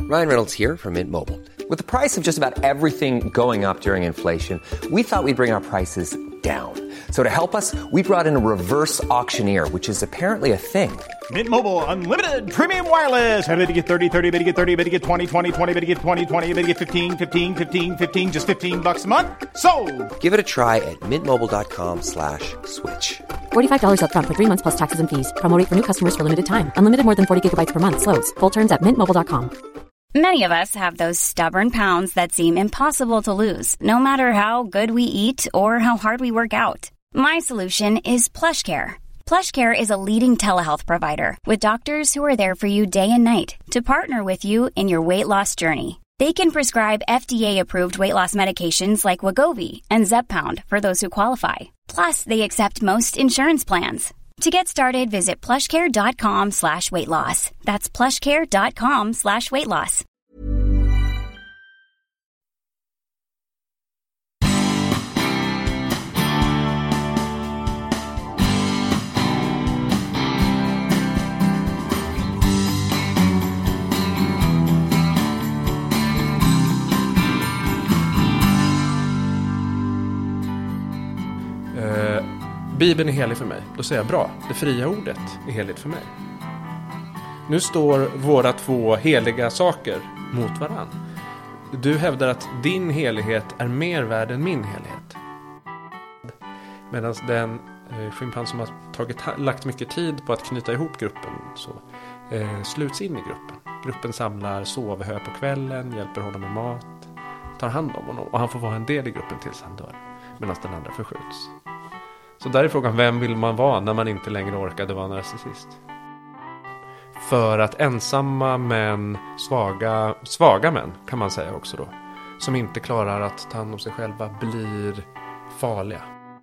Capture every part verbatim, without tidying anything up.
Ryan Reynolds here from Mint Mobile. With the price of just about everything going up during inflation, we thought we'd bring our prices down. So to help us, we brought in a reverse auctioneer, which is apparently a thing. Mint Mobile Unlimited Premium Wireless. How to get thirty, thirty, how to get thirty, how to get twenty, twenty, twenty, how to get twenty, twenty, how to get fifteen, fifteen, fifteen, fifteen, just fifteen bucks a month? Sold! Give it a try at mintmobile.com slash switch. forty-five dollars up front for three months plus taxes and fees. Promo rate for new customers for limited time. Unlimited more than forty gigabytes per month. Slows full terms at mint mobile dot com. Many of us have those stubborn pounds that seem impossible to lose, no matter how good we eat or how hard we work out. My solution is PlushCare. PlushCare is a leading telehealth provider with doctors who are there for you day and night to partner with you in your weight loss journey. They can prescribe F D A-approved weight loss medications like Wegovy and Zepbound for those who qualify. Plus, they accept most insurance plans. To get started, visit plushcare.com slash weight loss. That's plushcare.com slash weight loss. Uh, Bibeln är helig för mig. Då säger jag bra, det fria ordet är heligt för mig. Nu står våra två heliga saker mot varann. Du hävdar att din helighet är mer värd än min helighet. Medan den eh, schimpans som har tagit, lagt mycket tid på att knyta ihop gruppen så eh, sluts in i gruppen. Gruppen samlar sovhö på kvällen, hjälper honom med mat, tar hand om honom och han får vara en del i gruppen tills han dör. Medan den andra förskjuts. Så där är frågan, vem vill man vara när man inte längre orkade vara narcissist? För att ensamma män, svaga, svaga män kan man säga också då, som inte klarar att ta hand om sig själva blir farliga.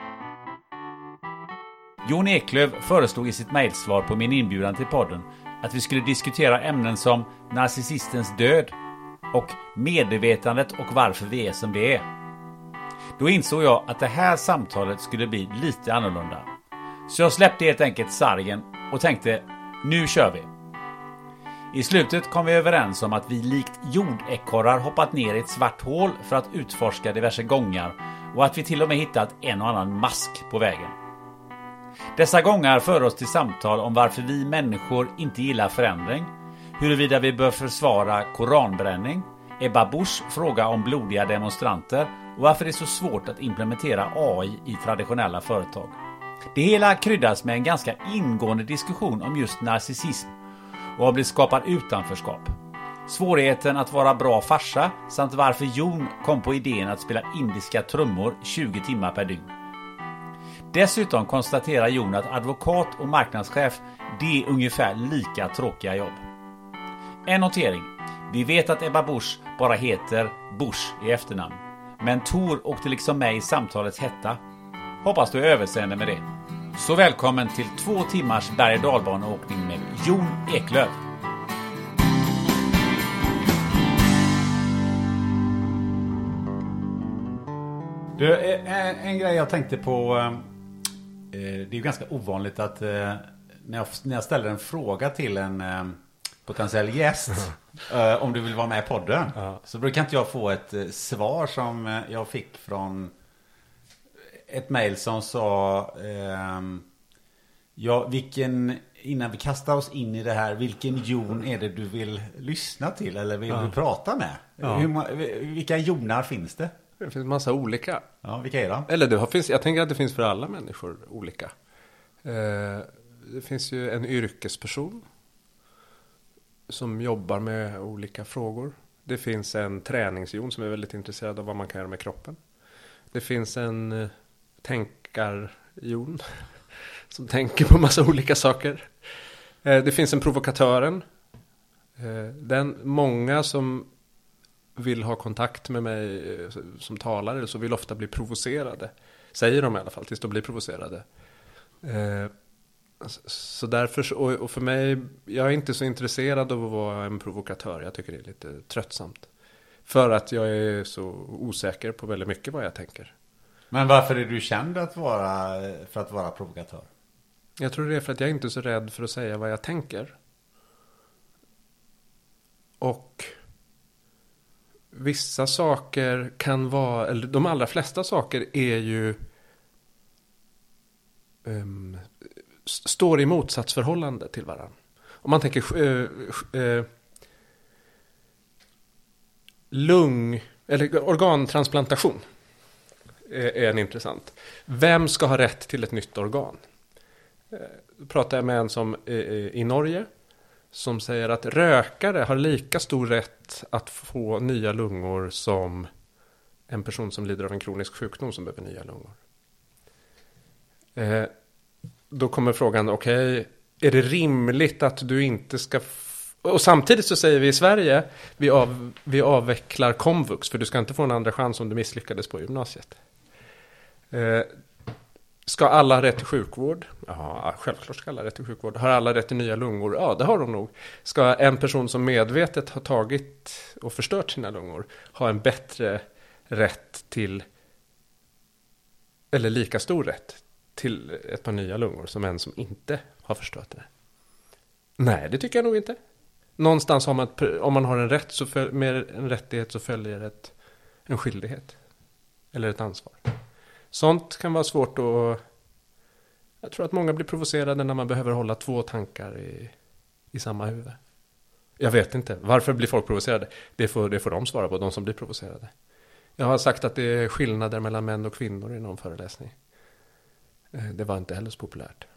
Jon Eklöf föreslog i sitt mejlsvar på min inbjudan till podden att vi skulle diskutera ämnen som narcissistens död och medvetandet och varför vi är som vi är. Då insåg jag att det här samtalet skulle bli lite annorlunda. Så jag släppte helt enkelt sargen och tänkte, nu kör vi. I slutet kom vi överens om att vi likt jordekorrar hoppat ner i ett svart hål för att utforska diverse gångar och att vi till och med hittat en och annan mask på vägen. Dessa gångar för oss till samtal om varför vi människor inte gillar förändring, huruvida vi bör försvara koranbränning, Ebba Busch fråga om blodiga demonstranter och varför det är så svårt att implementera A I i traditionella företag. Det hela kryddas med en ganska ingående diskussion om just narcissism och har blivit skapad utanförskap. Svårigheten att vara bra farsa samt varför Jon kom på idén att spela indiska trummor tjugo timmar per dygn. Dessutom konstaterar Jon att advokat och marknadschef, det är ungefär lika tråkiga jobb. En notering. Vi vet att Ebba Busch bara heter Busch i efternamn. Men Tor åkte liksom med i samtalets hetta. Hoppas du är överseende med det. Så välkommen till två timmars berg- och dalbaneåkning med Jon Eklöf. Du, en, en grej jag tänkte på. Eh, det är ju ganska ovanligt att eh, när, jag, när jag ställer en fråga till en eh, potentiell gäst eh, om du vill vara med i podden, ja. Så brukar inte jag få ett eh, svar som eh, jag fick från ett mejl som sa eh, ja, vilken, innan vi kastar oss in i det här, vilken Jon är det du vill lyssna till eller vill ja. du prata med? Ja. Hur, vilka Jonar finns det? Det finns massa olika. Ja, vilka är de? Eller det finns, jag tänker att det finns för alla människor olika. Eh, det finns ju en yrkesperson som jobbar med olika frågor. Det finns en träningsjon som är väldigt intresserad av vad man kan göra med kroppen. Det finns en eh, tänkarjon som tänker på massa olika saker. Eh, det finns en provokatören. Eh, den många som vill ha kontakt med mig som talare så vill ofta bli provocerade. Säger de i alla fall tills de blir provocerade. Eh, så därför, och för mig, jag är inte så intresserad av att vara en provokatör. Jag tycker det är lite tröttsamt. För att jag är så osäker på väldigt mycket vad jag tänker. Men varför är du känd att vara, för att vara provokatör? Jag tror det är för att jag inte är så rädd för att säga vad jag tänker. Och vissa saker kan vara, eller de allra flesta saker är ju um, står i motsatsförhållande till varandra. Om man tänker uh, uh, lung eller organtransplantation är, är en intressant. Vem ska ha rätt till ett nytt organ? Uh, pratar jag med en som uh, i Norge som säger att rökare har lika stor rätt att få nya lungor som en person som lider av en kronisk sjukdom som behöver nya lungor. Eh, då kommer frågan, okej, okay, är det rimligt att du inte ska... F- och samtidigt så säger vi i Sverige, vi, av, vi avvecklar komvux, för du ska inte få en andra chans om du misslyckades på gymnasiet. Eh, Ska alla ha rätt till sjukvård? Ja, självklart ska alla ha rätt till sjukvård. Har alla rätt till nya lungor? Ja, det har de nog. Ska en person som medvetet har tagit och förstört sina lungor ha en bättre rätt till, eller lika stor rätt till ett par nya lungor som en som inte har förstört det? Nej, det tycker jag nog inte. Någonstans har man, om man har en rätt så föl- med en rättighet så följer ett, en skyldighet. Eller ett ansvar. Sånt kan vara svårt att... Jag tror att många blir provocerade när man behöver hålla två tankar i, i samma huvud. Jag vet inte. Varför blir folk provocerade? Det får, det får de svara på, de som blir provocerade. Jag har sagt att det är skillnader mellan män och kvinnor i någon föreläsning. Det var inte heller så populärt.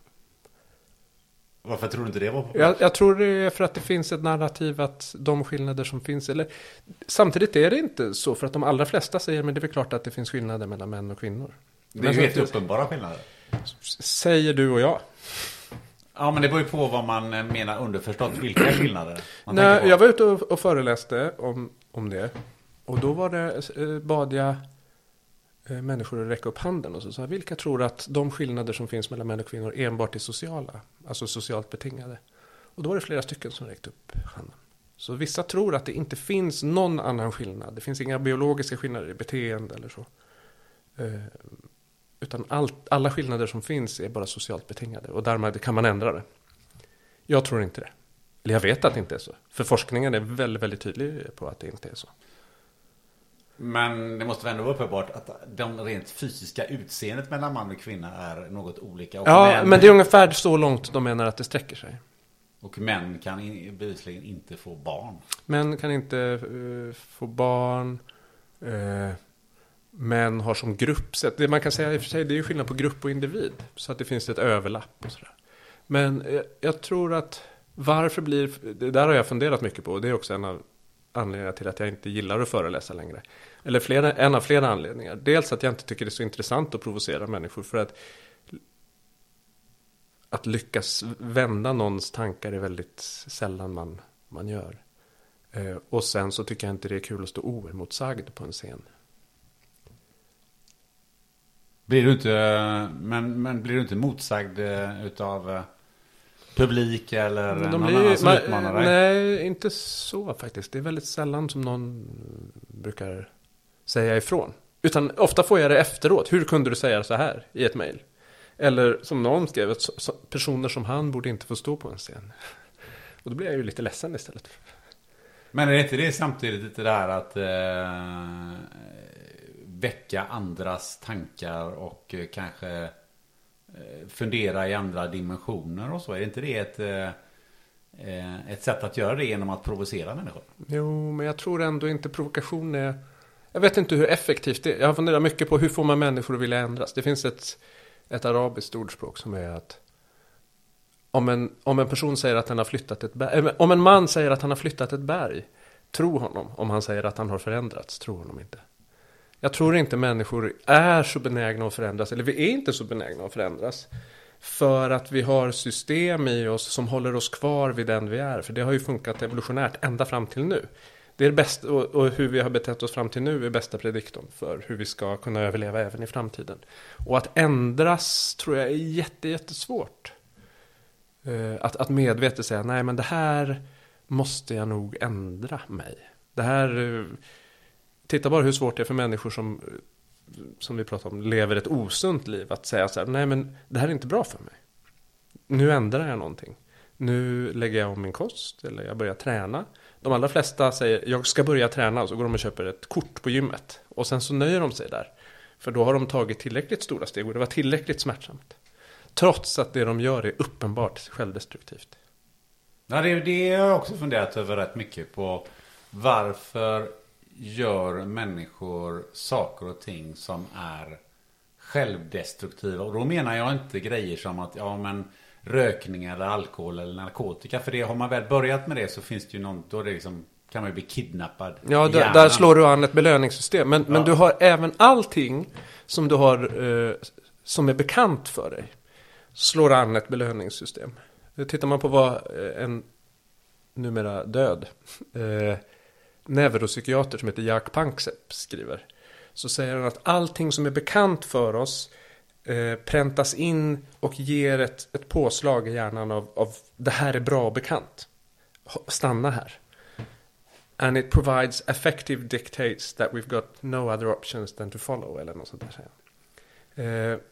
Varför tror du inte det var populärt? Jag, jag tror det är för att det finns ett narrativ att de skillnader som finns... Eller, samtidigt är det inte så, för att de allra flesta säger men det är väl klart att det finns skillnader mellan män och kvinnor. Det är ju helt uppenbara skillnader. Säger du och jag. Ja, men det beror ju på vad man menar underförstått. Vilka skillnader man Nej, jag var ute och, och föreläste om, om det. Och då var det, eh, bad jag eh, människor att räcka upp handen. Och så sa jag, vilka tror att de skillnader som finns mellan män och kvinnor enbart är sociala? Alltså socialt betingade. Och då var det flera stycken som räckte upp handen. Så vissa tror att det inte finns någon annan skillnad. Det finns inga biologiska skillnader i beteende eller så. Eh, Utan allt, alla skillnader som finns är bara socialt betingade. Och därmed kan man ändra det. Jag tror inte det. Eller jag vet att det inte är så. För forskningen är väldigt, väldigt tydlig på att det inte är så. Men det måste väl ändå vara uppenbart att de rent fysiska utseendet mellan man och kvinna är något olika. Och ja, män, men det är ungefär så långt de menar att det sträcker sig. Och män kan bevisligen inte få barn. Män kan inte uh, få barn... Uh, Män har som gruppsätt. Det man kan säga i och för sig, det är ju skillnad på grupp och individ. Så att det finns ett överlapp och sådär. Men jag, jag tror att varför blir... Det där har jag funderat mycket på. Och det är också en av anledningarna till att jag inte gillar att föreläsa längre. Eller flera, en av flera anledningar. Dels att jag inte tycker det är så intressant att provocera människor. För att att lyckas vända någons tankar är väldigt sällan man, man gör. Eh, och sen så tycker jag inte det är kul att stå oemotsagd på en scen. Blir du inte, men, men blir du inte motsagd utav publik eller de någon blir, annan som man, utmanar dig? Nej, inte så faktiskt. Det är väldigt sällan som någon brukar säga ifrån. Utan ofta får jag det efteråt. Hur kunde du säga så här i ett mejl? Eller som någon skrev, att personer som han borde inte få stå på en scen. Och då blir jag ju lite ledsen istället. Men är det inte det samtidigt lite där att eh, väcka andras tankar och eh, kanske eh, fundera i andra dimensioner och så? Är det inte det ett, eh, ett sätt att göra det genom att provocera människor? Jo, men jag tror ändå inte provokation är... Jag vet inte hur effektivt det är. Jag har funderat mycket på hur får man människor att vilja ändras. Det finns ett, ett arabiskt ordspråk som är att om en, om en person säger att han har flyttat ett berg, om en man säger att han har flyttat ett berg, tro honom. Om han säger att han har förändrats, tro honom inte. Jag tror inte människor är så benägna att förändras, eller vi är inte så benägna att förändras, för att vi har system i oss som håller oss kvar vid den vi är. För det har ju funkat evolutionärt ända fram till nu. Det är det bästa, och, och hur vi har betett oss fram till nu är bästa prediktorn för hur vi ska kunna överleva även i framtiden. Och att ändras tror jag är jätte, jättesvårt. Uh, att, att medvetet säga, nej men det här måste jag nog ändra mig. Det här, uh, titta bara hur svårt det är för människor som, som vi pratar om, lever ett osunt liv. Att säga så här, nej men det här är inte bra för mig. Nu ändrar jag någonting. nu lägger jag om min kost eller jag börjar träna. De allra flesta säger jag ska börja träna och så går de och köper ett kort på gymmet. Och sen så nöjer de sig där. För då har de tagit tillräckligt stora steg och det var tillräckligt smärtsamt. Trots att det de gör är uppenbart självdestruktivt. Ja, det, det har jag också funderat över rätt mycket på. Varför gör människor saker och ting som är självdestruktiva? Och då menar jag inte grejer som att ja men rökning eller alkohol eller narkotika. För det har man väl börjat med det så finns det ju någon, då är det liksom, kan man ju bli kidnappad. Ja, där, där slår du an ett belöningssystem. Men, ja. men du har även allting som du har eh, som är bekant för dig. Slår an ett belöningssystem. Tittar man på vad en numera död eh, neuropsykiater som heter Jaak Panksepp skriver. Så säger han att allting som är bekant för oss eh, präntas in och ger ett, ett påslag i hjärnan av, av det här är bra och bekant. Stanna här. And it provides effective dictates that we've got no other options than to follow. Eller något sånt där säger han. Eh,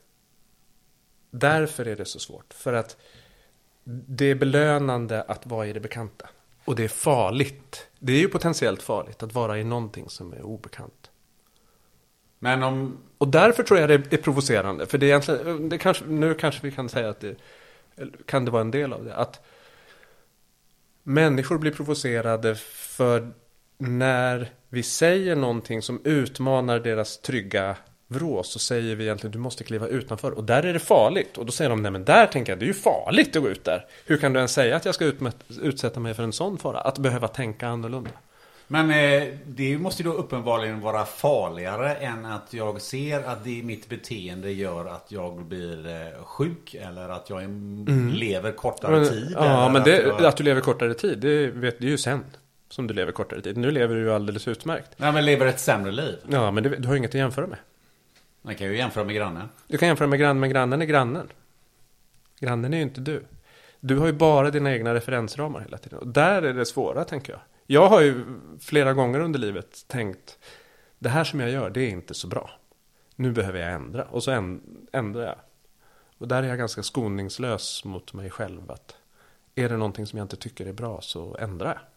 därför är det så svårt. För att det är belönande att vara i det bekanta. Och det är farligt. Det är ju potentiellt farligt att vara i någonting som är obekant. Men om... Och därför tror jag det är provocerande. För det är egentligen, det kanske, nu kanske vi kan säga att det kan det vara en del av det. Att människor blir provocerade för när vi säger någonting som utmanar deras trygga vrå, så säger vi egentligen du måste kliva utanför. Och där är det farligt. Och då säger de, nej men där tänker jag, det är ju farligt att gå ut där. Hur kan du ens säga att jag ska utmätt, utsätta mig för en sån fara? Att behöva tänka annorlunda. Men eh, det måste ju då uppenbarligen vara farligare än att jag ser att det mitt beteende gör att jag blir eh, sjuk eller att jag mm. lever kortare men, tid. Ja, men att, det, jag... att du lever kortare tid, det vet du ju sen som du lever kortare tid. Nu lever du ju alldeles utmärkt. Nej, men lever ett sämre liv. Ja, men det, du har ju inget att jämföra med. Man kan ju jämföra med grannen. Du kan jämföra med grannen, men grannen är grannen. Grannen är ju inte du. Du har ju bara dina egna referensramar hela tiden. Och där är det svåra, tänker jag. Jag har ju flera gånger under livet tänkt, det här som jag gör, det är inte så bra. Nu behöver jag ändra. Och så ändrar jag. Och där är jag ganska skoningslös mot mig själv. Att är det någonting som jag inte tycker är bra, så ändrar jag.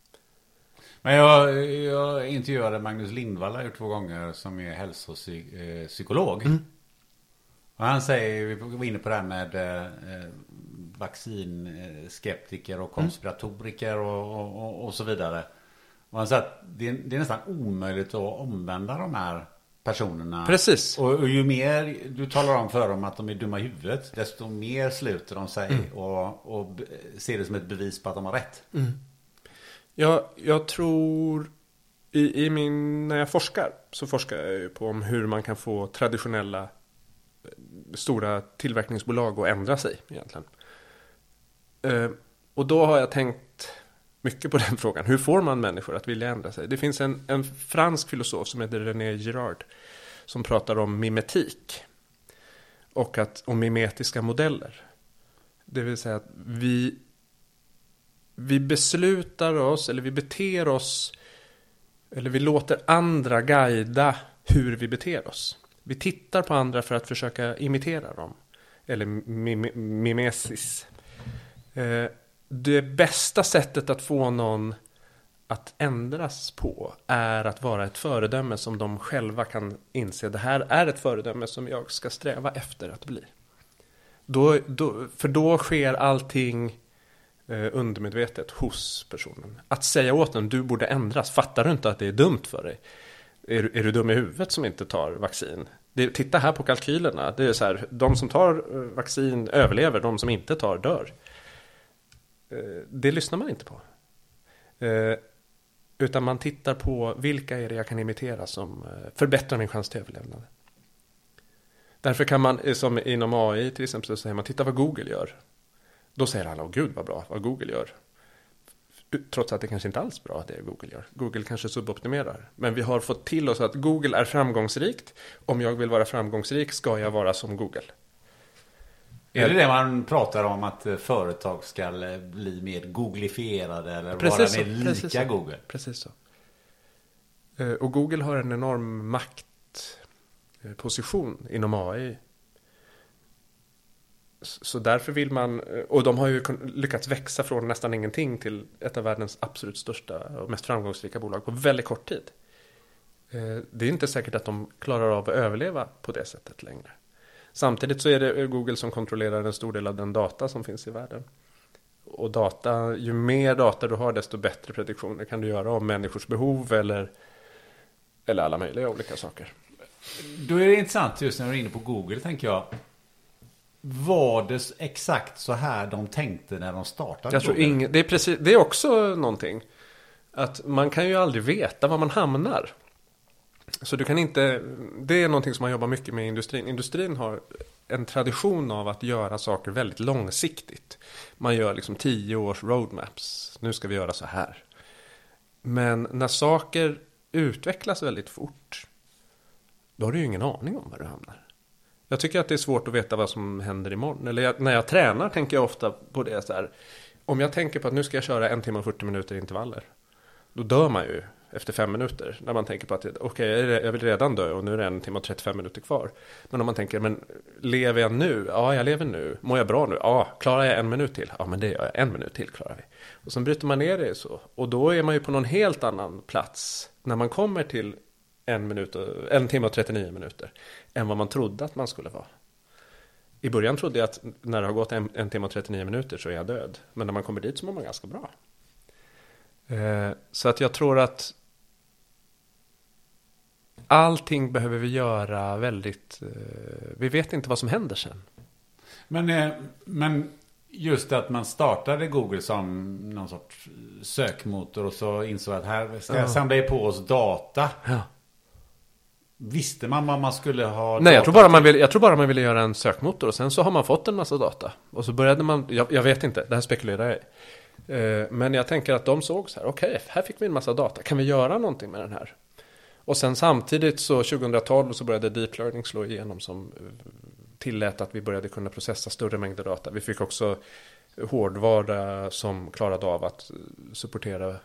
Men jag, jag intervjuade Magnus Lindvall här två gånger som är hälsopsykolog. Mm. Och han säger, vi var inne på det här med eh, vaccinskeptiker och konspiratoriker och, och, och så vidare. Och han säger att det är, det är nästan omöjligt att omvända de här personerna. Precis. Och, och ju mer du talar om för dem att de är dumma i huvudet, desto mer sluter de sig mm. och, och ser det som ett bevis på att de har rätt. Mm. Jag, jag tror i, i min, när jag forskar så forskar jag ju på om hur man kan få traditionella stora tillverkningsbolag att ändra sig egentligen. Uh, och då har jag tänkt mycket på den frågan. Hur får man människor att vilja ändra sig? Det finns en, en fransk filosof som heter René Girard som pratar om mimetik och att, om mimetiska modeller. Det vill säga att vi Vi beslutar oss, eller vi beter oss, eller vi låter andra guida hur vi beter oss. Vi tittar på andra för att försöka imitera dem. Eller mim- mimesis. Eh, det bästa sättet att få någon att ändras på är att vara ett föredöme som de själva kan inse. Det här är ett föredöme som jag ska sträva efter att bli. Då, då, för då sker allting undermedvetet hos personen. Att säga åt den, du borde ändras. Fattar du inte att det är dumt för dig? Är, är du dum i huvudet som inte tar vaccin? Det, titta här på kalkylerna. Det är så här, de som tar vaccin överlever, de som inte tar dör. Det lyssnar man inte på. Utan man tittar på vilka är det jag kan imitera som förbättrar min chans till överlevnad. Därför kan man, som inom A I till exempel, så säger man, titta vad Google gör. Då säger alla, åh gud vad bra, vad Google gör. Trots att det kanske inte alls är bra det Google gör. Google kanske suboptimerar. Men vi har fått till oss att Google är framgångsrikt. Om jag vill vara framgångsrik ska jag vara som Google. Är det det man pratar om, att företag ska bli mer googlifierade eller precis vara så, mer lika precis så, Google? Precis så. Och Google har en enorm maktposition inom A I. Så därför vill man, och de har ju lyckats växa från nästan ingenting till ett av världens absolut största och mest framgångsrika bolag på väldigt kort tid. Det är inte säkert att de klarar av att överleva på det sättet längre. Samtidigt så är det Google som kontrollerar en stor del av den data som finns i världen. Och data, ju mer data du har desto bättre prediktioner kan du göra om människors behov eller, eller alla möjliga olika saker. Då är det intressant just när du är inne på Google, tänker jag. Var det exakt så här de tänkte när de startade? Jag tror ing, det, är precis, det är också någonting. Att man kan ju aldrig veta var man hamnar. Så du kan inte, det är någonting som man jobbar mycket med i industrin. Industrin har en tradition av att göra saker väldigt långsiktigt. Man gör liksom tio års roadmaps. Nu ska vi göra så här. Men när saker utvecklas väldigt fort, då har du ju ingen aning om var du hamnar. Jag tycker att det är svårt att veta vad som händer imorgon. Eller jag, när jag tränar tänker jag ofta på det så här. Om jag tänker på att nu ska jag köra en timme och fyrtio minuter intervaller, då dör man ju efter fem minuter. När man tänker på att okej, okay, jag vill redan dö och nu är det en timme och trettiofem minuter kvar. Men om man tänker, men lever jag nu? Ja, jag lever nu. Mår jag bra nu? Ja, klarar jag en minut till? Ja, men det gör jag. En minut till klarar vi. Och sen bryter man ner det så. Och då är man ju på någon helt annan plats när man kommer till en, minut och, en timme och trettionio minuter än vad man trodde att man skulle vara. I början trodde jag att när det har gått en, en timme och trettionio minuter så är jag död. Men när man kommer dit så mår man ganska bra. Eh, så att jag tror att allting behöver vi göra väldigt... Eh, vi vet inte vad som händer sen. Men, eh, men just att man startade Google som någon sorts sökmotor och så insåg att här ska jag samla på oss data. Ja. Visste man vad man skulle ha? Nej, jag tror, bara man vill, jag tror bara man ville göra en sökmotor och sen så har man fått en massa data. Och så började man... Jag, jag vet inte, det här spekulerar jag i. Eh, men jag tänker att de såg så här, okej, okay, här fick vi en massa data. Kan vi göra någonting med den här? Och sen samtidigt så tjugohundratolv så började deep learning slå igenom som tillät att vi började kunna processa större mängder data. Vi fick också hårdvara som klarade av att supportera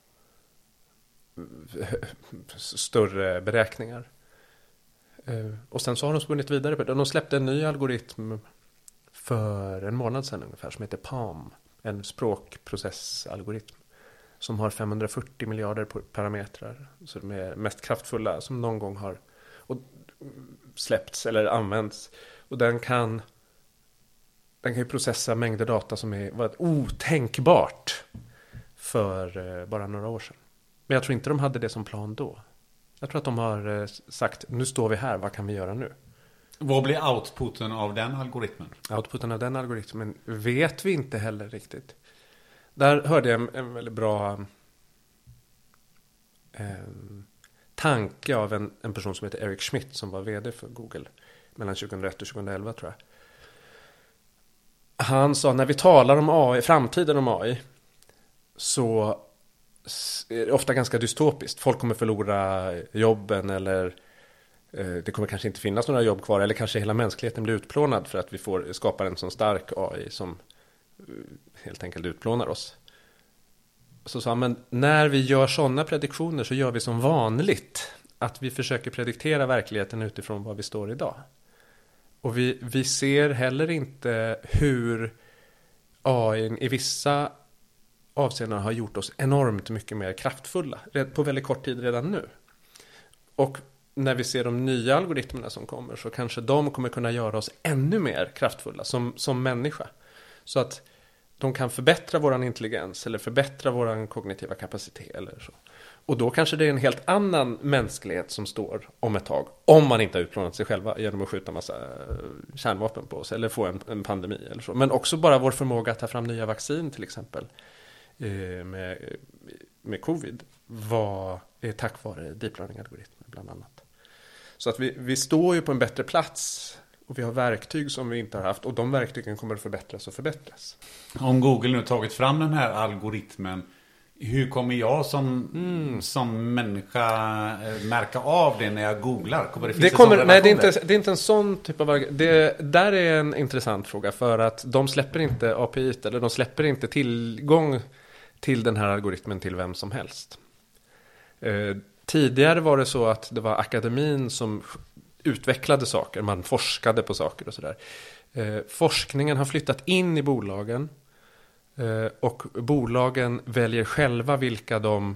större beräkningar. Och sen så har de spunnit vidare på det. De släppte en ny algoritm för en månad sedan ungefär som heter PaLM. En språkprocessalgoritm som har femhundrafyrtio miljarder parametrar. Så de är mest kraftfulla som någon gång har och släppts eller använts. Och den kan, den kan ju processa mängder data som är var otänkbart för bara några år sedan. Men jag tror inte de hade det som plan då. Jag tror att de har sagt, nu står vi här, vad kan vi göra nu? Vad blir outputen av den algoritmen? Outputen av den algoritmen vet vi inte heller riktigt. Där hörde jag en, en väldigt bra eh, tanke av en, en person som heter Eric Schmidt som var vd för Google mellan tjugohundraett och tjugohundraelva tror jag. Han sa, när vi talar om A I, framtiden om A I, så är det ofta ganska dystopiskt. Folk kommer förlora jobben eller eh, det kommer kanske inte finnas några jobb kvar eller kanske hela mänskligheten blir utplånad för att vi får skapa en sån stark A I som helt enkelt utplånar oss. Så sa han, men när vi gör sådana prediktioner så gör vi som vanligt. Att vi försöker prediktera verkligheten utifrån vad vi står idag. Och vi, vi ser heller inte hur A I i vissa avseenden har gjort oss enormt mycket mer kraftfulla. På väldigt kort tid redan nu. Och när vi ser de nya algoritmerna som kommer så kanske de kommer kunna göra oss ännu mer kraftfulla som, som människa. Så att de kan förbättra våran intelligens eller förbättra våran kognitiva kapacitet eller så. Och då kanske det är en helt annan mänsklighet som står om ett tag. Om man inte har utplånat sig själva genom att skjuta massa kärnvapen på oss eller få en, en pandemi eller så. Men också bara vår förmåga att ta fram nya vaccin till exempel eh, med, med covid var eh, tack vare deep learning-algoritmer bland annat. Så att vi, vi står ju på en bättre plats. Och vi har verktyg som vi inte har haft. Och de verktygen kommer att förbättras och förbättras. Om Google nu tagit fram den här algoritmen, hur kommer jag som, mm. som människa märka av det när jag googlar? Kommer det, det, kommer, nej, det, är inte, det är inte en sån typ av... Det där är en intressant fråga. För att de släpper inte A P I eller de släpper inte tillgång till den här algoritmen till vem som helst. Eh, tidigare var det så att det var akademin som utvecklade saker, man forskade på saker och sådär. Eh, forskningen har flyttat in i bolagen. Eh, och bolagen väljer själva vilka de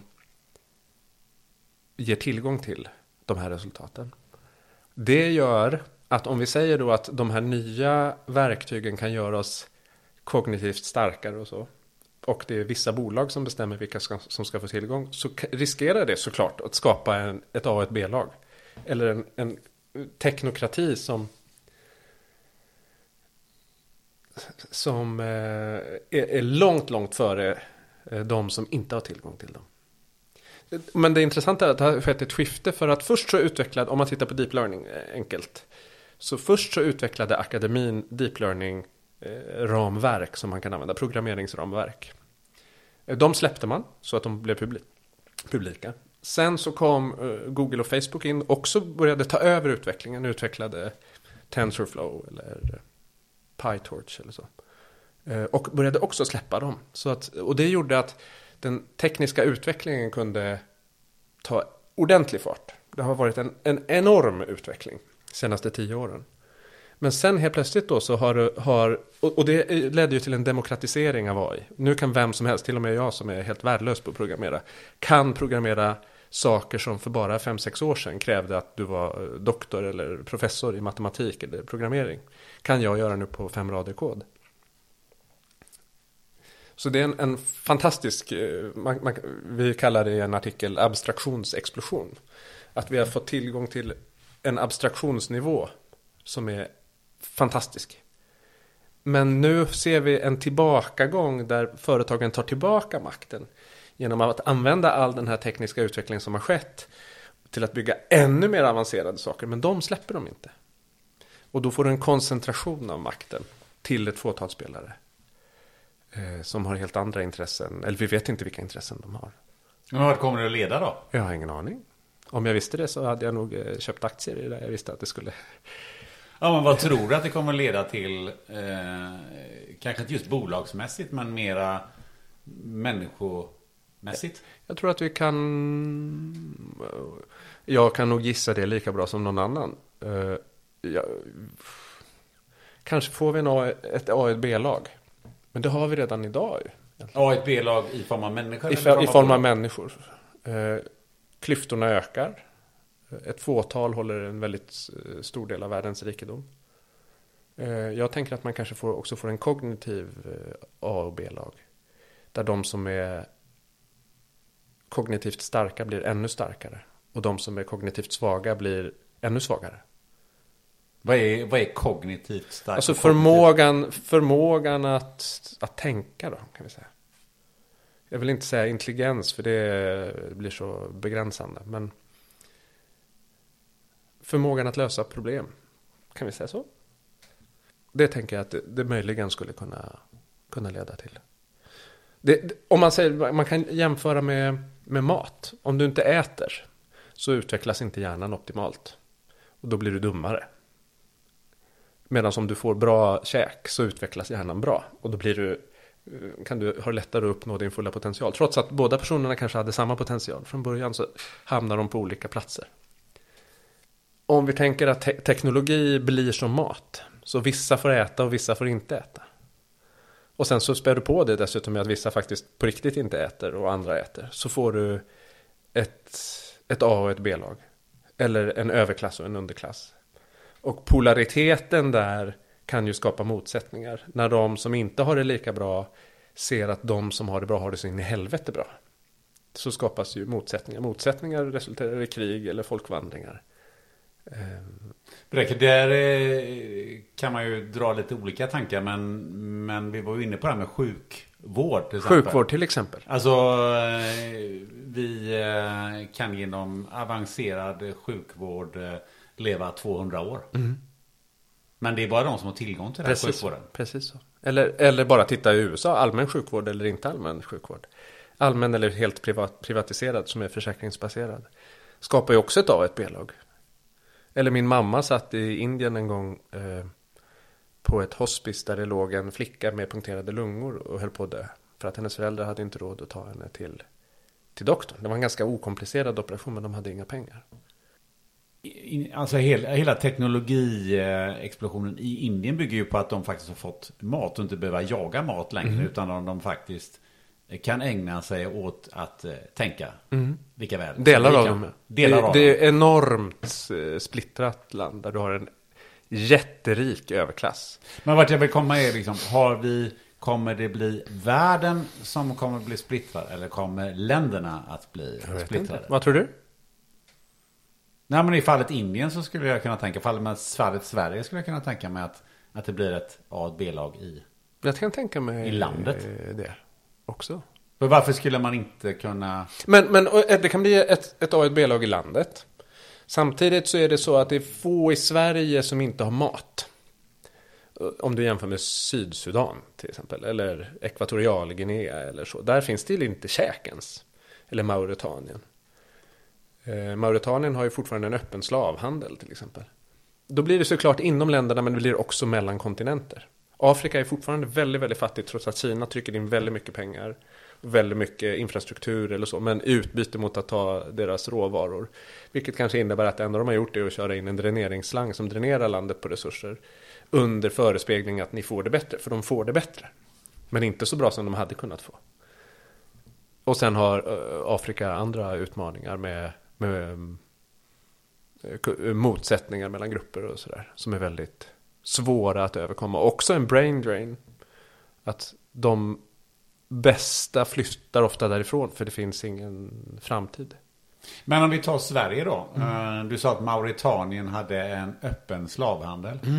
ger tillgång till de här resultaten. Det gör att om vi säger då att de här nya verktygen kan göra oss kognitivt starkare och så, och det är vissa bolag som bestämmer vilka ska, som ska få tillgång, så riskerar det såklart att skapa en, ett A och ett B-lag. Eller en, en teknokrati som som eh, är, är långt, långt före eh, de som inte har tillgång till dem. Men det intressanta är att det har skett ett skifte, för att först så utvecklade, om man tittar på deep learning enkelt, så först så utvecklade akademin deep learning eh, ramverk som man kan använda, programmeringsramverk. De släppte man så att de blev publi- publika. Sen så kom eh, Google och Facebook in och också började ta över utvecklingen, utvecklade TensorFlow eller PyTorch eller så. Eh, och började också släppa dem. Så att, och det gjorde att den tekniska utvecklingen kunde ta ordentlig fart. Det har varit en, en enorm utveckling de senaste tio åren. Men sen helt plötsligt då så har, har och, och det ledde ju till en demokratisering av A I. Nu kan vem som helst, till och med jag som är helt värdelös på att programmera, kan programmera saker som för bara fem sex år sedan krävde att du var doktor eller professor i matematik eller programmering. Kan jag göra nu på fem rader kod. Så det är en, en fantastisk, man, man, vi kallar det i en artikel abstraktionsexplosion. Att vi har fått tillgång till en abstraktionsnivå som är fantastisk. Men nu ser vi en tillbakagång där företagen tar tillbaka makten genom att använda all den här tekniska utvecklingen som har skett till att bygga ännu mer avancerade saker. Men de släpper de inte. Och då får du en koncentration av makten till ett fåtal spelare eh, som har helt andra intressen. Eller vi vet inte vilka intressen de har. Men vad kommer det att leda då? Jag har ingen aning. Om jag visste det så hade jag nog eh, köpt aktier i det. Jag visste att det skulle... Ja, men vad tror du att det kommer att leda till? Eh, kanske inte just bolagsmässigt, men mera människomässigt? Jag tror att vi kan... Jag kan nog gissa det lika bra som någon annan. Uh, ja... Kanske får vi en A, ett A och ett B-lag. Men det har vi redan idag ju. A och ett B-lag i form av människor? I, för, i form av människor. Uh, klyftorna ökar. Ett fåtal håller en väldigt stor del av världens rikedom. Jag tänker att man kanske får, också får en kognitiv A och B-lag. Där de som är kognitivt starka blir ännu starkare. Och de som är kognitivt svaga blir ännu svagare. Vad är, vad är kognitivt starkt? Alltså förmågan, förmågan att, att tänka då, kan vi säga. Jag vill inte säga intelligens, för det blir så begränsande. Men förmågan att lösa problem, kan vi säga så? Det tänker jag att det, det möjligen skulle kunna, kunna leda till. Det, om man säger, man kan jämföra med, med mat. Om du inte äter så utvecklas inte hjärnan optimalt. Och då blir du dummare. Medan om du får bra käk så utvecklas hjärnan bra. Och då blir du, kan du ha lättare att uppnå din fulla potential. Trots att båda personerna kanske hade samma potential. Från början så hamnar de på olika platser. Om vi tänker att te- teknologi blir som mat. Så vissa får äta och vissa får inte äta. Och sen så spär du på det dessutom med att vissa faktiskt på riktigt inte äter och andra äter. Så får du ett, ett A och ett B-lag. Eller en överklass och en underklass. Och polariteten där kan ju skapa motsättningar. När de som inte har det lika bra ser att de som har det bra har det så in i helvete bra. Så skapas ju motsättningar. Motsättningar resulterar i krig eller folkvandringar. Där kan man ju dra lite olika tankar, men, men vi var ju inne på det här med sjukvård till exempel. Sjukvård till exempel. Alltså vi kan genom avancerad sjukvård leva tvåhundra år. Mm. Men det är bara de som har tillgång till den här sjukvården. Precis så. Eller, eller bara titta i U S A, allmän sjukvård eller inte allmän sjukvård. Allmän eller helt privat, privatiserad som är försäkringsbaserad. Skapar ju också ett A och ett B-lag. Eller min mamma satt i Indien en gång eh, på ett hospice där det låg en flicka med punkterade lungor och höll på att dö. För att hennes föräldrar hade inte råd att ta henne till, till doktorn. Det var en ganska okomplicerad operation, men de hade inga pengar. Alltså hela, hela teknologiexplosionen i Indien bygger ju på att de faktiskt har fått mat och inte behöver jaga mat längre, mm. utan de, de faktiskt kan ägna sig åt att uh, tänka mm. vilka väl. Delar av dem. Delar det, av det dem. är enormt uh, splittrat land där du har en jätterik överklass. Men vart jag vill komma är liksom, har vi, kommer det bli världen som kommer bli splittrad eller kommer länderna att bli splittrade? Vad tror du? Nej, men i fallet Indien så skulle jag kunna tänka, fallet fallet Sverige skulle jag kunna tänka mig att, att det blir ett A och ett B-lag i Jag kan tänka mig i landet det också. Men varför skulle man inte kunna... Men, men det kan bli ett, ett A och ett B-lag i landet. Samtidigt så är det så att det är få i Sverige som inte har mat. Om du jämför med Sydsudan till exempel, eller Ekvatorialguinea eller så. Där finns det inte käkens. Eller Mauritanien. Eh, Mauritanien har ju fortfarande en öppen slavhandel till exempel. Då blir det såklart inom länderna, men det blir också mellan kontinenter. Afrika är fortfarande väldigt, väldigt fattigt trots att Kina trycker in väldigt mycket pengar. Väldigt mycket infrastruktur eller så, men utbyte mot att ta deras råvaror. Vilket kanske innebär att det enda de har gjort är att köra in en dräneringsslang som dränerar landet på resurser. Under förespegling att ni får det bättre, för de får det bättre. Men inte så bra som de hade kunnat få. Och sen har uh, Afrika andra utmaningar med, med um, motsättningar mellan grupper och sådär. Som är väldigt svåra att överkomma. Också en brain drain. Att de bästa flyttar ofta därifrån för det finns ingen framtid. Men om vi tar Sverige då. Mm. Du sa att Mauritanien hade en öppen slavhandel. Mm.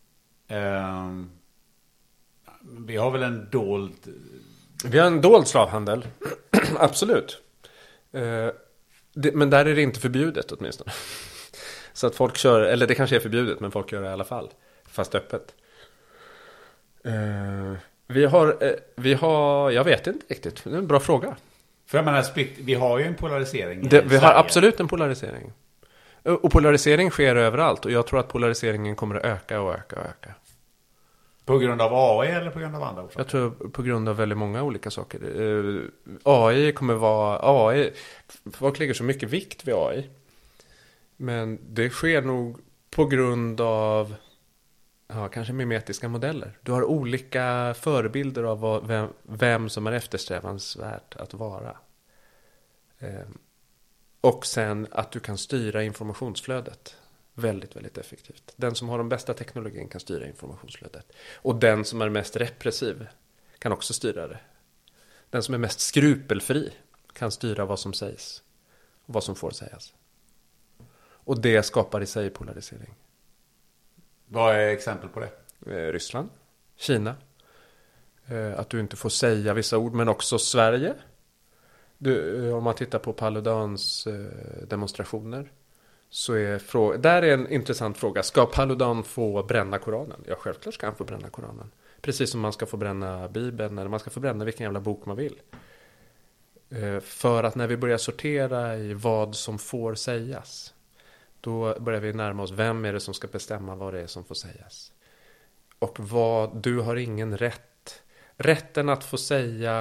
Uh, vi har väl en dold... Vi har en dold slavhandel. Absolut. Uh, det, men där är det inte förbjudet åtminstone. Så att folk kör, eller det kanske är förbjudet, men folk gör det i alla fall. Fast öppet. Uh, vi har, uh, vi har, jag vet inte riktigt. Det är en bra fråga. För jag menar, split, vi har ju en polarisering. Det, vi har absolut en polarisering. Och polarisering sker överallt. Och jag tror att polariseringen kommer att öka och öka och öka. På grund av A I eller på grund av andra orsaker? Jag tror på grund av väldigt många olika saker. Uh, A I kommer vara... A I, folk lägger så mycket vikt vid A I. Men det sker nog på grund av... Ja, kanske mimetiska modeller. Du har olika förebilder av vad, vem, vem som är eftersträvansvärt att vara. Eh, och sen att du kan styra informationsflödet väldigt, väldigt effektivt. Den som har den bästa teknologin kan styra informationsflödet. Och den som är mest repressiv kan också styra det. Den som är mest skrupelfri kan styra vad som sägs och vad som får sägas. Och det skapar i sig polarisering. Vad är exempel på det? Eh, Ryssland, Kina. Eh, att du inte får säga vissa ord, men också Sverige. Du, eh, om man tittar på Paludans eh, demonstrationer. Så är frå- där är en intressant fråga. Ska Paludan få bränna Koranen? Ja, självklart ska han få bränna Koranen. Precis som man ska få bränna Bibeln. Eller man ska få bränna vilken jävla bok man vill. Eh, för att när vi börjar sortera i vad som får sägas, då börjar vi närma oss, vem är det som ska bestämma vad det är som får sägas. Och vad, du har ingen rätt. Rätten att få säga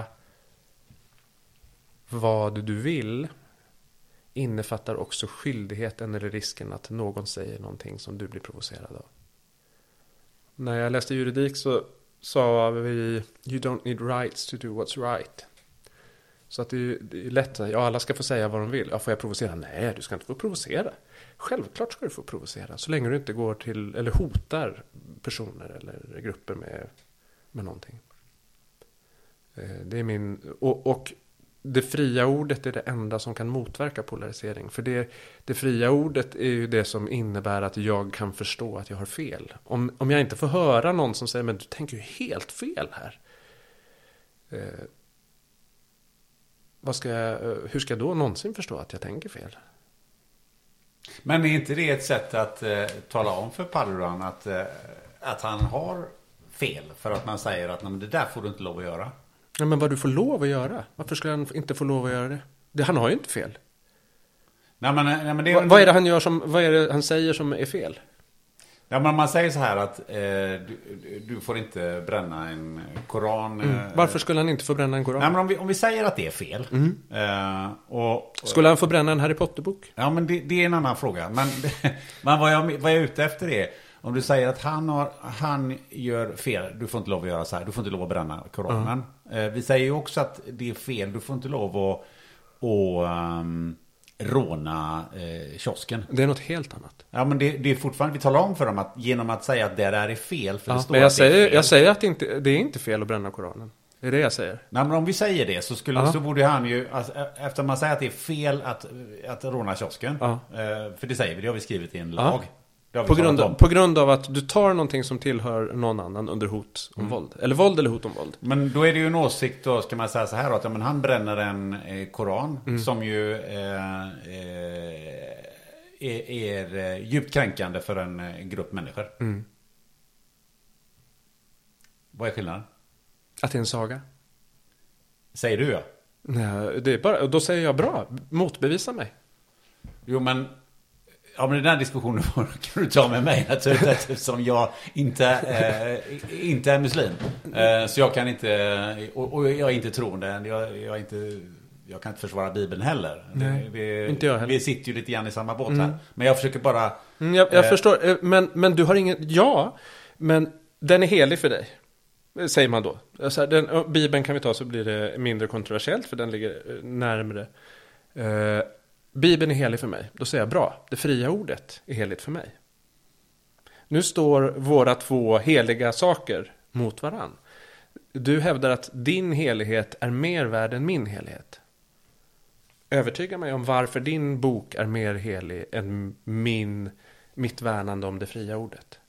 vad du vill innefattar också skyldigheten eller risken att någon säger någonting som du blir provocerad av. När jag läste juridik så sa vi, you don't need rights to do what's right. Så att det är, det är lätt, ja, alla ska få säga vad de vill. Ja, får jag provocera? Nej, du ska inte få provocera. Självklart ska du få provocera. Så länge du inte går till, eller hotar personer eller grupper med, med någonting. Det är min, och, och det fria ordet är det enda som kan motverka polarisering. För det, det fria ordet är ju det som innebär att jag kan förstå att jag har fel. Om, om jag inte får höra någon som säger, men du tänker ju helt fel här. Eh, vad ska jag, hur ska jag då någonsin förstå att jag tänker fel? Men är inte det ett sätt att eh, tala om för Paludan att, eh, att han har fel? För att man säger att det där får du inte lov att göra. Ja, men vad du får lov att göra? Varför skulle han inte få lov att göra det? det han har ju inte fel. Nej, men, nej, men det är Va, vad är det han gör som, vad är det han säger som är fel? Ja, men man säger så här att eh, du, du får inte bränna en koran. Mm. Eh, Varför skulle han inte få bränna en koran? Nej, men om vi, om vi säger att det är fel. Mm. Eh, och, och, skulle han få bränna en Harry Potter-bok? Ja, men det, det är en annan fråga. Men, men vad, jag, vad jag är ute efter är, om du säger att han, har, han gör fel, du får inte lov att göra så här, du får inte lov att bränna koranen. Mm. Eh, vi säger ju också att det är fel, du får inte lov att och, um, råna eh, kiosken. Det är något helt annat. Ja, men det, det är fortfarande, vi talar om för dem att genom att säga att det där är fel, för ja, det står men jag att säger, det är fel. Jag säger att det inte, det är inte fel att bränna koranen. Det är det jag säger. Nej, men om vi säger det så, skulle, ja. så borde han ju, alltså, efter man säger att det är fel att, att råna kiosken, ja. eh, för det säger vi, det har vi skrivit i en lag. Ja. På grund, av, på grund av att du tar någonting som tillhör någon annan under hot om mm. våld. Eller våld eller hot om våld. Men då är det ju en åsikt då, ska man säga så här då, att ja, men han bränner en eh, koran mm. som ju eh, eh, är, är djupt kränkande för en, en grupp människor. Mm. Vad är skillnaden? Att det är en saga. Säger du ja? Nej, det är bara, då säger jag bra. Motbevisa mig. Jo, men ja, men den här diskussionen kan du ta med mig naturligtvis, eftersom jag inte, eh, inte är muslim. Eh, så jag kan inte, och, och jag är inte troende. Jag, jag, är inte, jag kan inte försvara Bibeln heller. Nej, vi, inte jag heller. Vi sitter ju lite grann i samma båt mm. här. Men jag försöker bara... Mm, jag jag eh, förstår, men, men du har ingen... Ja, men den är helig för dig. Säger man då. Alltså, den, Bibeln kan vi ta så blir det mindre kontroversiellt, för den ligger närmare. Eh, Bibeln är helig för mig. Då säger jag bra. Det fria ordet är heligt för mig. Nu står våra två heliga saker mot varann. Du hävdar att din helighet är mer värd än min helighet. Övertyga mig om varför din bok är mer helig än min, mitt värnande om det fria ordet.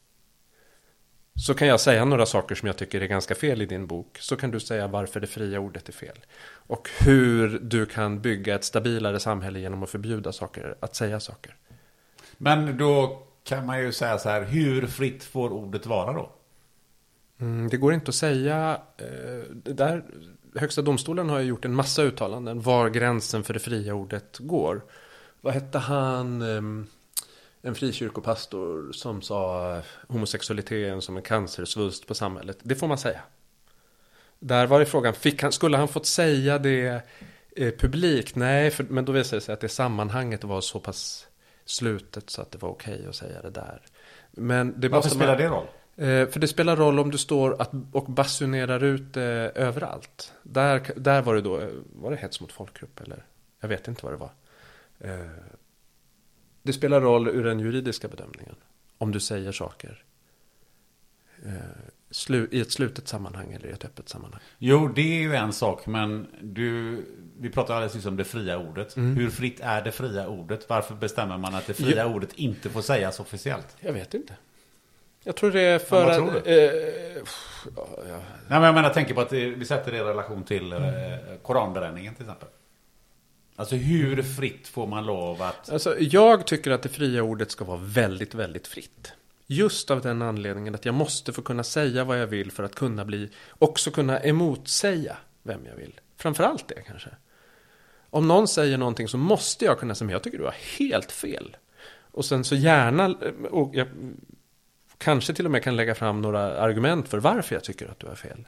Så kan jag säga några saker som jag tycker är ganska fel i din bok. Så kan du säga varför det fria ordet är fel. Och hur du kan bygga ett stabilare samhälle genom att förbjuda saker, att säga saker. Men då kan man ju säga så här, hur fritt får ordet vara då? Mm, det går inte att säga. Eh, där, Högsta domstolen har ju gjort en massa uttalanden var gränsen för det fria ordet går. Vad hette han... Eh, En frikyrkopastor som sa homosexualiteten som en cancersvulst på samhället. Det får man säga. Där var det frågan, fick han, skulle han fått säga det eh, publikt? Nej, för, men då visade det sig att det sammanhanget var så pass slutet så att det var okej att säga det där. Men det Varför spelar man, det roll? Eh, för det spelar roll om du står att, och basunerar ut eh, överallt. Där, där var det då, var det hets mot folkgrupp eller? Jag vet inte vad det var. Eh, Det spelar roll ur den juridiska bedömningen. Om du säger saker eh, slu, i ett slutet sammanhang eller i ett öppet sammanhang. Jo, det är ju en sak. Men du, vi pratar alldeles just om det fria ordet. Mm. Hur fritt är det fria ordet? Varför bestämmer man att det fria jo. ordet inte får sägas officiellt? Jag vet inte. Jag tror det är för ja, att... Eh, ja, ja. Nej, men jag menar, tänker på att vi sätter det i relation till eh, koranbränningen till exempel. Alltså hur fritt får man lov att... Alltså, jag tycker att det fria ordet ska vara väldigt, väldigt fritt. Just av den anledningen att jag måste få kunna säga vad jag vill för att kunna bli... Också kunna emotsäga vem jag vill. Framförallt det kanske. Om någon säger någonting så måste jag kunna säga, men jag tycker du har helt fel. Och sen så gärna... Och jag kanske till och med kan lägga fram några argument för varför jag tycker att du har fel.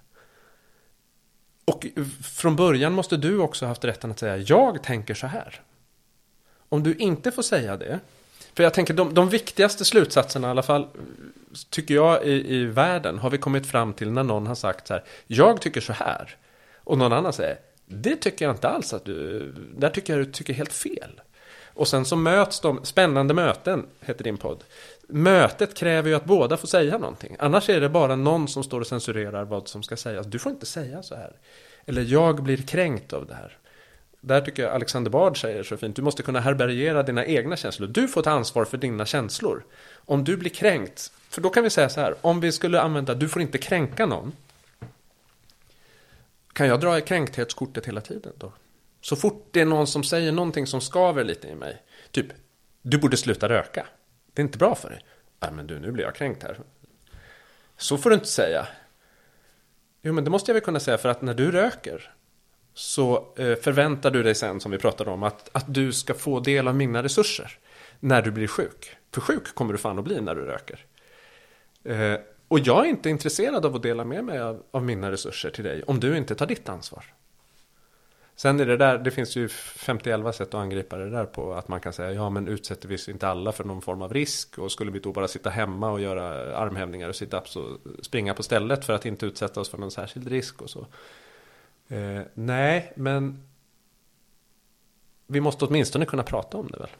Och från början måste du också ha haft rätten att säga, jag tänker så här. Om du inte får säga det, för jag tänker de, de viktigaste slutsatserna i alla fall, tycker jag i, i världen, har vi kommit fram till när någon har sagt så här, jag tycker så här. Och någon annan säger, det tycker jag inte alls att du, där tycker jag du tycker helt fel. Och sen så möts de, spännande möten heter din podd. Mötet kräver ju att båda får säga någonting. Annars är det bara någon som står och censurerar vad som ska sägas. Du får inte säga så här. Eller jag blir kränkt av det här. Där tycker jag Alexander Bard säger så fint. Du måste kunna härbärgera dina egna känslor. Du får ta ansvar för dina känslor. Om du blir kränkt. För då kan vi säga så här. Om vi skulle använda, du får inte kränka någon. Kan jag dra i kränkthetskortet hela tiden då? Så fort det är någon som säger någonting som skaver lite i mig. Typ, du borde sluta röka. Det är inte bra för dig. Nej, men du, nu blir jag kränkt här. Så får du inte säga. Jo, men det måste jag väl kunna säga, för att när du röker så eh, förväntar du dig sen, som vi pratade om, att, att du ska få del av mina resurser när du blir sjuk. För sjuk kommer du fan att bli när du röker. Eh, och jag är inte intresserad av att dela med mig av, av mina resurser till dig om du inte tar ditt ansvar. Sen är det där, det finns ju femtioelva sätt att angripa det där på, att man kan säga, ja men utsätter vi inte alla för någon form av risk, och skulle vi då bara sitta hemma och göra armhävningar och sitta upp så, springa på stället för att inte utsätta oss för någon särskild risk och så. Eh, nej, men vi måste åtminstone kunna prata om det väl.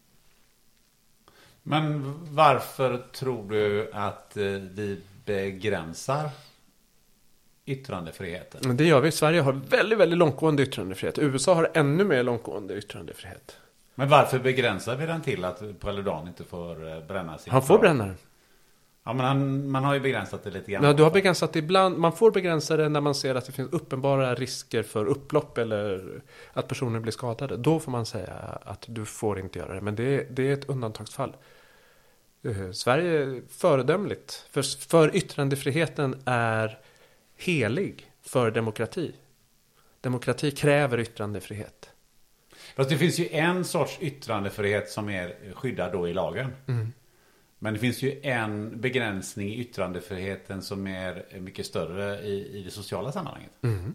Men varför tror du att eh, vi begränsar yttrandefriheten? Det gör vi. Sverige har väldigt, väldigt långtgående yttrandefrihet. U S A har ännu mer långtgående yttrandefrihet. Men varför begränsar vi den till att Paludan inte får bränna sin? Han får bränna den. Ja, men han, man har ju begränsat det lite grann. Ja, du har begränsat det ibland. Man får begränsa det när man ser att det finns uppenbara risker för upplopp eller att personer blir skadade. Då får man säga att du får inte göra det. Men det, det är ett undantagsfall. Uh, Sverige är föredömligt. För, för yttrandefriheten är helig för demokrati. Demokrati kräver yttrandefrihet. Fast det finns ju en sorts yttrandefrihet som är skyddad då i lagen. Mm. Men det finns ju en begränsning i yttrandefriheten som är mycket större i, i det sociala sammanhanget. Mm.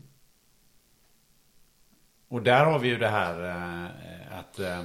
Och där har vi ju det här eh, att eh,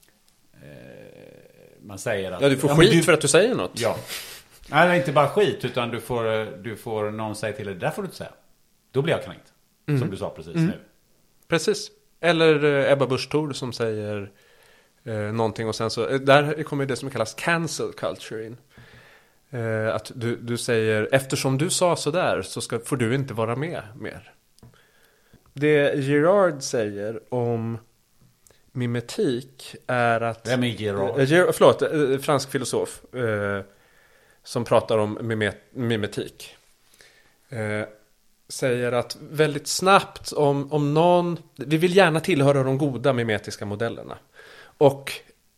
man säger att... Ja, du får ja, skit du, för att du säger något. Ja. Nej, det är inte bara skit, utan du får, du får någon säga till dig, det där får du inte säga. Då blir jag kränkt. Mm. Som du sa precis mm. nu. Precis. Eller eh, Ebba Busch Thor som säger eh, någonting och sen så... Eh, där kommer det som kallas cancel culture in. Eh, att du, du säger, eftersom du sa så där så ska, får du inte vara med mer. Det Girard säger om mimetik är att... Vem är Girard? Eh, Girard förlåt, eh, fransk filosof. Eh, som pratar om mimet, mimetik. Eh, säger att väldigt snabbt om, om någon... Vi vill gärna tillhöra de goda mimetiska modellerna. Och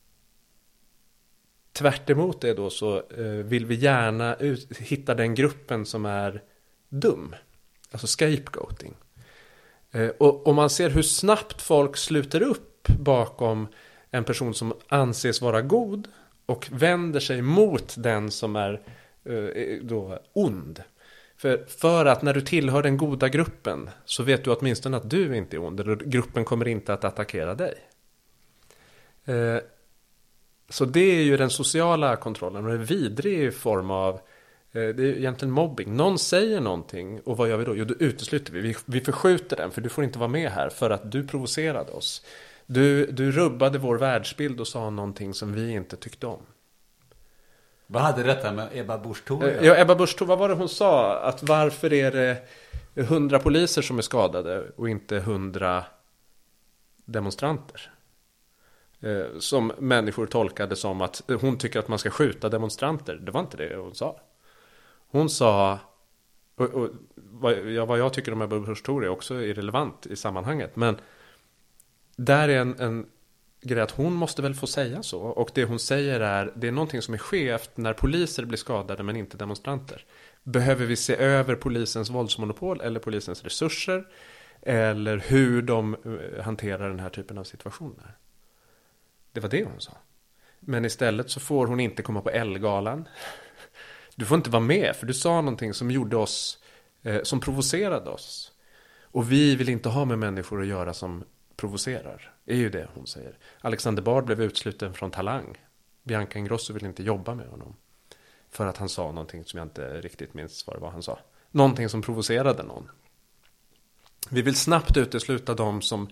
tvärt emot det då så eh, vill vi gärna ut, hitta den gruppen som är dum. Alltså scapegoating. Eh, och om man ser hur snabbt folk sluter upp bakom en person som anses vara god och vänder sig mot den som är eh, då ond. För, för att när du tillhör den goda gruppen så vet du åtminstone att du inte är ond. Eller gruppen kommer inte att attackera dig. Eh, så det är ju den sociala kontrollen. Och det är en vidrig form av... Eh, det är egentligen mobbing. Någon säger någonting och vad gör vi då? Jo, då utesluter vi. vi. Vi förskjuter den för du får inte vara med här för att du provocerade oss. Du, du rubbade vår världsbild och sa någonting som vi inte tyckte om. Vad hade detta med Ebba Busch Thor? Ja, Ebba Busch Thor, vad var det hon sa? Att varför är det hundra poliser som är skadade och inte hundra demonstranter? Eh, som människor tolkade som att hon tycker att man ska skjuta demonstranter. Det var inte det hon sa. Hon sa, och, och, vad, ja, vad jag tycker om Ebba Busch Thor är också irrelevant i sammanhanget. Men där är en... en grej att hon måste väl få säga så. Och det hon säger är, det är någonting som är skevt när poliser blir skadade men inte demonstranter. Behöver vi se över polisens våldsmonopol eller polisens resurser eller hur de hanterar den här typen av situationer? Det var det hon sa. Men istället så får hon inte komma på Ellegalan. Du får inte vara med för du sa någonting som gjorde oss, eh, som provocerade oss. Och vi vill inte ha med människor att göra som provocerar. Är ju det hon säger. Alexander Bard blev utsluten från Talang. Bianca Ingrosso vill inte jobba med honom. För att han sa någonting som jag inte riktigt minns vad det var han sa. Någonting som provocerade någon. Vi vill snabbt utesluta dem som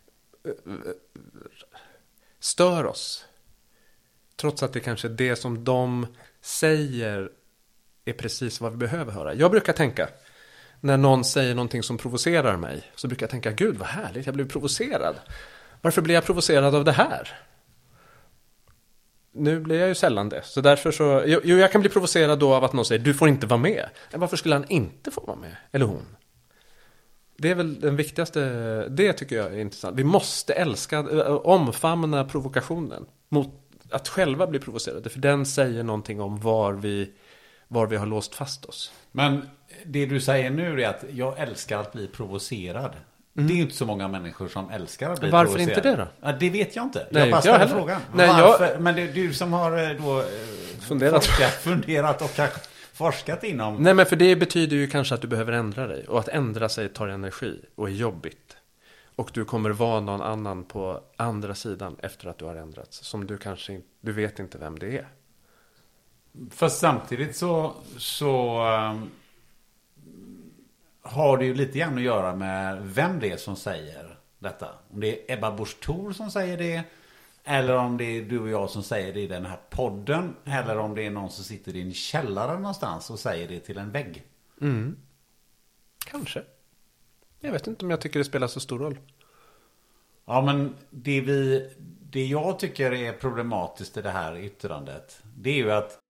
stör oss. Trots att det kanske är det som de säger är precis vad vi behöver höra. Jag brukar tänka, när någon säger någonting som provocerar mig, så brukar jag tänka, gud vad härligt, jag blev provocerad. Varför blir jag provocerad av det här? Nu blir jag ju sällan det. Så därför så, jo, jag kan bli provocerad då av att någon säger, du får inte vara med. Men varför skulle han inte få vara med? Eller hon? Det är väl den viktigaste, det tycker jag är intressant. Vi måste älska, omfamna provokationen mot att själva bli provocerade. För den säger någonting om var vi, var vi har låst fast oss. Men det du säger nu är att jag älskar att bli provocerad. Mm. Det är inte så många människor som älskar att bli Varför provocerad. Varför inte det då? Ja, det vet jag inte. Nej, jag bara ställer frågan. Nej, Varför? jag... Men det är du som har då funderat, forskat, funderat och kanske forskat inom... Nej, men för det betyder ju kanske att du behöver ändra dig. Och att ändra sig tar energi och är jobbigt. Och du kommer vara någon annan på andra sidan efter att du har ändrats. Som du kanske inte... Du vet inte vem det är. Fast samtidigt så... så um, har det ju lite grann att göra med vem det är som säger detta. Om det är Ebba Busch Thor som säger det... Eller om det är du och jag som säger det i den här podden. Eller om det är någon som sitter i en källare någonstans och säger det till en vägg. Mm. Kanske. Jag vet inte om jag tycker det spelar så stor roll. Ja, men det, vi, det jag tycker är problematiskt i det här yttrandet, det är ju att...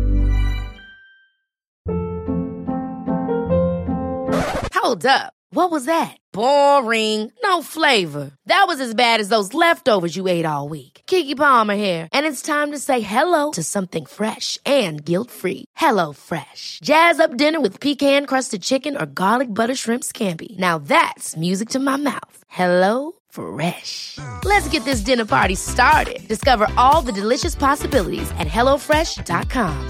Hold up. What was that? Boring. No flavor. That was as bad as those leftovers you ate all week. Keke Palmer here, and it's time to say hello to something fresh and guilt-free. Hello Fresh. Jazz up dinner with pecan-crusted chicken or garlic butter shrimp scampi. Now that's music to my mouth. Hello Fresh. Let's get this dinner party started. Discover all the delicious possibilities at hello fresh dot com.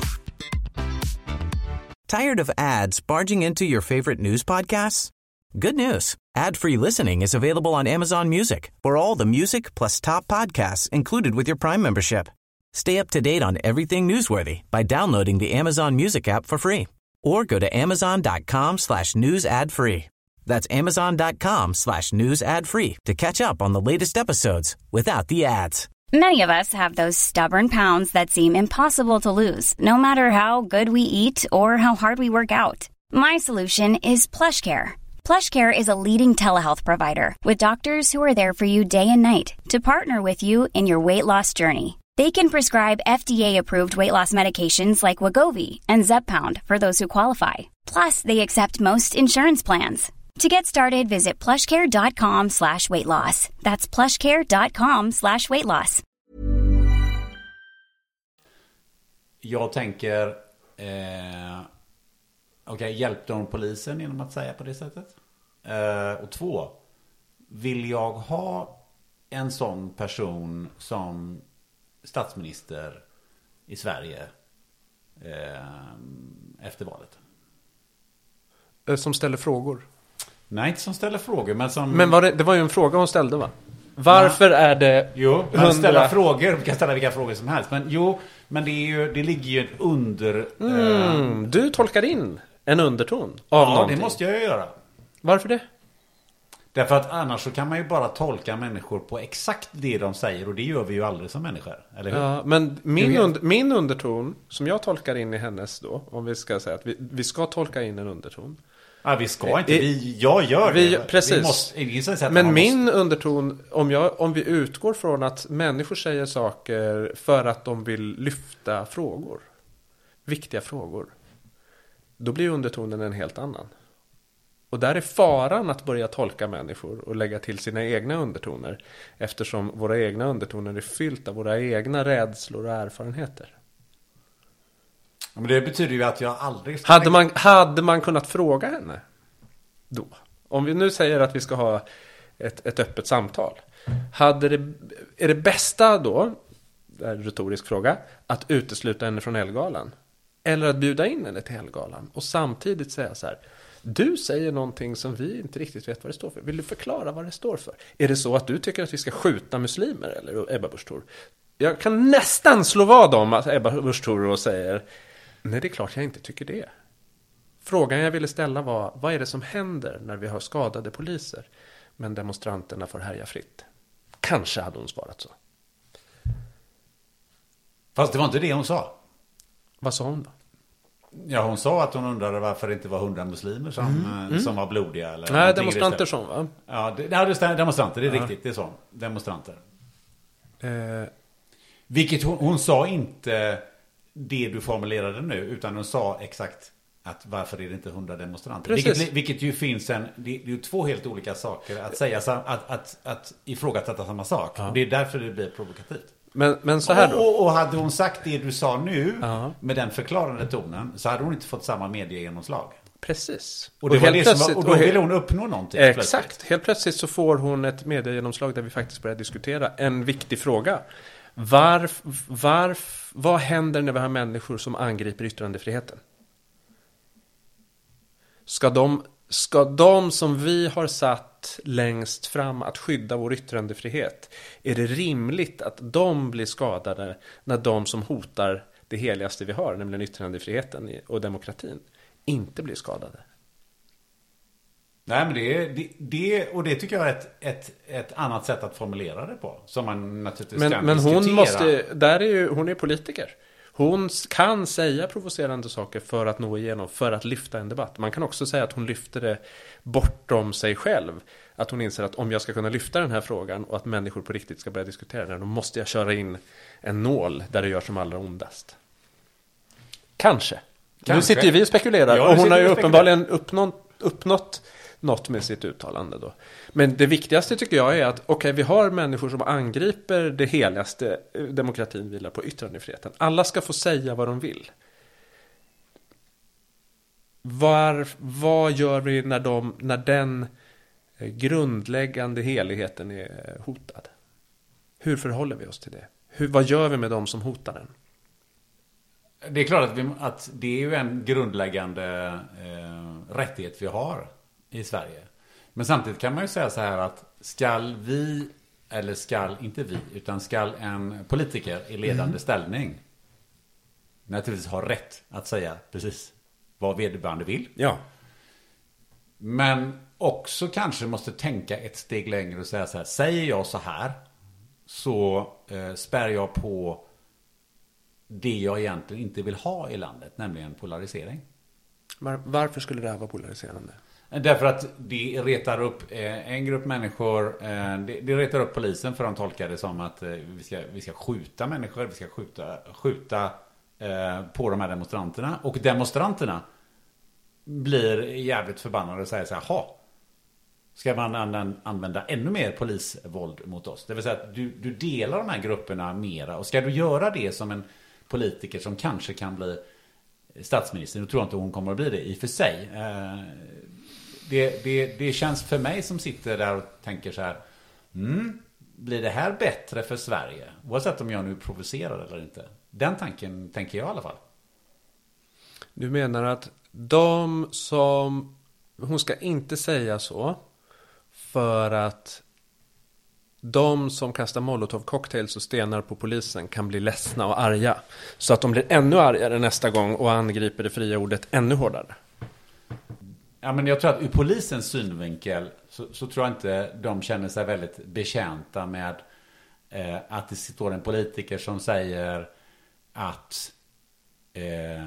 Tired of ads barging into your favorite news podcasts? Good news. Ad-free listening is available on Amazon Music for all the music plus top podcasts included with your Prime membership. Stay up to date on everything newsworthy by downloading the Amazon Music app for free or go to amazon.com slash news ad free. That's amazon.com slash news ad free to catch up on the latest episodes without the ads. Many of us have those stubborn pounds that seem impossible to lose, no matter how good we eat or how hard we work out. My solution is PlushCare. PlushCare is a leading telehealth provider with doctors who are there for you day and night to partner with you in your weight loss journey. They can prescribe F D A-approved weight loss medications like Wegovy and Zepbound for those who qualify. Plus, they accept most insurance plans. To get started, visit plushcare.com slash weight loss. That's plushcare.com slash weight loss. Jag tänker... Eh, Okej, okay, hjälpte hon polisen genom att säga på det sättet? Eh, och två, vill jag ha en sån person som statsminister i Sverige eh, efter valet? Som ställer frågor? Nej, inte som ställer frågor, men som... Men var det, det var ju en fråga hon ställde, va? Varför ja. är det... Jo, man ställer frågor. Vi kan ställa vilka frågor som helst. Men jo, men det, är ju, det ligger ju under... Mm, eh... Du tolkar in en underton av ja, någonting. Det måste jag ju göra. Varför det? Därför att annars så kan man ju bara tolka människor på exakt det de säger. Och det gör vi ju aldrig som människor, eller hur? Ja, men min, und- min underton, som jag tolkar in i hennes då, om vi ska säga att vi, vi ska tolka in en underton. Ja, vi ska inte. Vi, jag gör vi, det. Precis. Vi måste, men min måste... underton, om, jag, om vi utgår från att människor säger saker för att de vill lyfta frågor, viktiga frågor, då blir undertonen en helt annan. Och där är faran att börja tolka människor och lägga till sina egna undertoner, eftersom våra egna undertoner är fyllt av våra egna rädslor och erfarenheter. Men det betyder ju att jag aldrig... Hade man, hade man kunnat fråga henne då? Om vi nu säger att vi ska ha ett, ett öppet samtal. Hade det, är det bästa då, det är en retorisk fråga, att utesluta henne från Ellegalan? Eller att bjuda in henne till Ellegalan och samtidigt säga så här: du säger någonting som vi inte riktigt vet vad det står för. Vill du förklara vad det står för? Är det så att du tycker att vi ska skjuta muslimer eller Ebba Busch Thor? Jag kan nästan slå vad om att Ebba Busch Thor och säger: nej, det är klart jag inte tycker det. Frågan jag ville ställa var: vad är det som händer när vi har skadade poliser men demonstranterna får härja fritt? Kanske hade hon svarat så. Fast det var inte det hon sa. Vad sa hon då? Ja, hon sa att hon undrade varför det inte var hundra muslimer som, mm. Mm. som var blodiga. Eller nej, demonstranter som, va? Ja, det, ja, det är demonstranter, det är ja. riktigt, det är så. Demonstranter. Eh. Vilket hon, hon sa inte det du formulerade nu, utan hon sa exakt att varför är det inte hundra demonstranter. Vilket, vilket ju finns en, det, det är ju två helt olika saker att säga, att, att, att ifrågasätta samma sak. Ja. Och det är därför det blir provokativt. Men, men så här då. Och, och hade hon sagt det du sa nu ja. med den förklarande tonen, så hade hon inte fått samma mediegenomslag. Precis. Och, det och, var det som var, och då och ville hon uppnå någonting. Exakt. Plötsligt. Helt plötsligt så får hon ett mediegenomslag där vi faktiskt börjar diskutera en viktig fråga. Varf, varf, vad händer när vi har människor som angriper yttrandefriheten? Ska de, ska de som vi har satt längst fram att skydda vår yttrandefrihet, är det rimligt att de blir skadade när de som hotar det heligaste vi har, nämligen yttrandefriheten och demokratin, inte blir skadade? Nej, men det, är, det, det och det tycker jag är ett, ett, ett annat sätt att formulera det på, som man naturligtvis men, kan men diskutera. hon måste, där är ju, hon är politiker. Hon kan säga provocerande saker för att nå igenom, för att lyfta en debatt. Man kan också säga att hon lyfter det bortom sig själv. Att hon inser att om jag ska kunna lyfta den här frågan och att människor på riktigt ska börja diskutera den, då måste jag köra in en nål där det gör som allra ondast. Kanske. Kanske. Nu sitter ju vi och spekulerar. Ja, och hon har ju uppenbarligen uppnått, uppnått något med sitt uttalande då. Men det viktigaste tycker jag är att okej, okay, vi har människor som angriper det heligaste demokratin vilar på, yttrandefriheten. Alla ska få säga vad de vill. Var, vad gör vi när, de, när den grundläggande heligheten är hotad? Hur förhåller vi oss till det? Hur, vad gör vi med dem som hotar den? Det är klart att, vi, att det är ju en grundläggande eh, rättighet vi har i Sverige. Men samtidigt kan man ju säga så här att skall vi, eller skall inte vi, utan skall en politiker i ledande mm. ställning naturligtvis ha rätt att säga precis vad vederbörande vill. Ja. Men också kanske måste tänka ett steg längre och säga så här: säger jag så här så eh, spär jag på det jag egentligen inte vill ha i landet, nämligen polarisering. Var, varför skulle det här vara polariserande? Därför att det retar upp eh, en grupp människor, eh, det, det retar upp polisen, för de tolkar det som att eh, vi, ska, vi ska skjuta människor, vi ska skjuta, skjuta eh, på de här demonstranterna. Och demonstranterna blir jävligt förbannade och säger så här: ha, ska man använda, använda ännu mer polisvåld mot oss? Det vill säga att du, du delar de här grupperna mera. Och ska du göra det som en politiker som kanske kan bli statsminister, nu tror jag inte hon kommer att bli det i och för sig. Eh, det, det, det känns för mig som sitter där och tänker så här: mm, blir det här bättre för Sverige? Oavsett om jag nu provocerar eller inte. Den tanken tänker jag i alla fall. Du menar att de som... Hon ska inte säga så för att de som kastar molotov-cocktails och stenar på polisen kan bli ledsna och arga. Så att de blir ännu argare nästa gång och angriper det fria ordet ännu hårdare. Ja, men jag tror att ur polisens synvinkel så, så tror jag inte de känner sig väldigt betjänta med eh, att det står en politiker som säger att eh,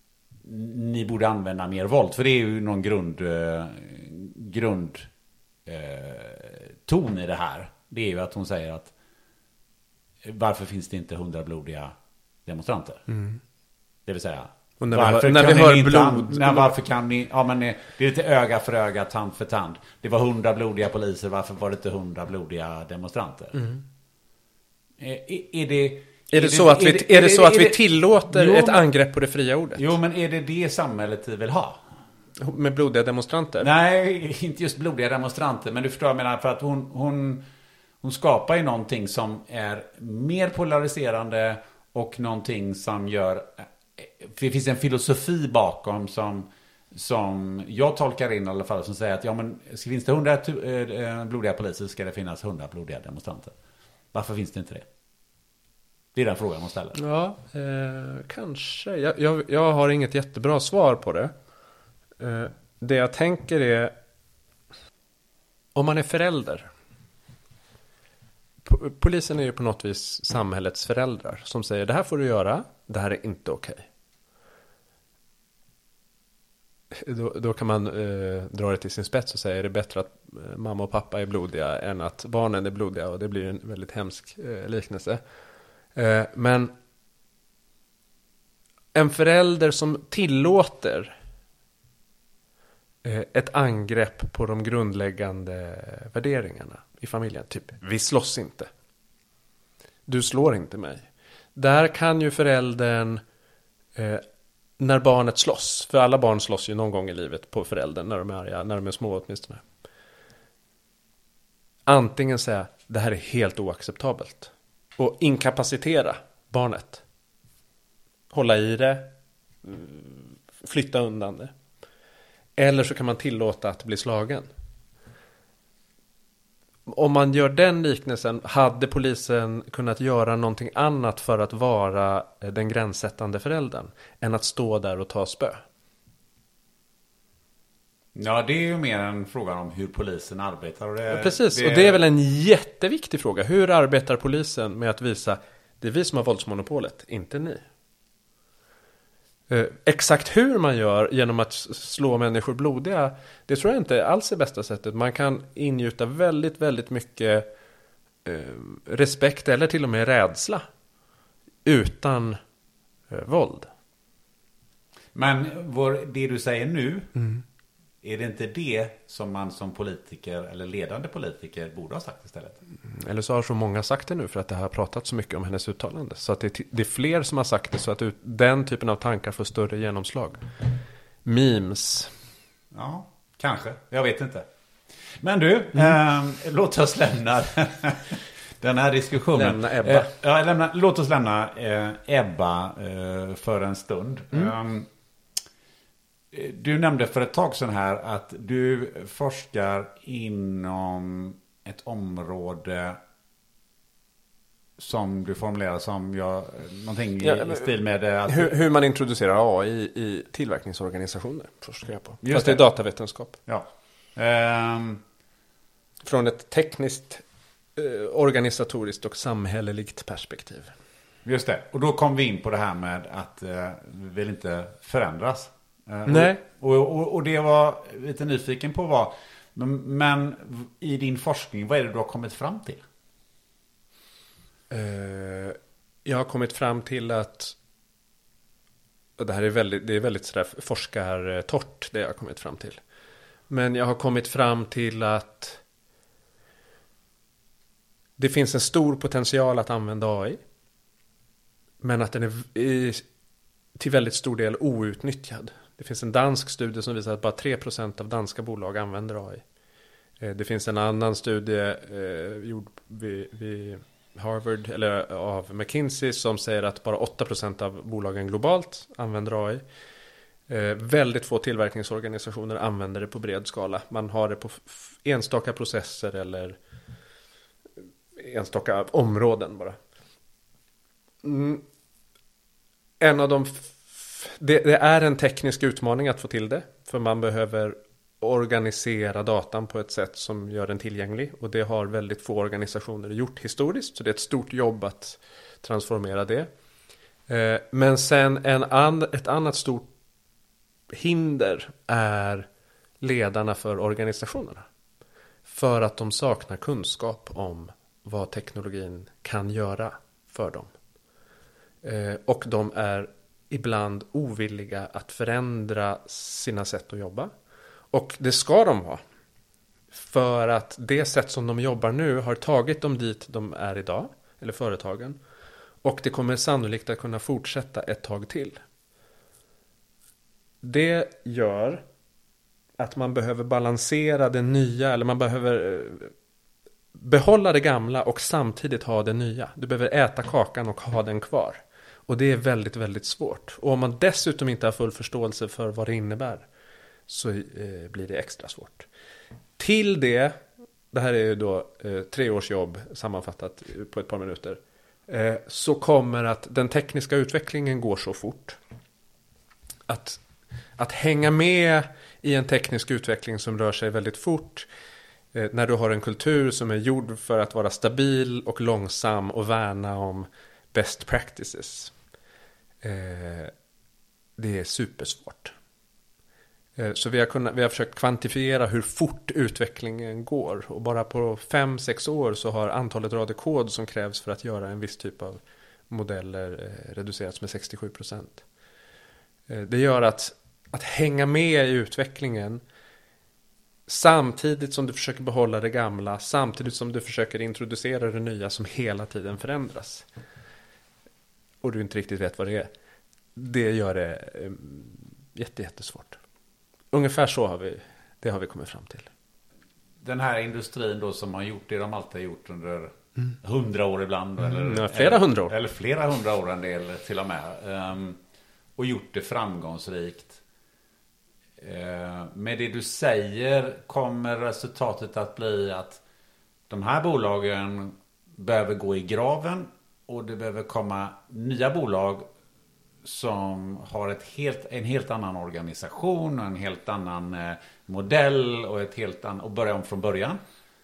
ni borde använda mer våld. För det är ju någon grund, eh, grund eh, ton i det här. Det är ju att hon säger att varför finns det inte hundra blodiga demonstranter? Mm. Det vill säga, och när varför vi hör, när vi hör blod, nej, varför kan ni, ja, men det är lite öga för öga, tand för tand. Det var hundra blodiga poliser, varför var det inte hundra blodiga demonstranter? Mm. Är, är det Är det, är det så att vi, är det, är det så att vi tillåter jo, ett angrepp på det fria ordet? Jo, men är det det samhället vi vill ha? Med blodiga demonstranter? Nej, inte just blodiga demonstranter. Men du förstår, jag menar, för att hon, hon, hon skapar ju någonting som är mer polariserande och någonting som gör... För det finns en filosofi bakom som, som jag tolkar in i alla fall, som säger att ja, men finns det hundra blodiga poliser så ska det finnas hundra blodiga demonstranter. Varför finns det inte det? Det är den frågan man ställer. Ja, eh, kanske. Jag, jag, jag har inget jättebra svar på det. Eh, det jag tänker är, om man är förälder. P- polisen är ju på något vis samhällets föräldrar som säger: det här får du göra, det här är inte okej. Då, då kan man eh, dra det till sin spets och säga: är det bättre att eh, mamma och pappa är blodiga än att barnen är blodiga? Och det blir en väldigt hemsk eh, liknelse. Eh, men en förälder som tillåter eh, ett angrepp på de grundläggande värderingarna i familjen, typ vi slåss inte, du slår inte mig. Där kan ju föräldern eh, när barnet slåss, för alla barn slåss ju någon gång i livet på föräldern när de är arga, när de är små åtminstone, antingen säga: det här är helt oacceptabelt, och inkapacitera barnet, hålla i det, flytta undan det. Eller så kan man tillåta att bli slagen. Om man gör den liknelsen, hade polisen kunnat göra någonting annat för att vara den gränssättande föräldern än att stå där och ta spö? Ja, det är ju mer en fråga om hur polisen arbetar. Och det, ja, precis, det... och det är väl en jätteviktig fråga. Hur arbetar polisen med att visa det är vi som har våldsmonopolet, inte ni? Eh, exakt hur man gör genom att slå människor blodiga, det tror jag inte alls är bästa sättet. Man kan ingjuta väldigt, väldigt mycket eh, respekt eller till och med rädsla utan eh, våld. Men vår, det du säger nu, mm. är det inte det som man som politiker eller ledande politiker borde ha sagt istället? Eller så har så många sagt det nu för att det har pratat så mycket om hennes uttalande. Så att det, det är fler som har sagt det så att ut, den typen av tankar får större genomslag. Memes. Ja, kanske. Jag vet inte. Men du, mm. eh, låt oss lämna den här diskussionen. Lämna Ebba. Eh, ja, lämna, låt oss lämna eh, Ebba eh, för en stund. Mm. Um, Du nämnde för ett tag sedan här att du forskar inom ett område som du formulerar som jag, någonting i, ja, i stil med att hur, hur man introducerar A I i tillverkningsorganisationer forskar jag på. Just Fast det är datavetenskap. Ja. Um, Från ett tekniskt, eh, organisatoriskt och samhälleligt perspektiv. Just det. Och då kom vi in på det här med att eh, vi vill inte förändras. Nej. Och, och, och det var lite nyfiken på vad, men, men i din forskning, vad är det du har kommit fram till? Uh, jag har kommit fram till att, och det här är väldigt, det är väldigt sådär forskartorrt det jag har kommit fram till. Men jag har kommit fram till att det finns en stor potential att använda A I. Men att den är i, till väldigt stor del outnyttjad. Det finns en dansk studie som visar att bara tre procent av danska bolag använder A I. Det finns en annan studie eh, gjord vid, vid Harvard eller av McKinsey som säger att bara åtta procent av bolagen globalt använder A I. Eh, väldigt få tillverkningsorganisationer använder det på bred skala. Man har det på f- enstaka processer eller enstaka områden bara. Mm. En av de f- det, det är en teknisk utmaning att få till det. För man behöver organisera datan på ett sätt som gör den tillgänglig. Och det har väldigt få organisationer gjort historiskt. Så det är ett stort jobb att transformera det. Eh, men sen en an, ett annat stort hinder är ledarna för organisationerna. För att de saknar kunskap om vad teknologin kan göra för dem. Eh, och de är ibland ovilliga att förändra sina sätt att jobba. Och det ska de vara. För att det sätt som de jobbar nu har tagit dem dit de är idag. Eller företagen. Och det kommer sannolikt att kunna fortsätta ett tag till. Det gör att man behöver balansera det nya. Eller man behöver behålla det gamla och samtidigt ha det nya. Du behöver äta kakan och ha den kvar. Och det är väldigt, väldigt svårt. Och om man dessutom inte har full förståelse för vad det innebär så eh, blir det extra svårt. Till det, det här är ju då eh, tre års jobb sammanfattat på ett par minuter. Eh, så kommer att den tekniska utvecklingen går så fort. Att, att hänga med i en teknisk utveckling som rör sig väldigt fort. Eh, när du har en kultur som är gjord för att vara stabil och långsam och värna om best practices. Eh, det är supersvårt. Eh, så vi har, kunnat, vi har försökt kvantifiera hur fort utvecklingen går. Och bara på fem sex år så har antalet rader kod som krävs för att göra en viss typ av modeller eh, reducerats med sextiosju procent. Eh, det gör att, att hänga med i utvecklingen samtidigt som du försöker behålla det gamla, samtidigt som du försöker introducera det nya som hela tiden förändras. Och du inte riktigt vet vad det är. Det gör det eh, jätte, jättesvårt. Ungefär så har vi, det har vi kommit fram till. Den här industrin då som har gjort det de alltid har gjort under hundra år ibland. Mm. Eller, Ja, flera eller, hundra år. Eller flera hundra år en del till och med. Um, och gjort det framgångsrikt. Eh, med det du säger kommer resultatet att bli att de här bolagen behöver gå i graven och det behöver komma nya bolag som har ett helt, en helt annan organisation och en helt annan eh, modell och, ett helt an, och börja om från början.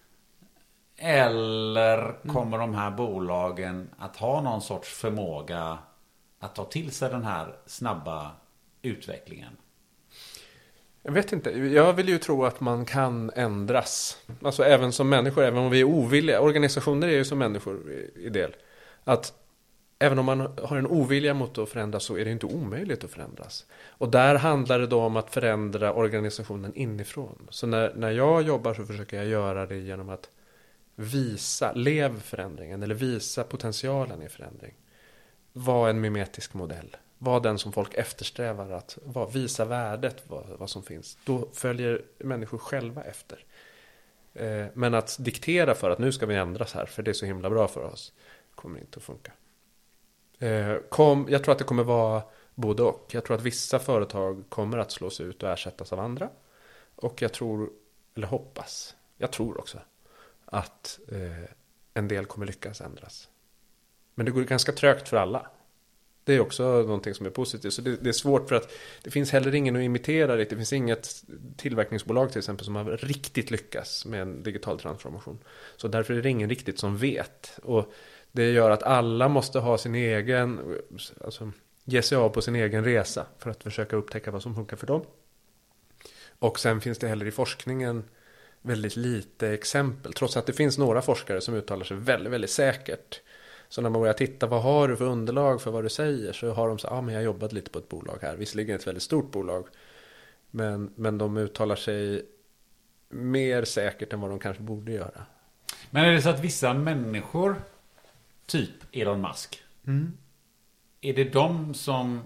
Eller kommer mm. de här bolagen att ha någon sorts förmåga att ta till sig den här snabba utvecklingen? Jag vet inte. Jag vill ju tro att man kan ändras. Alltså även som människor, även om vi är ovilliga. Organisationer är ju som människor i del. Att även om man har en ovilja mot att förändras så är det inte omöjligt att förändras. Och där handlar det då om att förändra organisationen inifrån. Så när, när jag jobbar så försöker jag göra det genom att visa, lev förändringen eller visa potentialen i förändring. Var en mimetisk modell. Var den som folk eftersträvar att var, visa värdet vad, vad som finns. Då följer människor själva efter. Eh, men att diktera för att nu ska vi ändras här för det är så himla bra för oss kommer inte att funka. Eh, kom, jag tror att det kommer vara både och. Jag tror att vissa företag kommer att slås ut och ersättas av andra. Och jag tror, eller hoppas, jag tror också att eh, en del kommer lyckas ändras. Men det går ganska trögt för alla. Det är också någonting som är positivt. Så det, det är svårt för att det finns heller ingen att imitera det. Det finns inget tillverkningsbolag till exempel som har riktigt lyckats med en digital transformation. Så därför är det ingen riktigt som vet. Och det gör att alla måste ha sin egen, alltså ge sig av på sin egen resa för att försöka upptäcka vad som funkar för dem. Och sen finns det heller i forskningen väldigt lite exempel. Trots att det finns några forskare som uttalar sig väldigt, väldigt säkert. Så när man börjar titta, vad har du för underlag för vad du säger? Så har de så ja ah, men jag har jobbat lite på ett bolag här. Visserligen ett väldigt stort bolag. Men, men de uttalar sig mer säkert än vad de kanske borde göra. Men är det så att vissa människor, typ Elon Musk, mm. är det de som,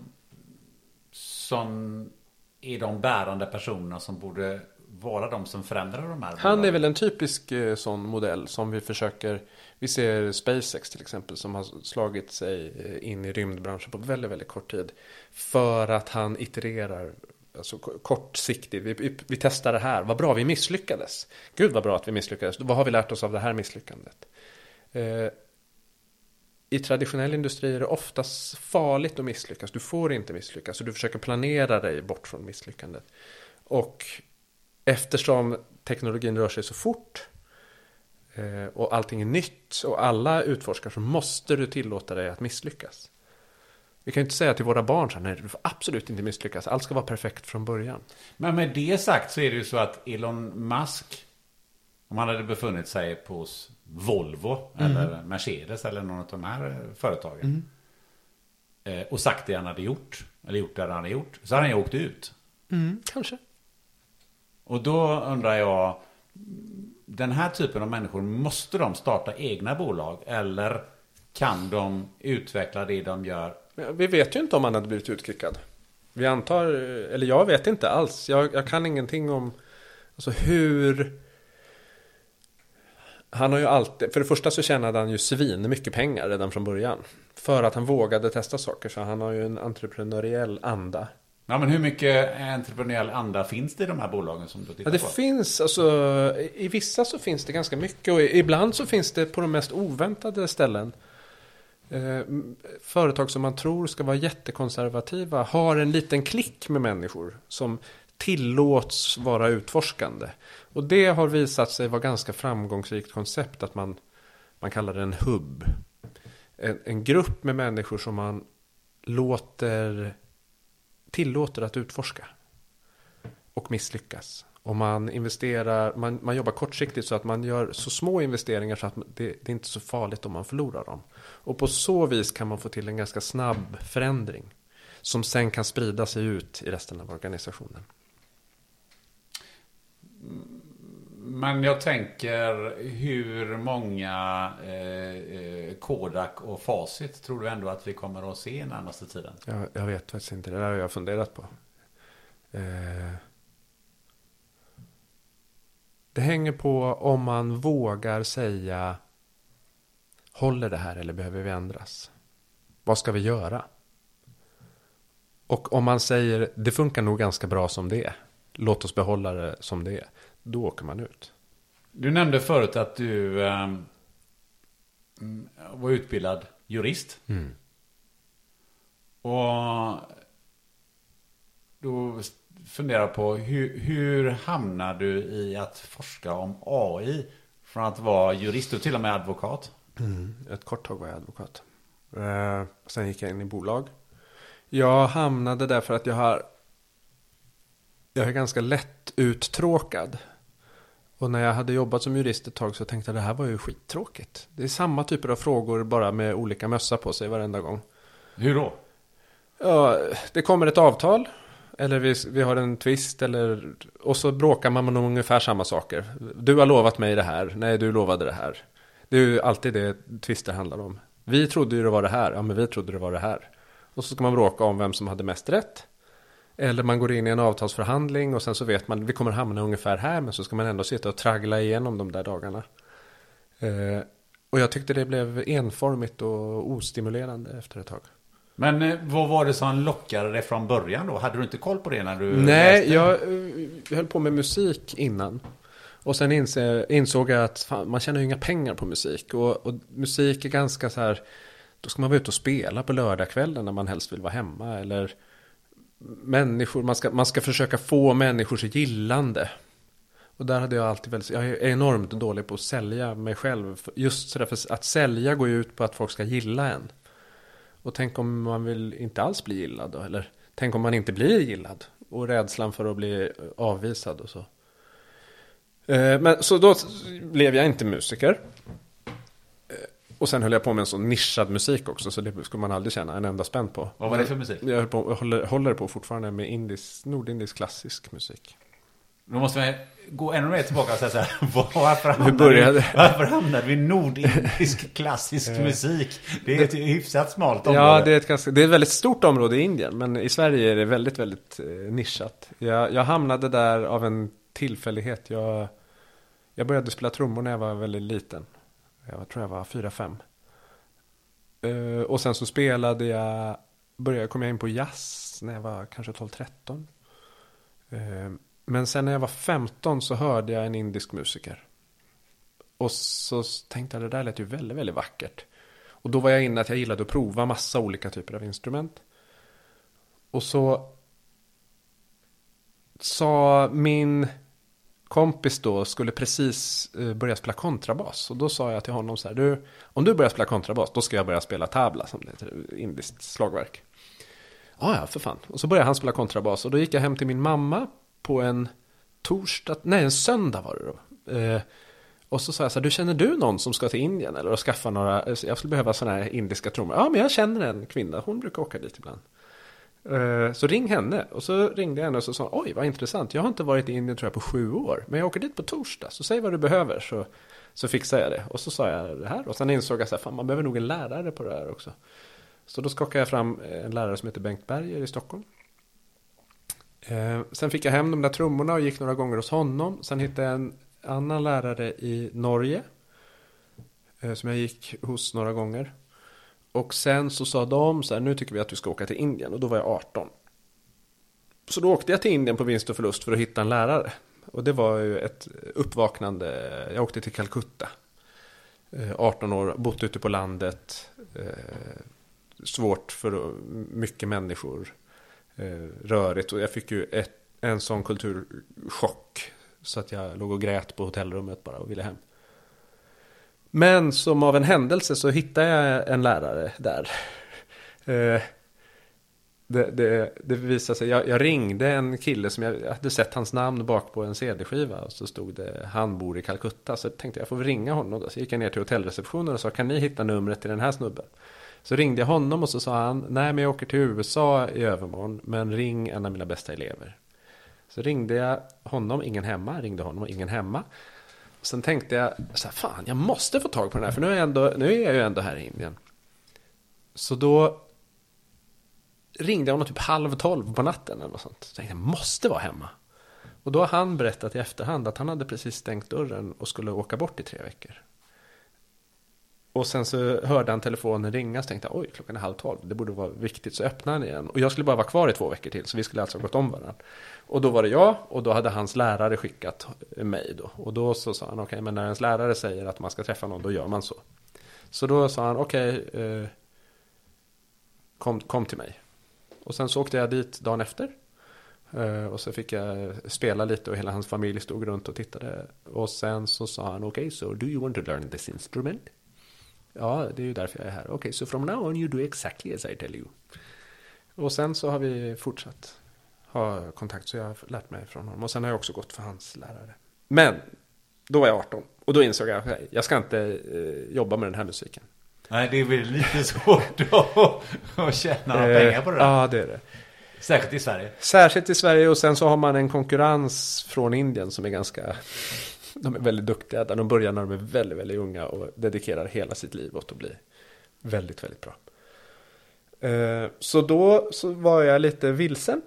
som är de bärande personerna som borde vara de som förändrar de här? Han är väl en typisk eh, sån modell som vi försöker. Vi ser SpaceX till exempel som har slagit sig in i rymdbranschen på väldigt, väldigt kort tid. För att han itererar alltså kortsiktigt. Vi, vi, vi testar det här. Vad bra vi misslyckades. Gud vad bra att vi misslyckades. Vad har vi lärt oss av det här misslyckandet? Eh, I traditionell industri är det oftast farligt att misslyckas. Du får inte misslyckas. Så du försöker planera dig bort från misslyckandet. Och eftersom teknologin rör sig så fort och allting är nytt och alla utforskar så måste du tillåta dig att misslyckas. Vi kan ju inte säga till våra barn så här, nej, du får absolut inte misslyckas. Allt ska vara perfekt från början. Men med det sagt så är det ju så att Elon Musk, om han hade befunnit sig på Volvo mm. eller Mercedes eller någon av de här företagen mm. och sagt det han hade gjort eller gjort det han hade gjort, så hade han ju åkt ut. Mm, kanske. Och då undrar jag, den här typen av människor, måste de starta egna bolag eller kan de utveckla det de gör? Vi vet ju inte om han hade blivit utkickad. Vi antar, eller jag vet inte alls. Jag, jag kan ingenting om alltså hur. Han har ju alltid, för det första så tjänade han ju svin mycket pengar redan från början. För att han vågade testa saker, så han har ju en entreprenöriell anda. Ja, men hur mycket entreprenöriell anda finns det i de här bolagen som du tittar ja, det på? Det finns, alltså, i vissa så finns det ganska mycket. Och ibland så finns det på de mest oväntade ställen. Eh, företag som man tror ska vara jättekonservativa har en liten klick med människor som tillåts vara utforskande. Och det har visat sig vara ganska framgångsrikt koncept att man, man kallar det en hubb. En, en grupp med människor som man låter... tillåter att utforska och misslyckas. Och man investerar, man, man jobbar kortsiktigt så att man gör så små investeringar så att det, det är inte så farligt om man förlorar dem. Och på så vis kan man få till en ganska snabb förändring som sen kan sprida sig ut i resten av organisationen. Men jag tänker, hur många eh, Kodak och Facit tror du ändå att vi kommer att se närmaste tiden? Jag, jag vet faktiskt inte, det där har jag funderat på. Eh, det hänger på om man vågar säga, håller det här eller behöver vi ändras? Vad ska vi göra? Och om man säger, det funkar nog ganska bra som det är. låt oss behålla det som det är. Då åker man ut. Du nämnde förut att du eh, var utbildad jurist. Mm. Och då funderar på hur, hur hamnar du i att forska om A I från att vara jurist och till och med advokat? Mm. Ett kort tag var jag advokat. Eh, sen gick jag in i bolag. Jag hamnade där för att jag har jag är ganska lätt uttråkad. Och när jag hade jobbat som jurist ett tag så tänkte jag det här var ju skittråkigt. Det är samma typer av frågor bara med olika mössa på sig varenda gång. Hur då? Ja, det kommer ett avtal. Eller vi, vi har en twist. Eller, och så bråkar man om ungefär samma saker. Du har lovat mig det här. Nej, du lovade det här. Det är ju alltid det twister handlar om. Vi trodde ju det var det här. Ja, men vi trodde det var det här. Och så ska man bråka om vem som hade mest rätt. Eller man går in i en avtalsförhandling och sen så vet man vi kommer hamna ungefär här, men så ska man ändå sitta och traggla igenom de där dagarna. Eh, och jag tyckte det blev enformigt och ostimulerande efter ett tag. Men eh, vad var det som lockade dig från början då? Hade du inte koll på det när du Nej, läste? jag, jag höll på med musik innan. Och sen inse, insåg jag att fan, man tjänar ju inga pengar på musik. Och, och musik är ganska så här, då ska man vara ute och spela på lördagskvällen när man helst vill vara hemma. Eller människor, man ska, man ska försöka få människors gillande. Och där hade jag alltid väldigt, jag är enormt dålig på att sälja mig själv. Just sådär, för att sälja går ju ut på att folk ska gilla en. Och tänk om man vill inte alls bli gillad då, eller tänk om man inte blir gillad. Och rädslan för att bli avvisad och så. Men så då blev jag inte musiker. Och sen höll jag på med en sån nischad musik också, så det skulle man aldrig känna en enda spänn på. Vad var det för musik? Jag, höll på, jag håller, håller på fortfarande med indisk, nordindisk klassisk musik. Då måste man gå ännu mer tillbaka och säga så här, varför hamnade vi, varför hamnade vi nordindisk klassisk musik? Det är ett hyfsat smalt område. Ja, det är, ett ganska, det är ett väldigt stort område i Indien, men i Sverige är det väldigt, väldigt eh, nischat. Jag, jag hamnade där av en tillfällighet. Jag, jag började spela trummor när jag var väldigt liten. Jag tror jag var fyra fem. Uh, och sen så spelade jag, började kom jag in på jazz när jag var kanske tolv tretton. Uh, men sen när jag var femton så hörde jag en indisk musiker. Och så tänkte jag, det där lät ju väldigt, väldigt vackert. Och då var jag inne att jag gillade att prova massa olika typer av instrument. Och så sa min kompis då skulle precis börja spela kontrabas. Och då sa jag till honom så här, du, om du börjar spela kontrabas, då ska jag börja spela tabla, som det heter, indiskt slagverk. Ja, ja, för fan. Och så började han spela kontrabas. Och då gick jag hem till min mamma på en torsdag, nej en söndag var det då. Eh, och så sa jag så här, du känner du någon som ska till Indien? Eller att skaffa några, jag skulle behöva sådana här indiska trummor. Ja, men jag känner en kvinna, hon brukar åka dit ibland. Så ring henne. Och så ringde jag henne och så sa, oj vad intressant, jag har inte varit i Indien tror jag på sju år, men jag åker dit på torsdag, så säg vad du behöver, så, så fixar jag det. Och så sa jag det här, och sen insåg jag så här, fan man behöver nog en lärare på det här också. Så då skakade jag fram en lärare som heter Bengt Berger i Stockholm. eh, Sen fick jag hem de där trummorna och gick några gånger hos honom. Sen hittade jag en annan lärare i Norge eh, som jag gick hos några gånger. Och sen så sa de så här, nu tycker vi att du ska åka till Indien. Och då var jag arton. Så då åkte jag till Indien på vinst och förlust för att hitta en lärare. Och det var ju ett uppvaknande. Jag åkte till Calcutta. arton år, bott ute på landet. Svårt för mycket människor. Rörigt. Och jag fick ju ett, en sån kulturchock. Så att jag låg och grät på hotellrummet bara och ville hem. Men som av en händelse så hittade jag en lärare där. Eh, det, det, det visade sig, jag, jag ringde en kille som jag, jag hade sett hans namn bak på en cd-skiva. Och så stod det, han bor i Calcutta. Så tänkte jag, jag får ringa honom då. Så gick jag ner till hotellreceptionen och sa, kan ni hitta numret till den här snubben? Så ringde jag honom och så sa han, nej men jag åker till U S A i övermorgon, men ring en av mina bästa elever. Så ringde jag honom, ingen hemma. Ringde honom, ingen hemma. Sen tänkte jag, så här, fan, jag måste få tag på den här. För nu är, jag ändå, nu är jag ju ändå här i Indien. Så då ringde jag honom typ halv tolv på natten eller något sånt. Så tänkte jag, måste vara hemma. Och då har han berättat i efterhand att han hade precis stängt dörren och skulle åka bort i tre veckor. Och sen så hörde han telefonen ringa, så tänkte jag, oj, klockan är halv tolv, det borde vara viktigt, så öppnade han igen. Och jag skulle bara vara kvar i två veckor till, så vi skulle alltså ha gått om varandra. Och då var det jag, och då hade hans lärare skickat mig då. Och då så sa han, okej, okay, men när ens lärare säger att man ska träffa någon, då gör man så. Så då sa han, okej, okay, eh, kom, kom till mig. Och sen så åkte jag dit dagen efter. Uh, och så fick jag spela lite och hela hans familj stod runt och tittade. Och sen så sa han, okej, okay, so do you want to learn this instrument? Ja, det är ju därför jag är här. Okej, okay, so from now on you do exactly as I tell you. Och sen så har vi fortsatt ha kontakt, så jag har lärt mig från honom. Och sen har jag också gått för hans lärare. Men då var jag arton och då insåg jag, okay, jag ska inte uh, jobba med den här musiken. Nej, det är väl lite svårt att, att tjäna uh, pengar på det där. Ja, det är det. Särskilt i Sverige. Särskilt i Sverige, och sen så har man en konkurrens från Indien som är ganska, de är väldigt duktiga. Där de börjar när de är väldigt, väldigt unga och dedikerar hela sitt liv åt att bli väldigt, väldigt bra. Så då så var jag lite vilsen.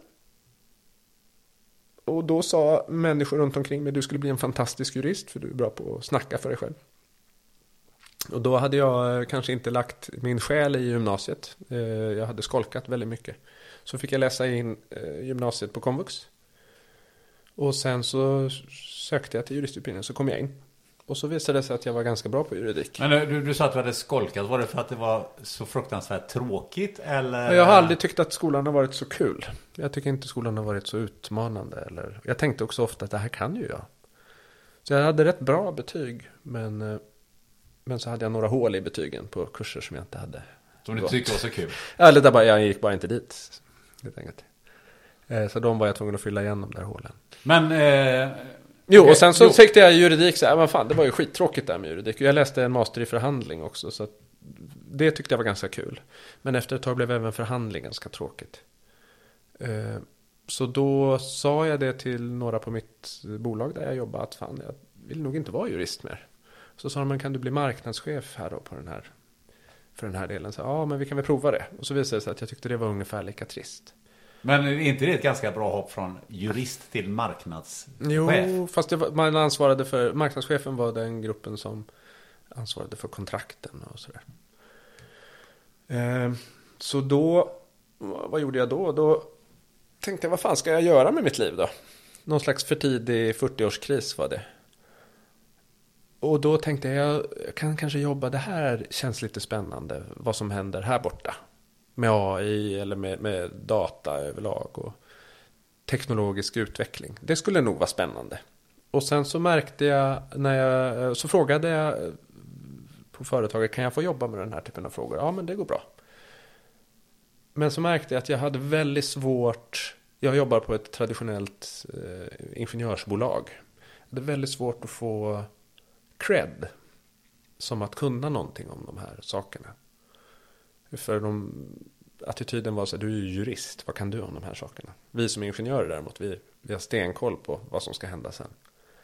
Och då sa människor runt omkring mig, du skulle bli en fantastisk jurist för du är bra på att snacka för dig själv. Och då hade jag kanske inte lagt min själ i gymnasiet. Jag hade skolkat väldigt mycket. Så fick jag läsa in gymnasiet på komvux. Och sen så sökte jag till juristutbildningen, så kom jag in. Och så visade det sig att jag var ganska bra på juridik. Men du, du sa att du hade skolkat. Var det för att det var så fruktansvärt tråkigt? Eller? Jag har aldrig tyckt att skolan har varit så kul. Jag tycker inte skolan har varit så utmanande. Eller... Jag tänkte också ofta att det här kan ju jag. Så jag hade rätt bra betyg. Men, men så hade jag några hål i betygen på kurser som jag inte hade. Som du tyckte var så kul? Eller där bara, jag gick bara inte dit. Så de var jag tvungen att fylla igen de där hålen. Men... Eh... Jo, och sen så jo. tyckte jag juridik så här, men fan, det var ju skittråkigt där med juridik. Jag läste en master i förhandling också, så att det tyckte jag var ganska kul. Men efter ett tag blev även förhandling ganska tråkigt. Så då sa jag det till några på mitt bolag där jag jobbar, att fan, jag vill nog inte vara jurist mer. Så sa de, men kan du bli marknadschef här då på den här, för den här delen? Så ja, men vi kan väl prova det. Och så visade det sig att jag tyckte det var ungefär lika trist. Men är inte det ett ganska bra hopp från jurist till marknadschef? Jo, fast det var, man ansvarade för, marknadschefen var den gruppen som ansvarade för kontrakten och sådär. Eh, så då, vad gjorde jag då? Då tänkte jag, vad fan ska jag göra med mitt liv då? Någon slags för tidig fyrtioårskris var det. Och då tänkte jag, jag kan kanske jobba, det här känns lite spännande, vad som händer här borta. Med A I eller med, med data överlag och teknologisk utveckling. Det skulle nog vara spännande. Och sen så märkte jag, när jag, så frågade jag på företaget, kan jag få jobba med den här typen av frågor? Ja, men det går bra. Men så märkte jag att jag hade väldigt svårt, jag jobbar på ett traditionellt eh, ingenjörsbolag. Det är väldigt svårt att få cred som att kunna någonting om de här sakerna. För de, attityden var så här, du är ju jurist, vad kan du om de här sakerna? Vi som ingenjörer däremot, vi, vi har stenkoll på vad som ska hända sen.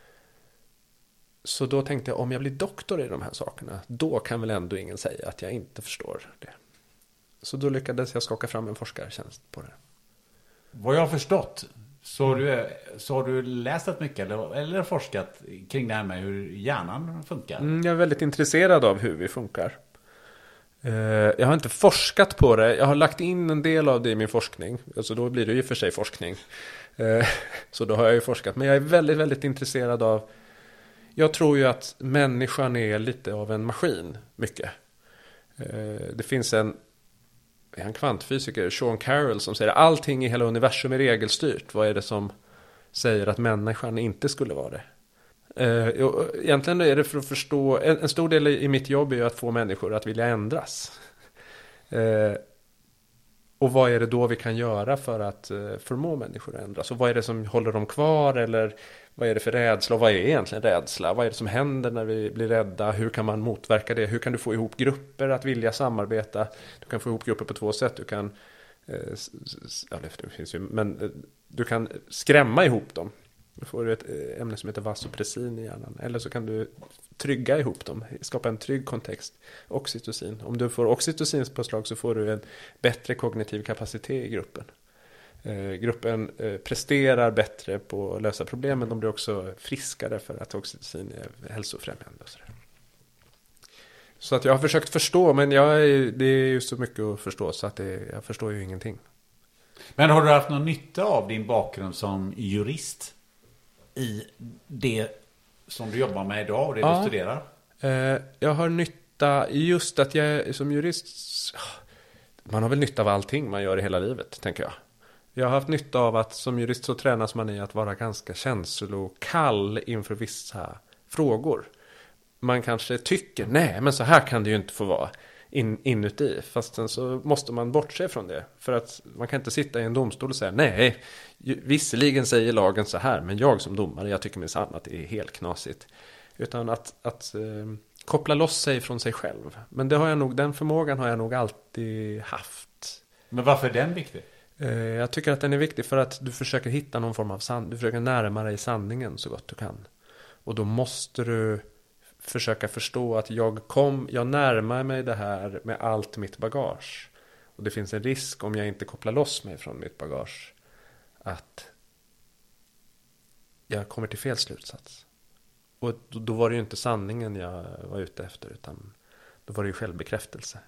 Så då tänkte jag, om jag blir doktor i de här sakerna, då kan väl ändå ingen säga att jag inte förstår det. Så då lyckades jag skaka fram en forskartjänst på det. Vad jag har förstått, så har du, så har du läst ett mycket eller, eller forskat kring det här med hur hjärnan funkar? Mm, jag är väldigt intresserad av hur vi funkar. Jag har inte forskat på det. Jag har lagt in en del av det i min forskning. Alltså då blir det ju för sig forskning. Så då har jag ju forskat. Men jag är väldigt, väldigt intresserad av... Jag tror ju att människan är lite av en maskin. Mycket. Det finns en, en kvantfysiker, Sean Carroll, som säger att allting i hela universum är regelstyrt. Vad är det som säger att människan inte skulle vara det? Uh, egentligen är det för att förstå, en, en stor del i mitt jobb är ju att få människor att vilja ändras. Uh, och vad är det då vi kan göra för att uh, förmå människor att ändras? Och vad är det som håller dem kvar? Eller vad är det för rädsla? Och vad är egentligen rädsla? Vad är det som händer när vi blir rädda? Hur kan man motverka det? Hur kan du få ihop grupper att vilja samarbeta? Du kan få ihop grupper på två sätt. Du kan, uh, ja, det finns ju, men uh, du kan skrämma ihop dem. Då får du ett ämne som heter vasopressin i hjärnan. Eller så kan du trygga ihop dem. Skapa en trygg kontext. Oxytocin. Om du får oxytocinpåslag så får du en bättre kognitiv kapacitet i gruppen. Eh, gruppen eh, presterar bättre på att lösa problemen. De blir också friskare för att oxytocin är hälsofrämjande. Och sådär. Så att jag har försökt förstå, men jag är, det är ju så mycket att förstå så att det, jag förstår ju ingenting. Men har du haft någon nytta av din bakgrund som jurist i det som du jobbar med idag och det ja. du studerar? Eh, jag har nytta, just att jag som jurist, man har väl nytta av allting man gör i hela livet, tänker jag. Jag har haft nytta av att som jurist så tränas man i att vara ganska känslokall inför vissa frågor. Man kanske tycker, nej men så här kan det ju inte få vara in, inuti. Fast sen så måste man bortse från det. För att man kan inte sitta i en domstol och säga, nej, visserligen säger lagen så här, men jag som domare, jag tycker minsann att det är helt knasigt. Utan att, att eh, koppla loss sig från sig själv. Men det har jag nog, den förmågan har jag nog alltid haft. Men varför är den viktig? Jag tycker att den är viktig för att du försöker hitta någon form av sanning. Du försöker närma dig sanningen så gott du kan. Och då måste du försöka förstå att jag kom, jag närmar mig det här med allt mitt bagage. Och det finns en risk om jag inte kopplar loss mig från mitt bagage att jag kommer till fel slutsats. Och då, då var det ju inte sanningen jag var ute efter, utan då var det ju självbekräftelse.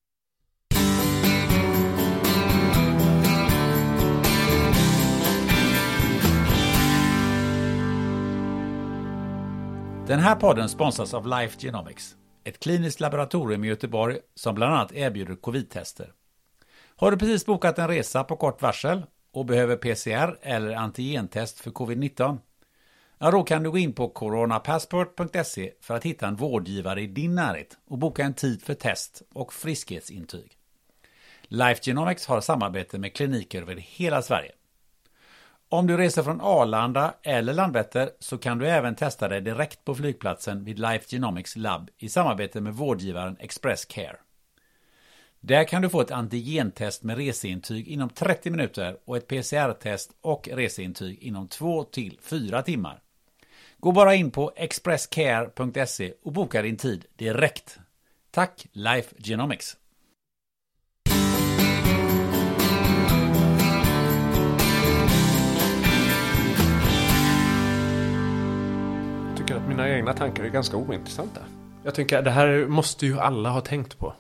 Den här podden sponsras av Life Genomics, ett kliniskt laboratorium i Göteborg som bland annat erbjuder covid-tester. Har du precis bokat en resa på kort varsel och behöver P C R eller antigentest för covid nitton? Ja, då kan du gå in på coronapassport punkt se för att hitta en vårdgivare i din närhet och boka en tid för test och friskhetsintyg. Life Genomics har samarbete med kliniker över hela Sverige. Om du reser från Arlanda eller Landvetter så kan du även testa dig direkt på flygplatsen vid Life Genomics Lab i samarbete med vårdgivaren Express Care. Där kan du få ett antigentest med reseintyg inom trettio minuter och ett P C R-test och reseintyg inom två till fyra timmar. Gå bara in på expresscare punkt se och boka din tid direkt. Tack Life Genomics! Jag tycker att mina egna tankar är ganska ointressanta. Jag tycker att det här måste ju alla ha tänkt på.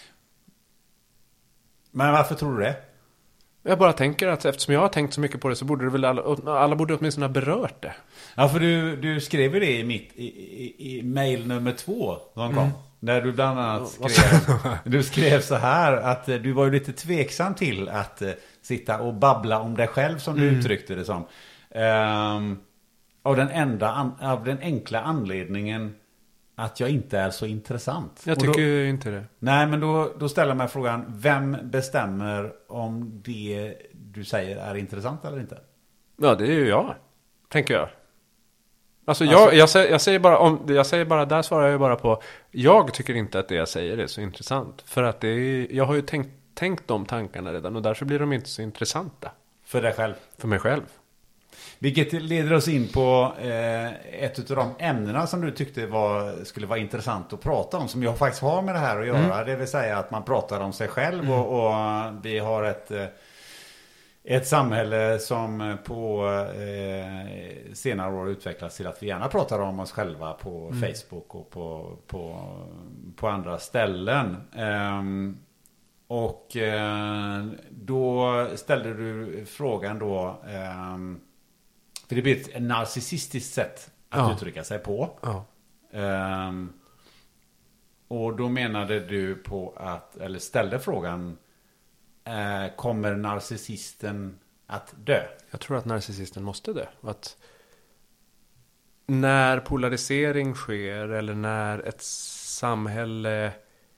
Men varför tror du det? Jag bara tänker att eftersom jag har tänkt så mycket på det så borde det väl alla, alla borde åtminstone ha berört det. Ja, för du, du skrev ju det i mitt i, i, i mail nummer två någon gång. Mm. Där du bland annat skrev, du skrev så här att du var ju lite tveksam till att uh, sitta och babbla om dig själv som mm. du uttryckte det som. Um, av, den enda, an, av den enkla anledningen att jag inte är så intressant. Jag tycker ju inte det. Nej, men då, då ställer jag mig frågan, vem bestämmer om det du säger är intressant eller inte? Ja, det är ju jag, tänker jag. Alltså, alltså jag, jag, säger, jag, säger bara, om, jag säger bara, där svarar jag bara på, jag tycker inte att det jag säger är så intressant. För att det är, jag har ju tänkt, tänkt de tankarna redan och därför blir de inte så intressanta. För dig själv? För mig själv. Vilket leder oss in på eh, ett av de ämnena som du tyckte var, skulle vara intressant att prata om. Som jag faktiskt har med det här att göra. Mm. Det vill säga att man pratar om sig själv. Mm. Och, och vi har ett, ett samhälle som på eh, senare år utvecklats till att vi gärna pratar om oss själva på mm. Facebook och på, på, på andra ställen. Um, och eh, då ställde du frågan då... Um, För det blir ett narcissistiskt sätt att ja. uttrycka sig på. Ja. Um, och då menade du på att, eller ställde frågan, uh, kommer narcissisten att dö? Jag tror att narcissisten måste dö. Att när polarisering sker eller när ett samhälle...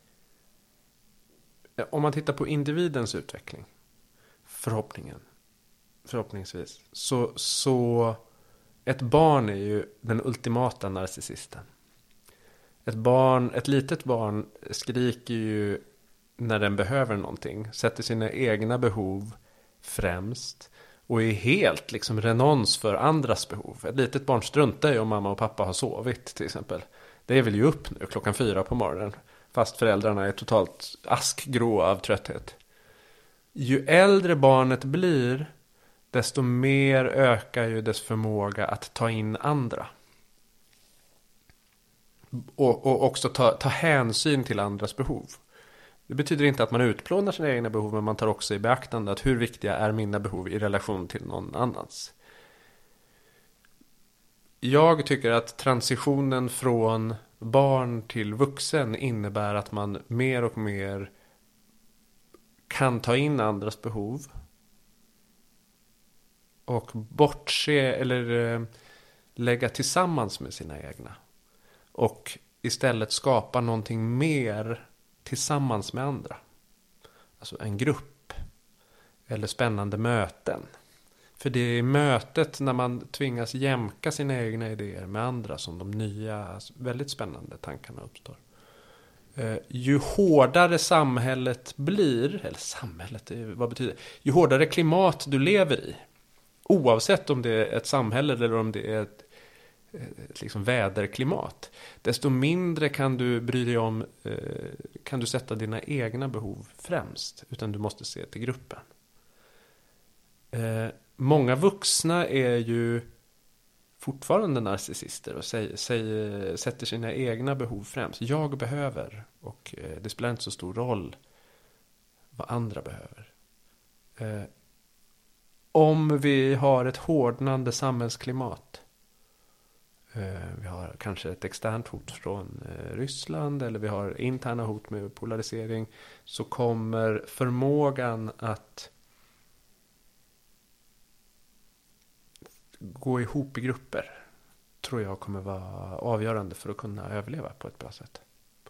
Om man tittar på individens utveckling, förhoppningen. Förhoppningsvis. Så, så ett barn är ju den ultimata narcissisten. Ett barn, ett litet barn skriker ju när den behöver någonting. Sätter sina egna behov främst. Och är helt liksom renons för andras behov. Ett litet barn struntar ju om mamma och pappa har sovit till exempel. Det är väl ju upp nu klockan fyra på morgonen. Fast föräldrarna är totalt askgrå av trötthet. Ju äldre barnet blir... desto mer ökar ju dess förmåga att ta in andra. Och, och också ta, ta hänsyn till andras behov. Det betyder inte att man utplånar sina egna behov, men man tar också i beaktande att hur viktiga är mina behov i relation till någon annans. Jag tycker att transitionen från barn till vuxen innebär att man mer och mer kan ta in andras behov och bortse eller lägga tillsammans med sina egna. Och istället skapa någonting mer tillsammans med andra. Alltså en grupp. Eller spännande möten. För det är i mötet när man tvingas jämka sina egna idéer med andra som de nya, väldigt spännande tankarna uppstår. Eh, ju hårdare samhället blir, eller samhället, vad betyder det? Ju hårdare klimat du lever i, oavsett om det är ett samhälle eller om det är ett, ett liksom väderklimat, desto mindre kan du bry dig om, eh, kan du sätta dina egna behov främst, utan du måste se till gruppen. Eh, många vuxna är ju fortfarande narcissister och säger, säger, sätter sina egna behov främst. Jag behöver, och eh, det spelar inte så stor roll vad andra behöver. Eh, om vi har ett hårdnande samhällsklimat, eh, vi har kanske ett externt hot från eh, Ryssland, eller vi har interna hot med polarisering, så kommer förmågan att gå ihop i grupper, tror jag kommer vara avgörande för att kunna överleva på ett bra sätt.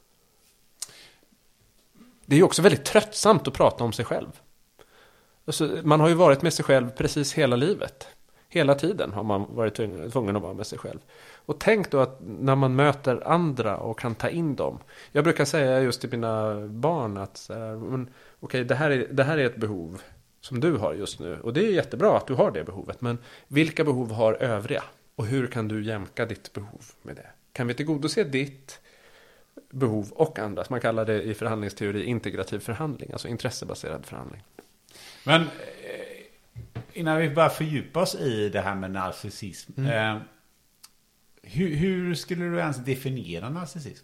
Det är ju också väldigt tröttsamt att prata om sig själv. Alltså, man har ju varit med sig själv precis hela livet. Hela tiden har man varit tvungen att vara med sig själv. Och tänk då att när man möter andra och kan ta in dem. Jag brukar säga just till mina barn att okej, okay, det här är, det här är ett behov som du har just nu. Och det är jättebra att du har det behovet. Men vilka behov har övriga? Och hur kan du jämka ditt behov med det? Kan vi tillgodose ditt behov och andras? Man kallar det i förhandlingsteori integrativ förhandling. Alltså intressebaserad förhandling. Men innan vi bara fördjupa oss i det här med narcissism. Mm. Eh, hur, hur skulle du ens definiera narcissism?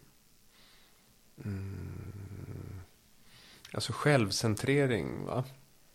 Mm. Alltså självcentrering, va?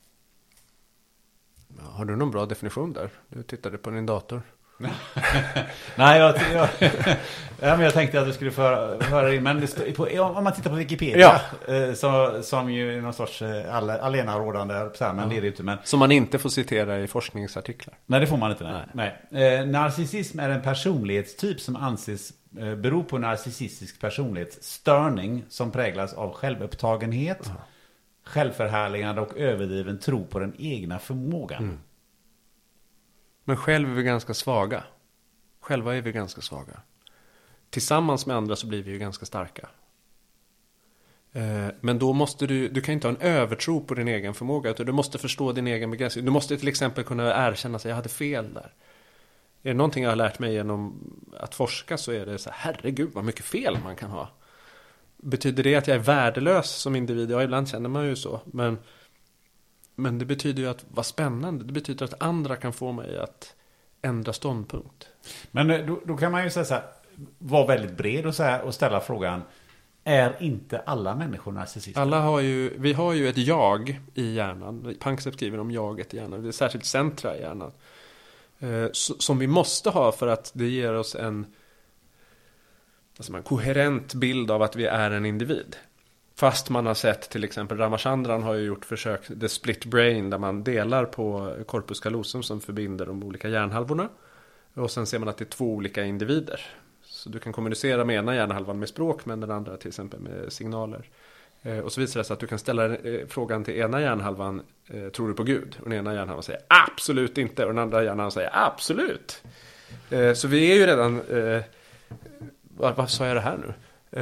Har du någon bra definition där? Du tittade på din dator. Nej, jag, jag, ja, men jag tänkte att du skulle föra, föra in. Men det, på, om man tittar på Wikipedia, ja. så, som ju är någon sorts allenarådande, men ja. Det är det inte. Men, som man inte får citera i forskningsartiklar. Nej, det får man inte. Nej. Nej. Eh, narcissism är en personlighetstyp som anses eh, bero på narcissistisk personlighetsstörning som präglas av självupptagenhet, ja. självförhärligande och överdriven tro på den egna förmågan. Mm. Men själv är vi ganska svaga. Själva är vi ganska svaga. Tillsammans med andra så blir vi ju ganska starka. Eh, men då måste du, du kan inte ha en övertro på din egen förmåga, utan du måste förstå din egen begränsning. Du måste till exempel kunna erkänna att jag hade fel där. Är det någonting jag har lärt mig genom att forska, så är det så här, herregud vad mycket fel man kan ha. Betyder det att jag är värdelös som individ? Ja, ibland känner man ju så. Men, men det betyder ju att vara spännande. Det betyder att andra kan få mig att ändra ståndpunkt. Men då, då kan man ju säga så här, vara väldigt bred och, så här, och ställa frågan, är inte alla människor narcissister? Alla har ju, vi har ju ett jag i hjärnan. Panksepp skriver om jaget i hjärnan. Det är särskilt centra i hjärnan. Eh, som vi måste ha för att det ger oss en, alltså en koherent bild av att vi är en individ. Fast man har sett till exempel Ramachandran har ju gjort försök, the split brain, där man delar på corpus callosum som förbinder de olika hjärnhalvorna. Och sen ser man att det är två olika individer. Så du kan kommunicera med ena hjärnhalvan med språk, men den andra till exempel med signaler. Eh, och så visar det sig att du kan ställa eh, frågan till ena hjärnhalvan, eh, tror du på Gud? Och den ena hjärnhalvan säger absolut inte. Och den andra hjärnhalvan säger absolut. Eh, så vi är ju redan... Eh, vad, vad sa jag det här nu?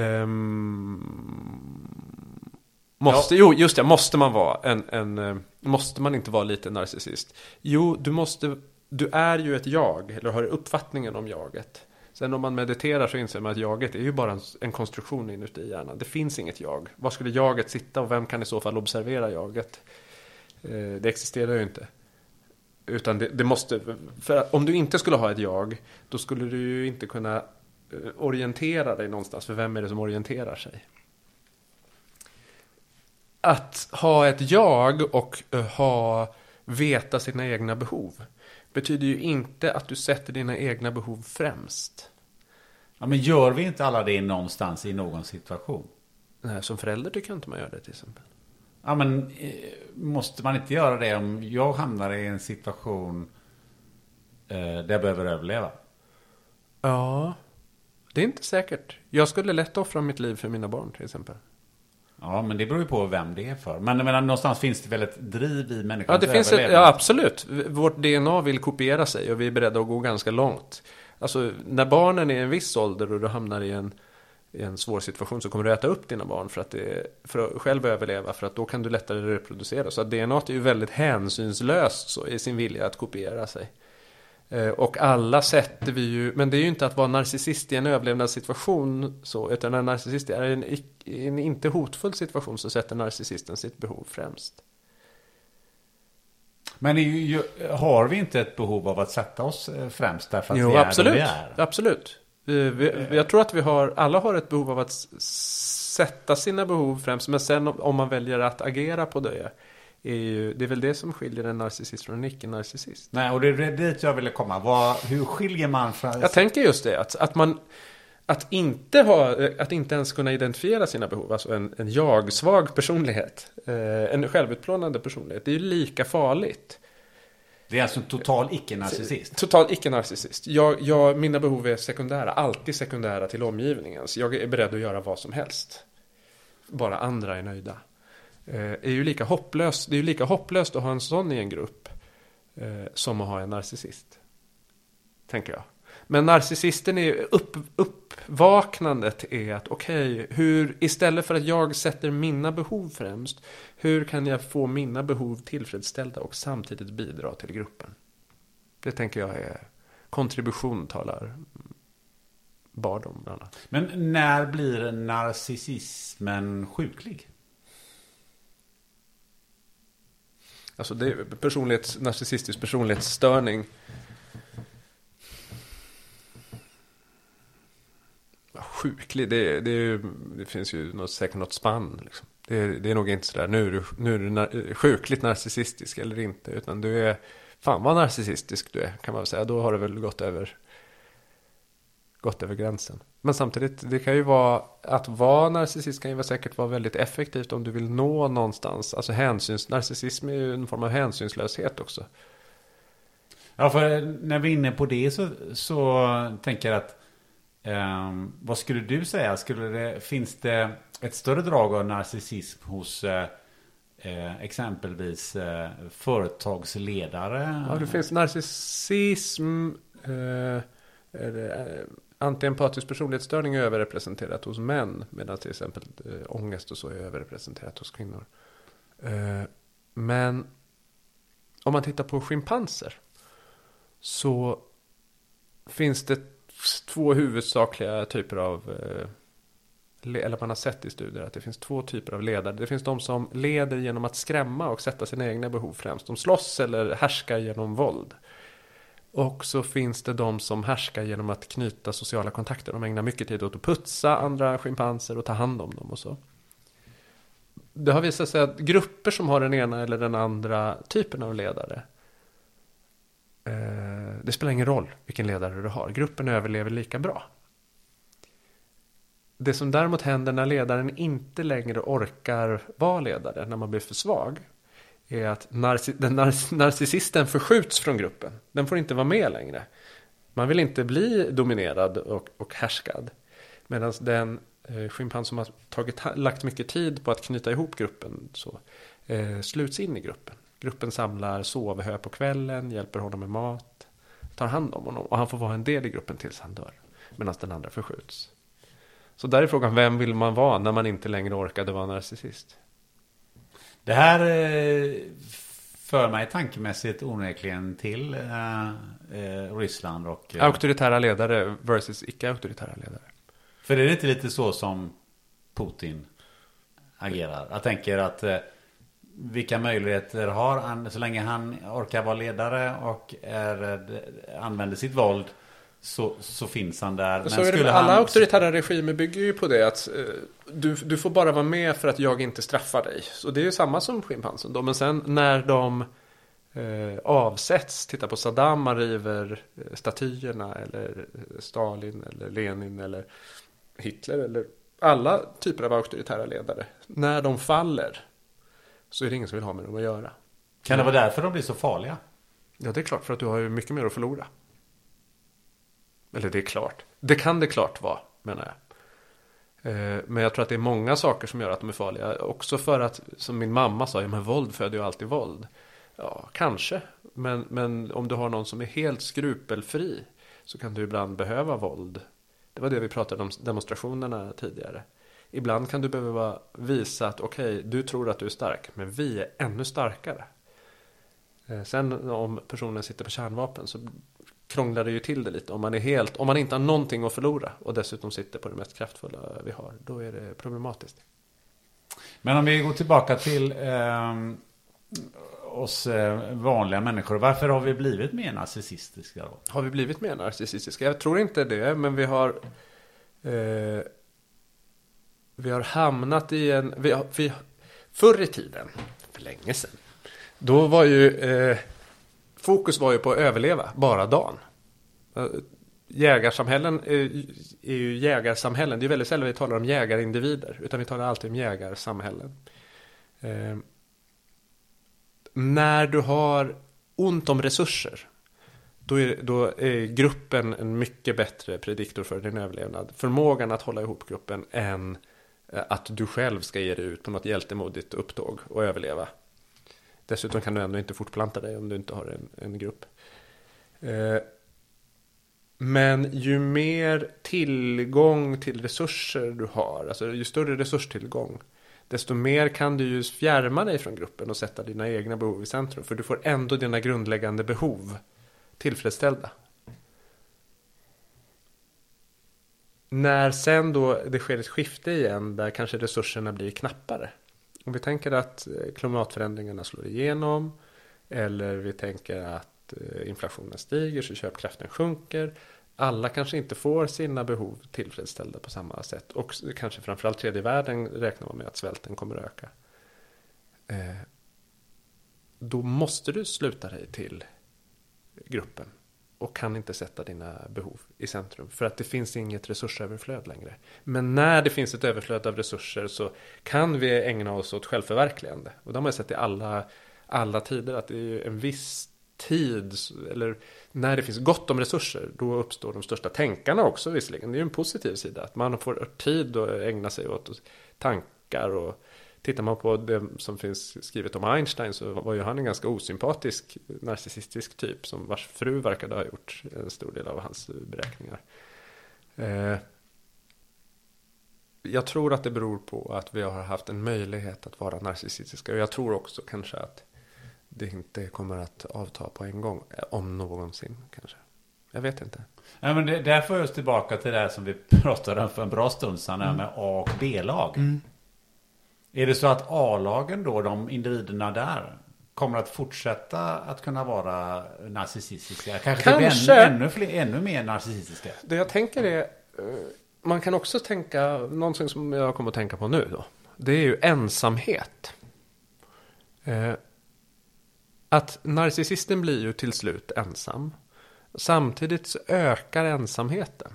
Um, måste, ja. Jo, just det, måste man vara en, en, måste man inte vara lite narcissist? Jo, du måste, du är ju ett jag, eller har uppfattningen om jaget. Sen om man mediterar så inser man att jaget är ju bara en, en konstruktion inuti hjärnan. Det finns inget jag. Var skulle jaget sitta och vem kan i så fall observera jaget? Eh, det existerar ju inte. Utan det, det måste, för om du inte skulle ha ett jag, då skulle du ju inte kunna orientera dig någonstans. För vem är det som orienterar sig? Att ha ett jag och ha veta sina egna behov betyder ju inte att du sätter dina egna behov främst. Ja, men gör vi inte alla det någonstans i någon situation? Nej, som förälder tycker jag inte man gör det till exempel. Ja, men måste man inte göra det om jag hamnar i en situation eh, där jag behöver överleva? Ja, det är inte säkert. Jag skulle lätt offra mitt liv för mina barn till exempel. Ja, men det beror ju på vem det är för. Men, men någonstans finns det väl ett driv i människan. Ja, det finns ett, ja, absolut. Vårt D N A vill kopiera sig och vi är beredda att gå ganska långt. Alltså, när barnen är i en viss ålder och du hamnar i en, i en svår situation så kommer du äta upp dina barn för att, det, för att själv överleva. För att då kan du lättare reproducera. Så att D N A är ju väldigt hänsynslöst så, i sin vilja att kopiera sig. Och alla sätter vi ju, men det är ju inte att vara narcissist i en överlevnadssituation så, utan en narcissist är en, en inte hotfull situation så sätter narcissisten sitt behov främst. Men är ju, har vi inte ett behov av att sätta oss främst därför att jo, vi är absolut, vi är? absolut. Vi, jag tror att vi har, alla har ett behov av att sätta sina behov främst, men sen om man väljer att agera på det är ju, det är väl det som skiljer en narcissist från en icke-narcissist. Nej, och det är dit jag ville komma. Vad, hur skiljer man från... Jag tänker just det, att, att man att inte, ha, att inte ens kunna identifiera sina behov, alltså en, en jag-svag personlighet, eh, en självutplånande personlighet, det är ju lika farligt. Det är alltså en total icke-narcissist? Total icke-narcissist. Jag, jag, mina behov är sekundära, alltid sekundära till omgivningen. Så jag är beredd att göra vad som helst. Bara andra är nöjda. Är ju lika hopplöst, det är ju lika hopplöst att ha en sån i en grupp eh, som att ha en narcissist. Tänker jag. Men narcissisten är upp, uppvaknandet är att okej, okay, hur istället för att jag sätter mina behov främst, hur kan jag få mina behov tillfredsställda och samtidigt bidra till gruppen? Det tänker jag är kontribution talar Bard om bland annat. Men när blir narcissismen sjuklig? Alltså det är personlighets, narcissistisk personlighetsstörning. Sjuklig, det, det, det finns ju något, säkert något spann. Liksom. Det, det är nog inte sådär, nu är du, nu är du nar, sjukligt narcissistisk eller inte. Utan du är, fan vad narcissistisk du är, kan man väl säga. Då har det väl gått över, gått över gränsen. Men samtidigt, det kan ju vara, att vara narcissist kan ju vara säkert vara väldigt effektivt om du vill nå någonstans. Alltså hänsyns, narcissism är ju en form av hänsynslöshet också. Ja, för när vi är inne på det så, så tänker jag att Um, vad skulle du säga? Skulle det, finns det ett större drag av narcissism hos uh, uh, exempelvis uh, företagsledare? Ja, det finns narcissism, uh, uh, antiempatisk personlighetsstörning är överrepresenterat hos män, medan till exempel uh, ångest och så är överrepresenterat hos kvinnor. Uh, men om man tittar på schimpanser så finns det två huvudsakliga typer av, eller man har sett i studier att det finns två typer av ledare. Det finns de som leder genom att skrämma och sätta sina egna behov främst. De slåss eller härskar genom våld. Och så finns det de som härskar genom att knyta sociala kontakter. De ägnar mycket tid åt att putsa andra schimpanser och ta hand om dem och så. Det har visat sig att grupper som har den ena eller den andra typen av ledare, det spelar ingen roll vilken ledare du har. Gruppen överlever lika bra. Det som däremot händer när ledaren inte längre orkar vara ledare, när man blir för svag, är att narci- den nar- narcissisten förskjuts från gruppen. Den får inte vara med längre. Man vill inte bli dominerad och, och härskad. Medan den eh, schimpans som har tagit, lagt mycket tid på att knyta ihop gruppen så, eh, sluts in i gruppen. Gruppen samlar sovhö på kvällen, hjälper honom med mat, tar hand om honom. Och han får vara en del i gruppen tills han dör. Medan den andra förskjuts. Så där är frågan, vem vill man vara när man inte längre orkade vara narcissist? Det här eh, för mig tankemässigt onekligen till eh, eh, Ryssland och... Eh, auktoritära ledare versus icke-auktoritära ledare. För det är inte lite så som Putin agerar. Jag tänker att... Eh, vilka möjligheter har han så länge han orkar vara ledare och är, använder sitt våld så, så finns han där. Men så är det med alla han... auktoritära regimer bygger ju på det att eh, du, du får bara vara med för att jag inte straffar dig. Så det är ju samma som schimpansen då. Men sen när de eh, avsätts, titta på Saddam, man river eh, statyerna eller Stalin eller Lenin eller Hitler eller alla typer av auktoritära ledare. När de faller så är det ingen som vill ha med dem att göra. Kan det vara därför de blir så farliga? Ja, det är klart, för att du har ju mycket mer att förlora. Eller det är klart. Det kan det klart vara, menar jag. Eh, men jag tror att det är många saker som gör att de är farliga. Också för att, som min mamma sa, ja men våld föder ju alltid våld. Ja, kanske. Men, men om du har någon som är helt skrupelfri så kan du ibland behöva våld. Det var det vi pratade om demonstrationerna tidigare. Ibland kan du behöva visa att okej, okay, du tror att du är stark, men vi är ännu starkare. Eh, sen om personen sitter på kärnvapen så krånglar det ju till det lite. Om man är helt, om man inte har någonting att förlora och dessutom sitter på det mest kraftfulla vi har, då är det problematiskt. Men om vi går tillbaka till eh, oss eh, vanliga människor, varför har vi blivit mer narcissistiska då? Har vi blivit mer narcissistiska? Jag tror inte det, men vi har eh, vi har hamnat i en vi har, vi, förr i tiden, för länge sedan, då var ju eh, fokus var ju på att överleva bara dagen. Jägarsamhällen är, är ju jägarsamhällen. Det är väldigt sällan vi talar om jägarindivider, utan vi talar alltid om jägarsamhällen. Eh, när du har ont om resurser, då är, då är gruppen en mycket bättre prediktor för din överlevnad. Förmågan att hålla ihop gruppen än att du själv ska ge dig ut på något hjältemodigt upptåg och överleva. Dessutom kan du ändå inte fortplanta dig om du inte har en, en grupp. Eh, men ju mer tillgång till resurser du har, alltså ju större resurstillgång, desto mer kan du ju fjärma dig från gruppen och sätta dina egna behov i centrum. För du får ändå dina grundläggande behov tillfredsställda. När sen då det sker ett skifte igen där kanske resurserna blir knappare. Om vi tänker att klimatförändringarna slår igenom, eller vi tänker att inflationen stiger så köpkraften sjunker. Alla kanske inte får sina behov tillfredsställda på samma sätt. Och kanske framförallt tredje världen räknar man med att svälten kommer att öka. Eh, då måste du sluta dig till gruppen och kan inte sätta dina behov i centrum. För att det finns inget resursöverflöd längre. Men när det finns ett överflöd av resurser så kan vi ägna oss åt självförverkligande. Och det har man sett i alla, alla tider att det är en viss tid, eller när det finns gott om resurser, då uppstår de största tänkarna också visserligen. Det är ju en positiv sida, att man får tid att ägna sig åt tankar. Och tittar man på det som finns skrivet om Einstein, så var ju han en ganska osympatisk narcissistisk typ som vars fru verkade ha gjort en stor del av hans beräkningar. Eh, jag tror att det beror på att vi har haft en möjlighet att vara narcissistiska, och jag tror också kanske att det inte kommer att avta på en gång, om någonsin kanske. Jag vet inte. Ja, men det, där får jag oss tillbaka till det här som vi pratade om för en bra stund sedan, mm. med A- och B-lag. Mm. Är det så att A-lagen då, de individerna där, kommer att fortsätta att kunna vara narcissistiska? Kanske, kanske. Ännu, ännu, fler, ännu mer narcissistiska? Det jag tänker är, man kan också tänka, någonting som jag kommer att tänka på nu då. Det är ju ensamhet. Eh, Att narcissisten blir ju till slut ensam. Samtidigt så ökar ensamheten.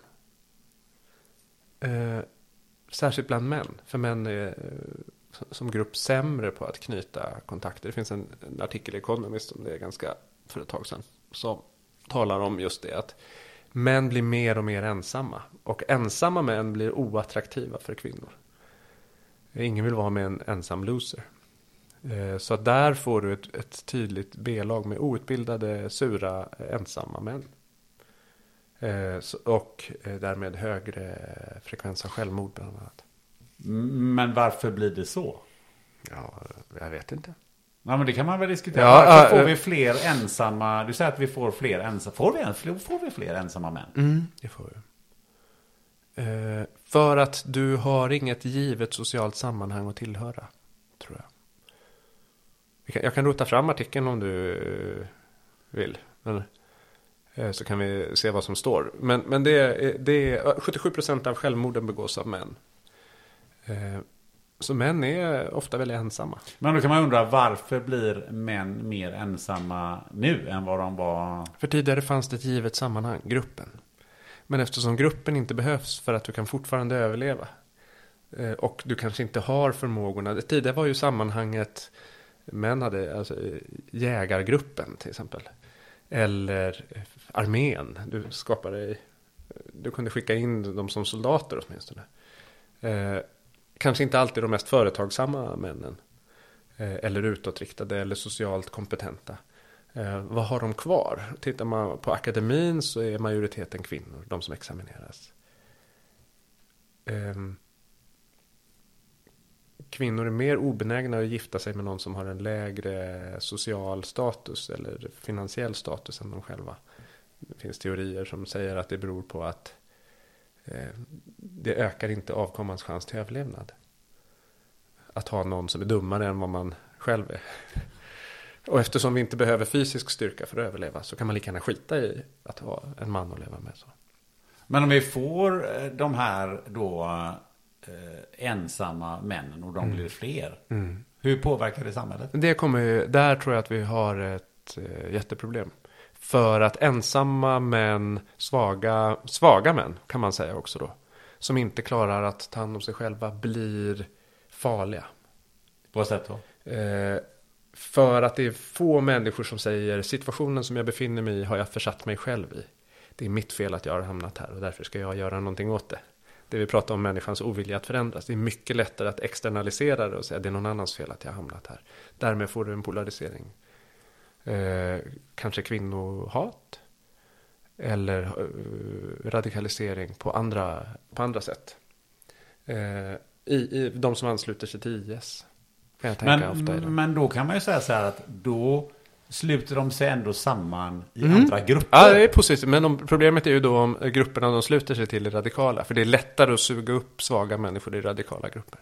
Eh, särskilt bland män. För män är eh, som grupp sämre på att knyta kontakter. Det finns en, en artikel i Economist som det är ganska för ett tag sedan, som talar om just det. Att män blir mer och mer ensamma. Och ensamma män blir oattraktiva för kvinnor. Ingen vill vara med en ensam loser. Så där får du ett, ett tydligt B-lag med outbildade, sura, ensamma män. Och därmed högre frekvens av självmord bland annat. Men varför blir det så? Ja, jag vet inte. Ja, men det kan man väl diskutera. Ja, varför äh, får vi fler ensamma? Du säger att vi får fler ensamma. Får vi, får vi fler ensamma män? Mm, det får vi. Eh, för att du har inget givet socialt sammanhang att tillhöra, tror jag. Jag kan rota fram artikeln om du vill. Men, Så kan vi se vad som står. Men, men det är, det är sjuttiosju procent av självmorden begås av män. Så män är ofta väldigt ensamma. Men då kan man undra, varför blir män mer ensamma nu än vad de var? För tidigare fanns det ett givet sammanhang, gruppen. Men eftersom gruppen inte behövs för att du kan fortfarande överleva. Och du kanske inte har förmågorna. Tidigare var ju sammanhanget, män hade alltså, jägargruppen till exempel. Eller armén. Du skapade, du kunde skicka in dem som soldater åtminstone. Eh, kanske inte alltid de mest företagsamma männen. Eh, eller utåtriktade eller socialt kompetenta. Eh, vad har de kvar? Tittar man på akademin så är majoriteten kvinnor, de som examineras. Eh, kvinnor är mer obenägna att gifta sig med någon som har en lägre social status eller finansiell status än de själva. Det finns teorier som säger att det beror på att eh, det ökar inte avkommans chans till överlevnad. Att ha någon som är dummare än vad man själv är. Och eftersom vi inte behöver fysisk styrka för att överleva så kan man lika gärna skita i att ha en man att leva med. Så. Men om vi får de här då eh, ensamma männen och de mm. blir fler. Mm. Hur påverkar det samhället? Det kommer, där tror jag att vi har ett eh, jätteproblem. För att ensamma män, svaga, svaga män kan man säga också då. Som inte klarar att ta hand om sig själva blir farliga. På vad sätt då? Eh, för att det är få människor som säger situationen som jag befinner mig i har jag försatt mig själv i. Det är mitt fel att jag har hamnat här och därför ska jag göra någonting åt det. Det vi pratar om människans ovilja att förändras. Det är mycket lättare att externalisera det och säga att det är någon annans fel att jag har hamnat här. Därmed får du en polarisering. Eh, kanske kvinnohat. Eller eh, radikalisering på andra, på andra sätt. Eh, i, i de som ansluter sig till I S. Kan jag tänka men, ofta i det. Men då kan man ju säga så här att då sluter de sig ändå samman i mm. andra grupper. Ja, det är positivt. Men om, problemet är ju då om grupperna de sluter sig till är radikala. För det är lättare att suga upp svaga människor i radikala grupper.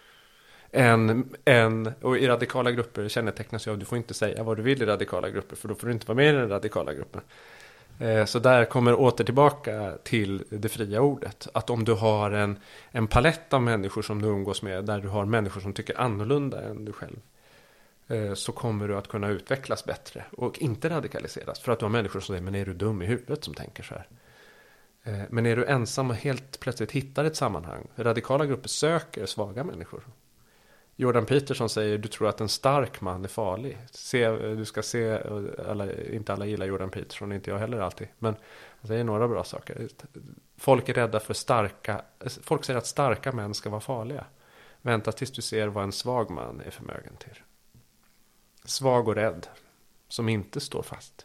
En, en, och i radikala grupper kännetecknas ju av att du får inte säga vad du vill i radikala grupper. För då får du inte vara med i den radikala gruppen. Eh, så där kommer åter tillbaka till det fria ordet. Att om du har en, en palett av människor som du umgås med. Där du har människor som tycker annorlunda än du själv. Så kommer du att kunna utvecklas bättre och inte radikaliseras. För att du har människor som säger, men är du dum i huvudet som tänker så här? Men är du ensam och helt plötsligt hittar ett sammanhang? Radikala grupper söker svaga människor. Jordan Peterson säger, du tror att en stark man är farlig. Se, du ska se, alla, inte alla gillar Jordan Peterson, inte jag heller alltid. Men han säger några bra saker. Folk är rädda för starka, folk säger att starka män ska vara farliga. Vänta tills du ser vad en svag man är förmögen till. Svag och rädd. Som inte står fast.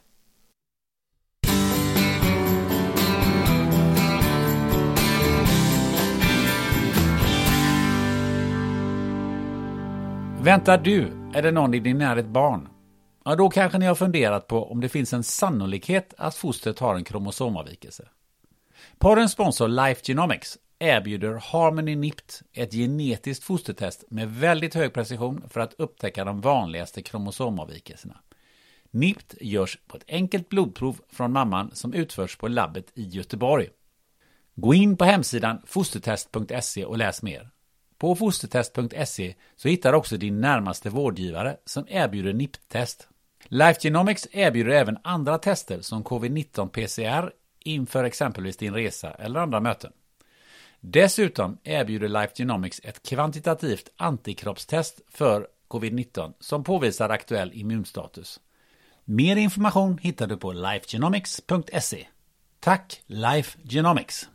Väntar du eller någon i din närhet barn? Ja, då kanske ni har funderat på om det finns en sannolikhet att fostret har en kromosomavvikelse. Poddens sponsor Life Genomics erbjuder Harmony N I P T, ett genetiskt fostertest med väldigt hög precision för att upptäcka de vanligaste kromosomavvikelserna. N I P T görs på ett enkelt blodprov från mamman som utförs på labbet i Göteborg. Gå in på hemsidan fostertest punkt se och läs mer. På fostertest punkt se så hittar du också din närmaste vårdgivare som erbjuder N I P T-test. Life Genomics erbjuder även andra tester som covid nitton P C R inför exempelvis din resa eller andra möten. Dessutom erbjuder Life Genomics ett kvantitativt antikroppstest för covid nitton som påvisar aktuell immunstatus. Mer information hittar du på life genomics punkt se. Tack Life Genomics!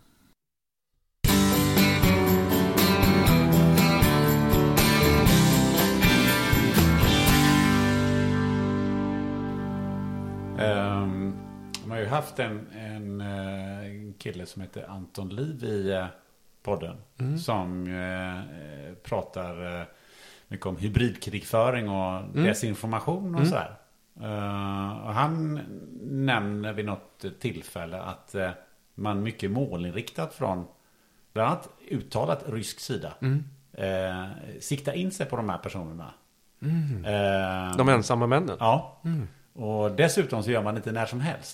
Um, man har ju haft en, en, en kille som heter Anton Liv i uh, podden mm. som uh, pratar uh, mycket om hybridkrigföring och mm. desinformation och mm. sådär. Uh, och han nämner vid något tillfälle att uh, man mycket målinriktat från bland annat uttalat rysk sida mm. uh, sikta in sig på de här personerna. Mm. Uh, de ensamma männen? Ja. Mm. Och dessutom så gör man inte när som helst.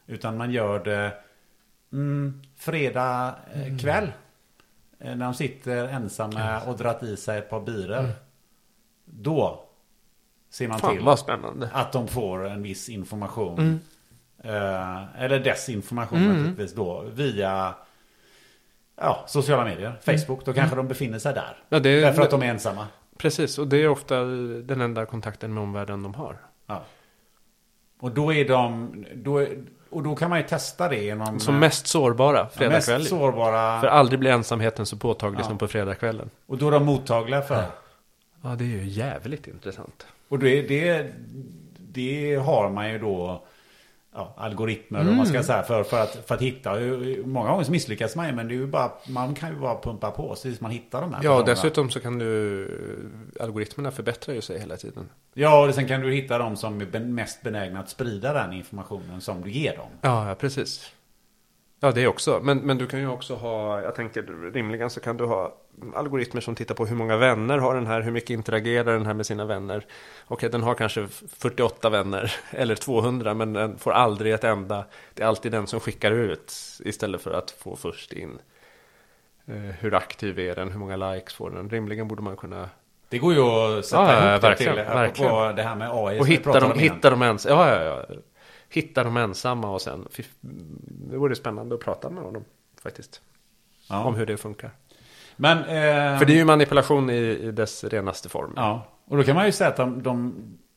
Utan man gör det mm, fredag eh, Mm. kväll. Eh, när de sitter ensamma och dratt i sig ett par birer. Mm. Då ser man Fan, till vad spännande. att de får en viss information. Mm. Eh, eller desinformation Mm. naturligtvis då. Via ja, sociala medier. Facebook. Då kanske de befinner sig där. Ja, det är, Därför att de är ensamma. Precis, och det är ofta den enda kontakten med omvärlden de har. Ja. Och då är de... Då är, och då kan man ju testa det genom... Som mest sårbara fredag mest kväll. sårbara... För aldrig blir ensamheten så påtaglig Ja. som på fredagskvällen. Och då är de mottagliga för... Ja, det är ju jävligt intressant. Och det, det, det har man ju då ja, algoritmer Mm. om man ska säga för, för, att, för att hitta. Många gånger så misslyckas man ju, men det är ju bara, man kan ju bara pumpa på så man hittar de här Ja, personerna. dessutom så kan du... Algoritmerna förbättrar ju sig hela tiden. Ja, och sen kan du hitta de som är ben- mest benägna att sprida den informationen som du ger dem. Ja, ja precis. Ja, det är också. Men, men du kan ju också ha, jag tänker rimligen så kan du ha algoritmer som tittar på hur många vänner har den här, hur mycket interagerar den här med sina vänner. Okej, den har kanske fyrtioåtta vänner eller tvåhundra, men den får aldrig ett enda. Det är alltid den som skickar ut istället för att få först in. Eh, hur aktiv är den, hur många likes får den. Rimligen borde man kunna... Det går ju att sätta Ja, ja, ihop det verkligen, till verkligen. på det här med A I. Och som vi hitta pratade dem, om innan. hitta dem ens, ja, ja, ja. Hitta dem ensamma och sen, fy- det vore spännande att prata med honom faktiskt. Ja. Om hur det funkar. Men, eh, För det är ju manipulation i, i dess renaste form. Ja, och då kan man ju säga att de, de,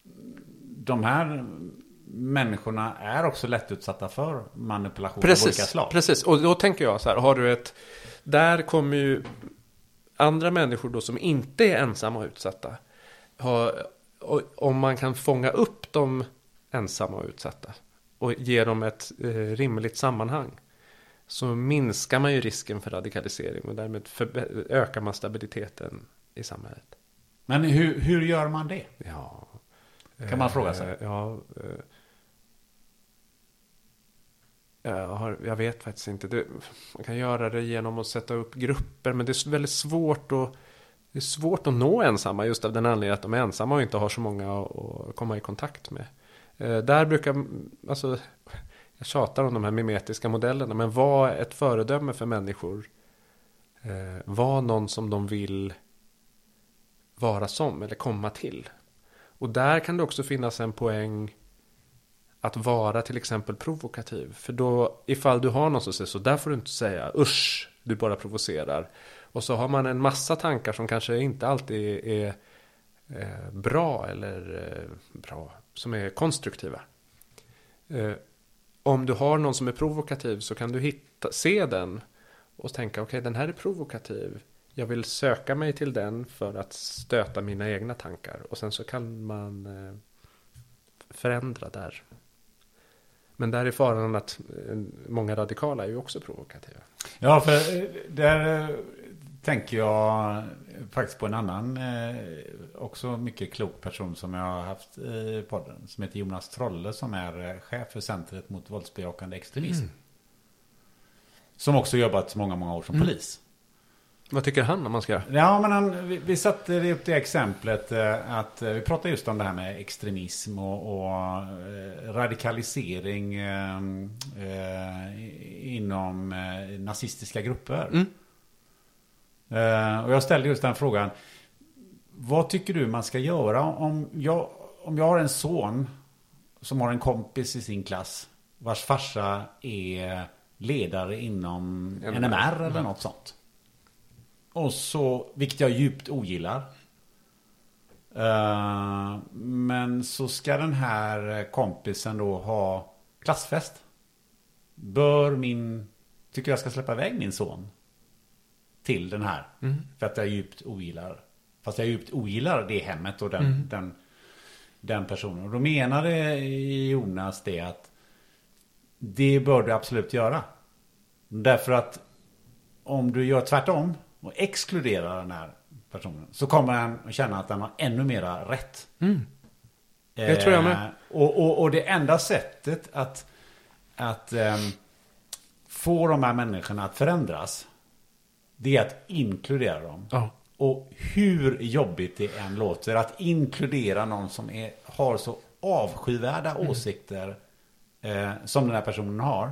de här människorna är också lättutsatta för manipulation av olika Precis, slag. precis. Och då tänker jag så här, har du ett... Där kommer ju andra människor då som inte är ensamma och utsatta. Ha, och, om man kan fånga upp de ensamma och utsatta och ge dem ett eh, rimligt sammanhang, så minskar man ju risken för radikalisering och därmed förbe- ökar man stabiliteten i samhället. Men hur, hur gör man det? Ja. Kan man fråga sig? Eh, Ja. Eh, jag, har, jag vet faktiskt inte. Det, man kan göra det genom att sätta upp grupper, men det är väldigt svårt att det är svårt att nå ensamma just av den anledningen att de är ensamma och inte har så många att, att komma i kontakt med. Eh, där brukar, alltså, jag tjatar om de här mimetiska modellerna, men var ett föredöme för människor. Eh, var någon som de vill vara som eller komma till. Och där kan det också finnas en poäng att vara till exempel provokativ. För då, ifall du har någon som säger så, där får du inte säga usch, du bara provocerar. Och så har man en massa tankar som kanske inte alltid är eh, bra eller eh, bra, som är konstruktiva. Eh, om du har någon som är provokativ så kan du hitta, se den och tänka, okej, okay, den här är provokativ. Jag vill söka mig till den för att stöta mina egna tankar. Och sen så kan man eh, förändra där. Men där är faran att eh, många radikala är ju också provokativa. Ja, för eh, där eh, tänker jag faktiskt på en annan eh, också mycket klok person som jag har haft i podden, som heter Jonas Trolle, som är eh, chef för Centret mot våldsbejakande extremism. Mm. Som också jobbat många, många år som Mm. polis. Vad tycker han om man ska göra? Ja, men han, vi, vi satte upp det exemplet eh, att eh, vi pratade just om det här med extremism och, och eh, radikalisering eh, eh, inom eh, nazistiska grupper. Mm. Eh, och jag ställde just den frågan. Vad tycker du man ska göra om jag, om jag har en son som har en kompis i sin klass vars farsa är ledare inom N M R eller något sånt? Och så, vilket jag djupt ogillar. Uh, men så ska den här kompisen då ha klassfest. Bör min, tycker jag ska släppa iväg min son till den här. Mm. För att jag djupt ogillar. Fast jag djupt ogillar det hemmet och den, Mm. den, den personen. Och då menade Jonas det att det bör du absolut göra. Därför att om du gör tvärtom och exkluderar den här personen, så kommer han att känna att han har ännu mera rätt. Mm. Det tror jag med. Eh, och, och, och det enda sättet att, att eh, få de här människorna att förändras, det är att inkludera dem. Ja. Och hur jobbigt det än låter att inkludera någon som är, har så avskyvärda Mm. åsikter eh, som den här personen har,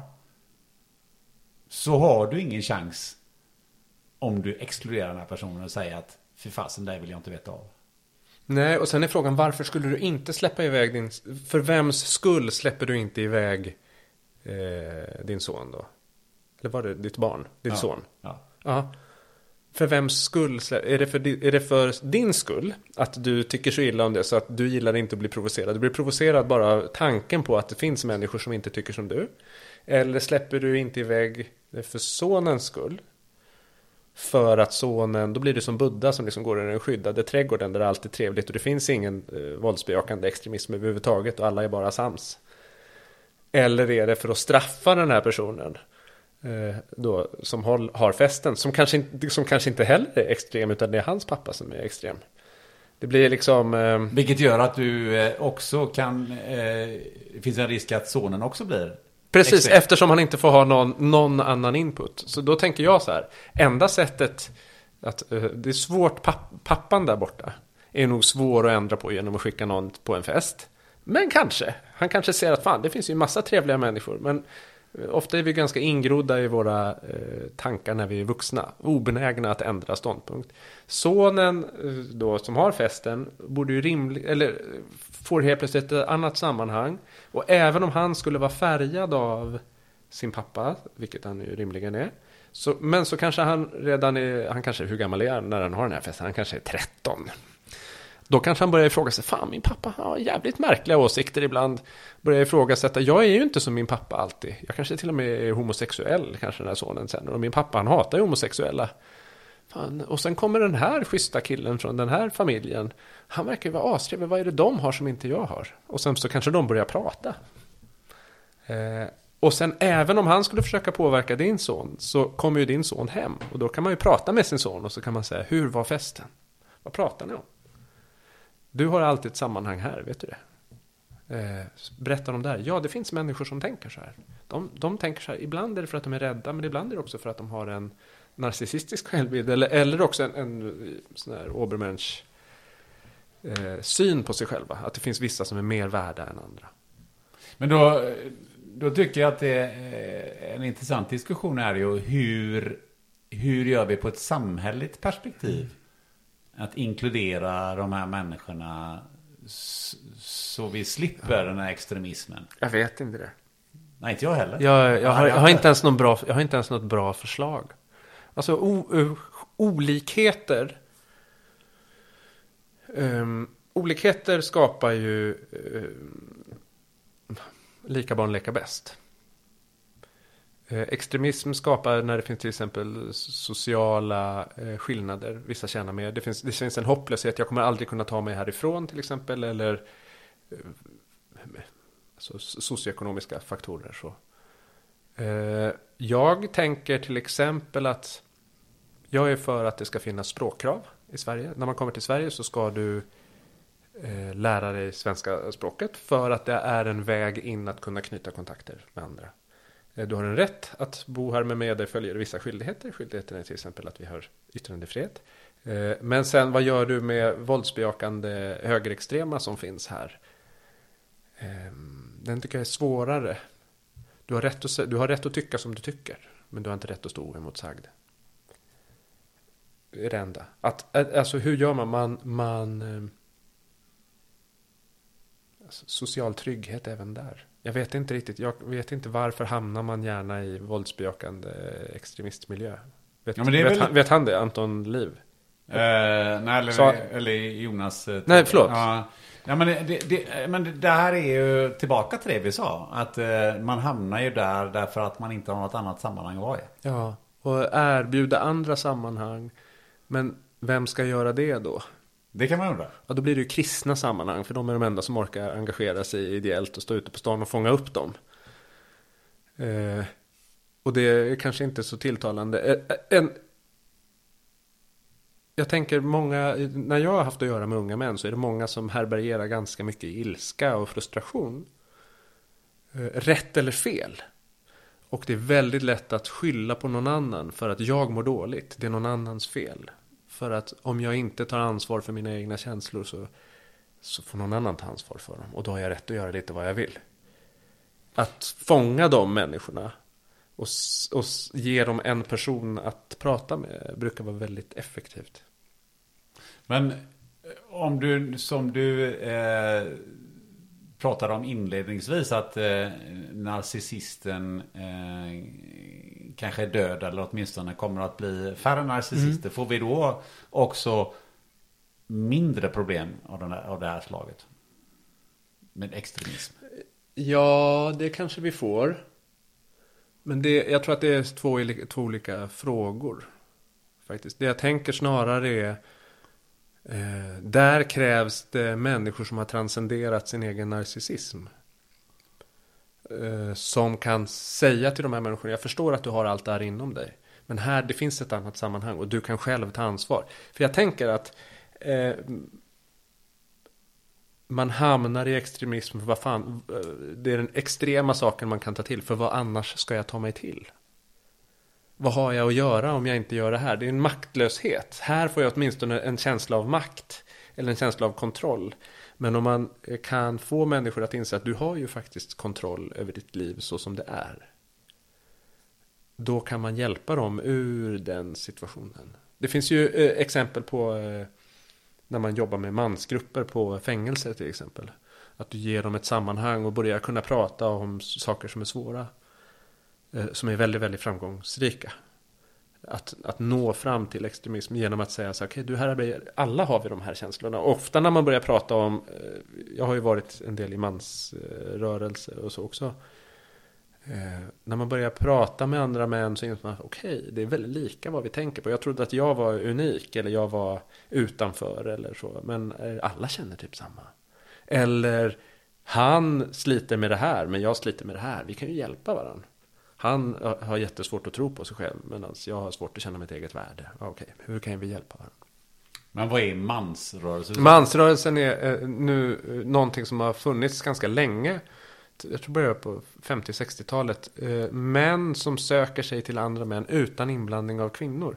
så har du ingen chans om du exkluderar den här personen och säger att för fasen, där vill jag inte veta av. Nej, och sen är frågan, varför skulle du inte släppa iväg din... För vems skull släpper du inte iväg eh, din son då? Eller var det ditt barn? Din ja. son? Ja. Ja. För vems skull? Är det för, är det för din skull att du tycker så illa om det så att du gillar inte att bli provocerad? Du blir provocerad bara av tanken på att det finns människor som inte tycker som du. Eller släpper du inte iväg det för sonens skull? För att sonen, då blir det som Buddha som liksom går i den skyddade trädgården där allt är trevligt och det finns ingen eh, våldsbejakande extremism överhuvudtaget och alla är bara sams. Eller är det för att straffa den här personen eh, då, som håll, har festen, som kanske, inte, som kanske inte heller är extrem utan det är hans pappa som är extrem. Det blir liksom... Eh, Vilket gör att du eh, också kan... Eh, det finns en risk att sonen också blir... Precis, extrem. Eftersom han inte får ha någon, någon annan input. Så då tänker jag så här, enda sättet att uh, det är svårt, papp, pappan där borta är nog svår att ändra på genom att skicka någon på en fest. Men kanske, han kanske ser att fan, det finns ju massa trevliga människor. Men uh, ofta är vi ganska ingrodda i våra uh, tankar när vi är vuxna. Obenägna att ändra ståndpunkt. Sonen uh, då som har festen borde ju rimligt, eller får helt plötsligt ett annat sammanhang. Och även om han skulle vara färgad av sin pappa, vilket han ju rimligen är, så, men så kanske han redan är, han kanske, hur gammal är han när han har den här festen? Han kanske är tretton. Då kanske han börjar ifrågasätta, fan min pappa har jävligt märkliga åsikter ibland. Börjar ifrågasätta, jag är ju inte som min pappa alltid. Jag kanske till och med är homosexuell, kanske den här sonen sen. Och min pappa, han hatar ju homosexuella. Fan. Och sen kommer den här schyssta killen från den här familjen. Han verkar ju vara astrevlig. Vad är det de har som inte jag har? Och sen så kanske de börjar prata. Eh, och sen även om han skulle försöka påverka din son, så kommer ju din son hem. Och då kan man ju prata med sin son och så kan man säga, hur var festen? Vad pratar ni om? Du har alltid ett sammanhang här, vet du det? Eh, berättar de där. Ja, det finns människor som tänker så här. De, de tänker så här. Ibland är det för att de är rädda, men ibland är det också för att de har en narcissistisk självbild. Eller, eller också en, en sån här Obermensch eh, syn på sig själva. Att det finns vissa som är mer värda än andra. Men då, då tycker jag att det är en intressant diskussion är ju hur, hur gör vi på ett samhälleligt perspektiv att inkludera de här människorna så vi slipper den här extremismen. Jag vet inte det. Nej, inte jag heller. Jag, jag, har, jag, har, inte ens någon bra, jag har inte ens något bra förslag. Alltså o, o, olikheter um, olikheter skapar ju um, lika barn leka bäst. Uh, extremism skapar när det finns till exempel sociala uh, skillnader. Vissa tjänar mer. Det finns, det finns en hopplöshet. Jag kommer aldrig kunna ta mig härifrån till exempel. Eller uh, alltså, socioekonomiska faktorer. Så. Uh, jag tänker till exempel att jag är för att det ska finnas språkkrav i Sverige. När man kommer till Sverige så ska du eh, lära dig svenska språket för att det är en väg in att kunna knyta kontakter med andra. Eh, du har en rätt att bo här, men med dig följer vissa skyldigheter. Skyldigheten är till exempel att vi har yttrandefrihet. Eh, men sen vad gör du med våldsbejakande högerextrema som finns här? Eh, den tycker jag är svårare. Du har, rätt att, du har rätt att tycka som du tycker, men du har inte rätt att stå oemotsagd. Är det enda. Att, alltså hur gör man? Man, man alltså, social trygghet även där. Jag vet inte riktigt. Jag vet inte varför hamnar man gärna i våldsbejakande extremistmiljö. Vet, ja, men det är vet, väl... han, vet han det? Anton Liv? Uh, nej, eller, Så... eller Jonas. Uh, nej, förlåt. Ja, ja men, det, det, men det, det här är ju tillbaka till det vi sa. Att uh, man hamnar ju där därför att man inte har något annat sammanhang att vara i. Ja, och erbjuda andra sammanhang. Men vem ska göra det då? Det kan man undra. Ja, då blir det ju kristna sammanhang. För de är de enda som orkar engagera sig ideellt och stå ute på stan och fånga upp dem. Eh, och det är kanske inte så tilltalande. Eh, en, jag tänker många, när jag har haft att göra med unga män så är det många som härbärgerar ganska mycket ilska och frustration. Eh, rätt eller fel. Och det är väldigt lätt att skylla på någon annan för att jag mår dåligt. Det är någon annans fel. För att om jag inte tar ansvar för mina egna känslor så, så får någon annan ta ansvar för dem. Och då har jag rätt att göra lite vad jag vill. att fånga de människorna och, och ge dem en person att prata med brukar vara väldigt effektivt. Men om du, som du eh, pratade om inledningsvis, att eh, narcissisten eh, kanske är död eller åtminstone kommer att bli färre narcissister, mm. får vi då också mindre problem av, den här, av det här slaget med extremism? Ja, det kanske vi får. Men det, jag tror att det är två, två olika frågor faktiskt. Det jag tänker snarare är eh, där krävs det människor som har transcenderat sin egen narcissism. Eh, som kan säga till de här människorna, jag förstår att du har allt det här inom dig. Men här, det finns ett annat sammanhang och du kan själv ta ansvar. För jag tänker att eh, man hamnar i extremism för vad fan, det är den extrema saken man kan ta till. För vad annars ska jag ta mig till? Vad har jag att göra om jag inte gör det här? Det är en maktlöshet. Här får jag åtminstone en känsla av makt. Eller en känsla av kontroll. Men om man kan få människor att inse att du har ju faktiskt kontroll över ditt liv så som det är. Då kan man hjälpa dem ur den situationen. Det finns ju eh, exempel på eh, när man jobbar med mansgrupper på fängelser till exempel. Att du ger dem ett sammanhang och börjar kunna prata om saker som är svåra. Eh, som är väldigt, väldigt framgångsrika. Att, att nå fram till extremism genom att säga så okej, okay, du här blir, alla har vi de här känslorna. Ofta när man börjar prata om, eh, jag har ju varit en del i mansrörelse och så också. Eh, när man börjar prata med andra män så inser man okej, okay, det är väldigt lika vad vi tänker på. Jag trodde att jag var unik eller jag var utanför eller så. Men eh, alla känner typ samma. Eller han sliter med det här men jag sliter med det här. Vi kan ju hjälpa varandra. Han har jättesvårt att tro på sig själv medan jag har svårt att känna mitt eget värde. Okej, okay, hur kan vi hjälpa varandra? Men vad är mansrörelsen? Mansrörelsen är nu någonting som har funnits ganska länge. Jag tror började på femtio-sextiotalet. Män som söker sig till andra män utan inblandning av kvinnor.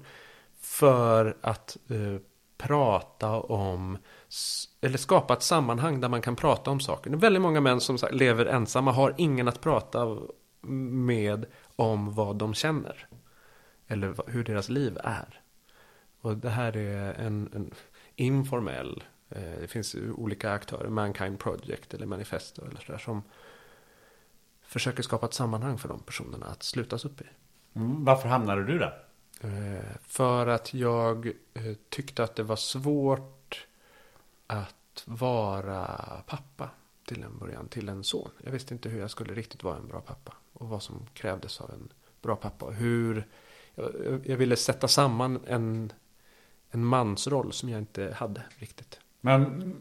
För att eh, prata om, eller skapa ett sammanhang där man kan prata om saker. Det är väldigt många män som lever ensamma, har ingen att prata med om vad de känner. Eller hur deras liv är. Och det här är en, en informell, eh, det finns olika aktörer, Mankind Project eller Manifesto eller sådär, som försöker skapa ett sammanhang för de personerna att slutas upp i. Mm, varför hamnade du där? Eh, för att jag eh, tyckte att det var svårt att vara pappa till en början, till en son. Jag visste inte hur jag skulle riktigt vara en bra pappa. Och vad som krävdes av en bra pappa. Hur jag, jag ville sätta samman en, en mansroll som jag inte hade riktigt. Men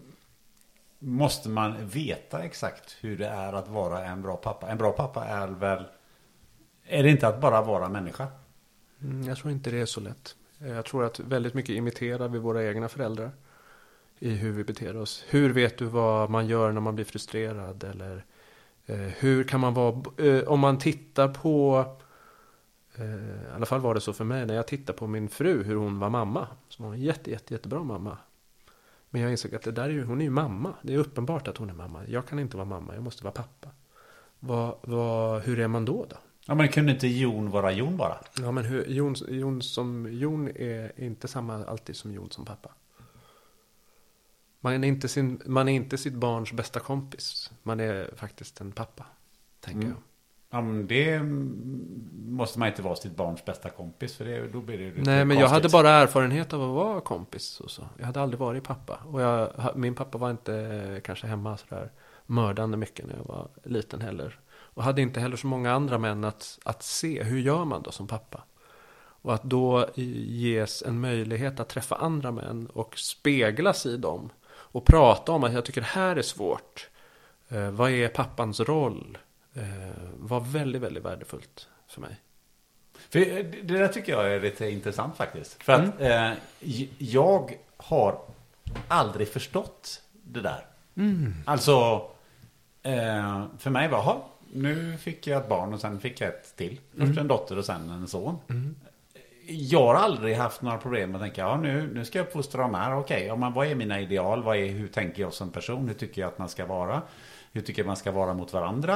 måste man veta exakt hur det är att vara en bra pappa? En bra pappa är väl, är det inte att bara vara människa? Mm, jag tror inte det är så lätt. Jag tror att väldigt mycket imiterar vi våra egna föräldrar i hur vi beter oss. Hur vet du vad man gör när man blir frustrerad? Eller eh, hur kan man vara, eh, om man tittar på, eh, i alla fall var det så för mig när jag tittar på min fru, hur hon var mamma. Som var en jätte, jätte, jättebra mamma. Men jag insåg att det där är ju, hon är ju mamma. Det är uppenbart att hon är mamma. Jag kan inte vara mamma, jag måste vara pappa. Vad, vad, hur är man då då? Ja, men kunde inte Jon vara Jon bara? Ja, men hur, Jon, Jon som Jon är inte samma alltid som Jon som pappa. Man är inte sin, man är inte sitt barns bästa kompis. Man är faktiskt en pappa, tänker mm. jag. Ja, men det måste man inte vara sitt barns bästa kompis. För det, då blir det lite Nej, men konstigt. Jag hade bara erfarenhet av att vara kompis. Och så. Jag hade aldrig varit pappa. Och jag, min pappa var inte kanske hemma så där mördande mycket när jag var liten heller. Och hade inte heller så många andra män att, att se. Hur gör man då som pappa? Och att då ges en möjlighet att träffa andra män och speglas i dem. Och prata om att jag tycker det här är svårt. Eh, vad är pappans roll? Eh, var väldigt, väldigt värdefullt för mig. För det där tycker jag är lite intressant faktiskt. För att mm. eh, jag har aldrig förstått det där. Mm. Alltså, eh, för mig var ha, nu fick jag ett barn och sen fick jag ett till. Först mm. en dotter och sen en son. Mm. Jag har aldrig haft några problem med att tänka, ja nu, nu ska jag uppfostra de här. Okej, ja, men vad är mina ideal? Vad är, hur tänker jag som person? Hur tycker jag att man ska vara? Hur tycker jag man ska vara mot varandra?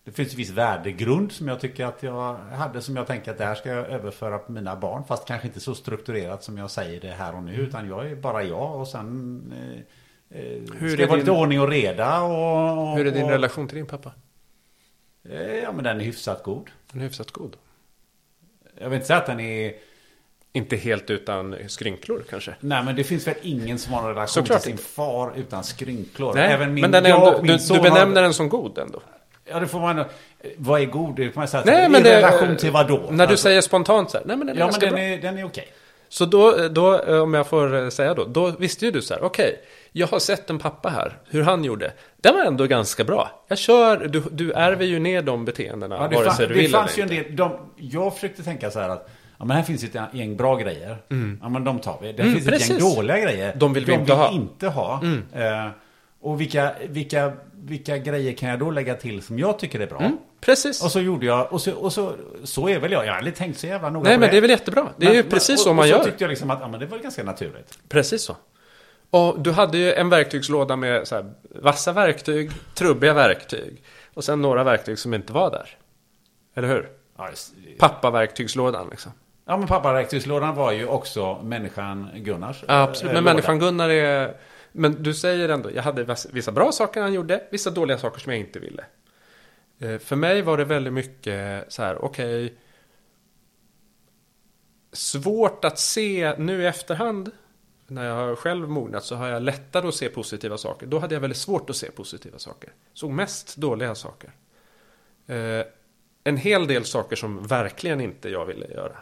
Det finns en viss värdegrund som jag tycker att jag hade, som jag tänker att det här ska jag överföra på mina barn, fast kanske inte så strukturerat som jag säger det här och nu, utan jag är bara jag och sen eh, hur ska det vara din, lite ordning och reda. Och, och, hur är din och, relation till din pappa? Eh, ja, men den är hyfsat god. Den är hyfsat god. Jag vill inte säga att den är... Inte helt utan skrynklor kanske. Nej, men det finns väl ingen som har en relation Såklart till sin inte. far utan skrynklor. Nej, Även min, men den är jag, ändå, min du, du benämner har... den som god ändå. Ja, det får man... Vad är god? Det kan man säga. Nej, att men i det, relation till vad då? När du alltså, säger spontant så här, nej men den är ja, men ganska den bra. är, den är okej. Så då, då, om jag får säga då, då visste ju du så här, okej, okay, jag har sett en pappa här, hur han gjorde. Det var ändå ganska bra. Jag kör, du, du ärver ju ner de beteendena, ja, det vare fann, sig du det vill fanns eller ju inte. en del, de, jag försökte tänka så här att, ja, men här finns ett gäng bra grejer. Mm. Ja, men de tar vi. Det mm, finns precis. ett gäng dåliga grejer. De vill vi de inte vill ha. Inte ha. Mm. Eh, och vilka, vilka, vilka grejer kan jag då lägga till som jag tycker är bra? Mm, precis. Och så gjorde jag, och så, och så, så är väl jag. Jag har aldrig tänkt så jävla noga Nej, på men det. det är väl jättebra. Det är men, ju precis men, och, så man och gör. så tyckte jag liksom att, ja, men det var ganska naturligt. Precis så. Och du hade ju en verktygslåda med så här, vassa verktyg, trubbiga verktyg. Och sen några verktyg som inte var där. Eller hur? Ja, just, pappa-verktygslådan liksom. Ja, men pappa-verktygslådan var ju också människan Gunnars. Ja, absolut. Äh, men låda. människan Gunnar är... Men du säger ändå, jag hade vissa bra saker han gjorde, vissa dåliga saker som jag inte ville. Eh, för mig var det väldigt mycket så här, okej... Okay, svårt att se nu i efterhand. När jag har själv mognat så har jag lättare att se positiva saker. Då hade jag väldigt svårt att se positiva saker. Såg mest dåliga saker. Eh, en hel del saker som verkligen inte jag ville göra.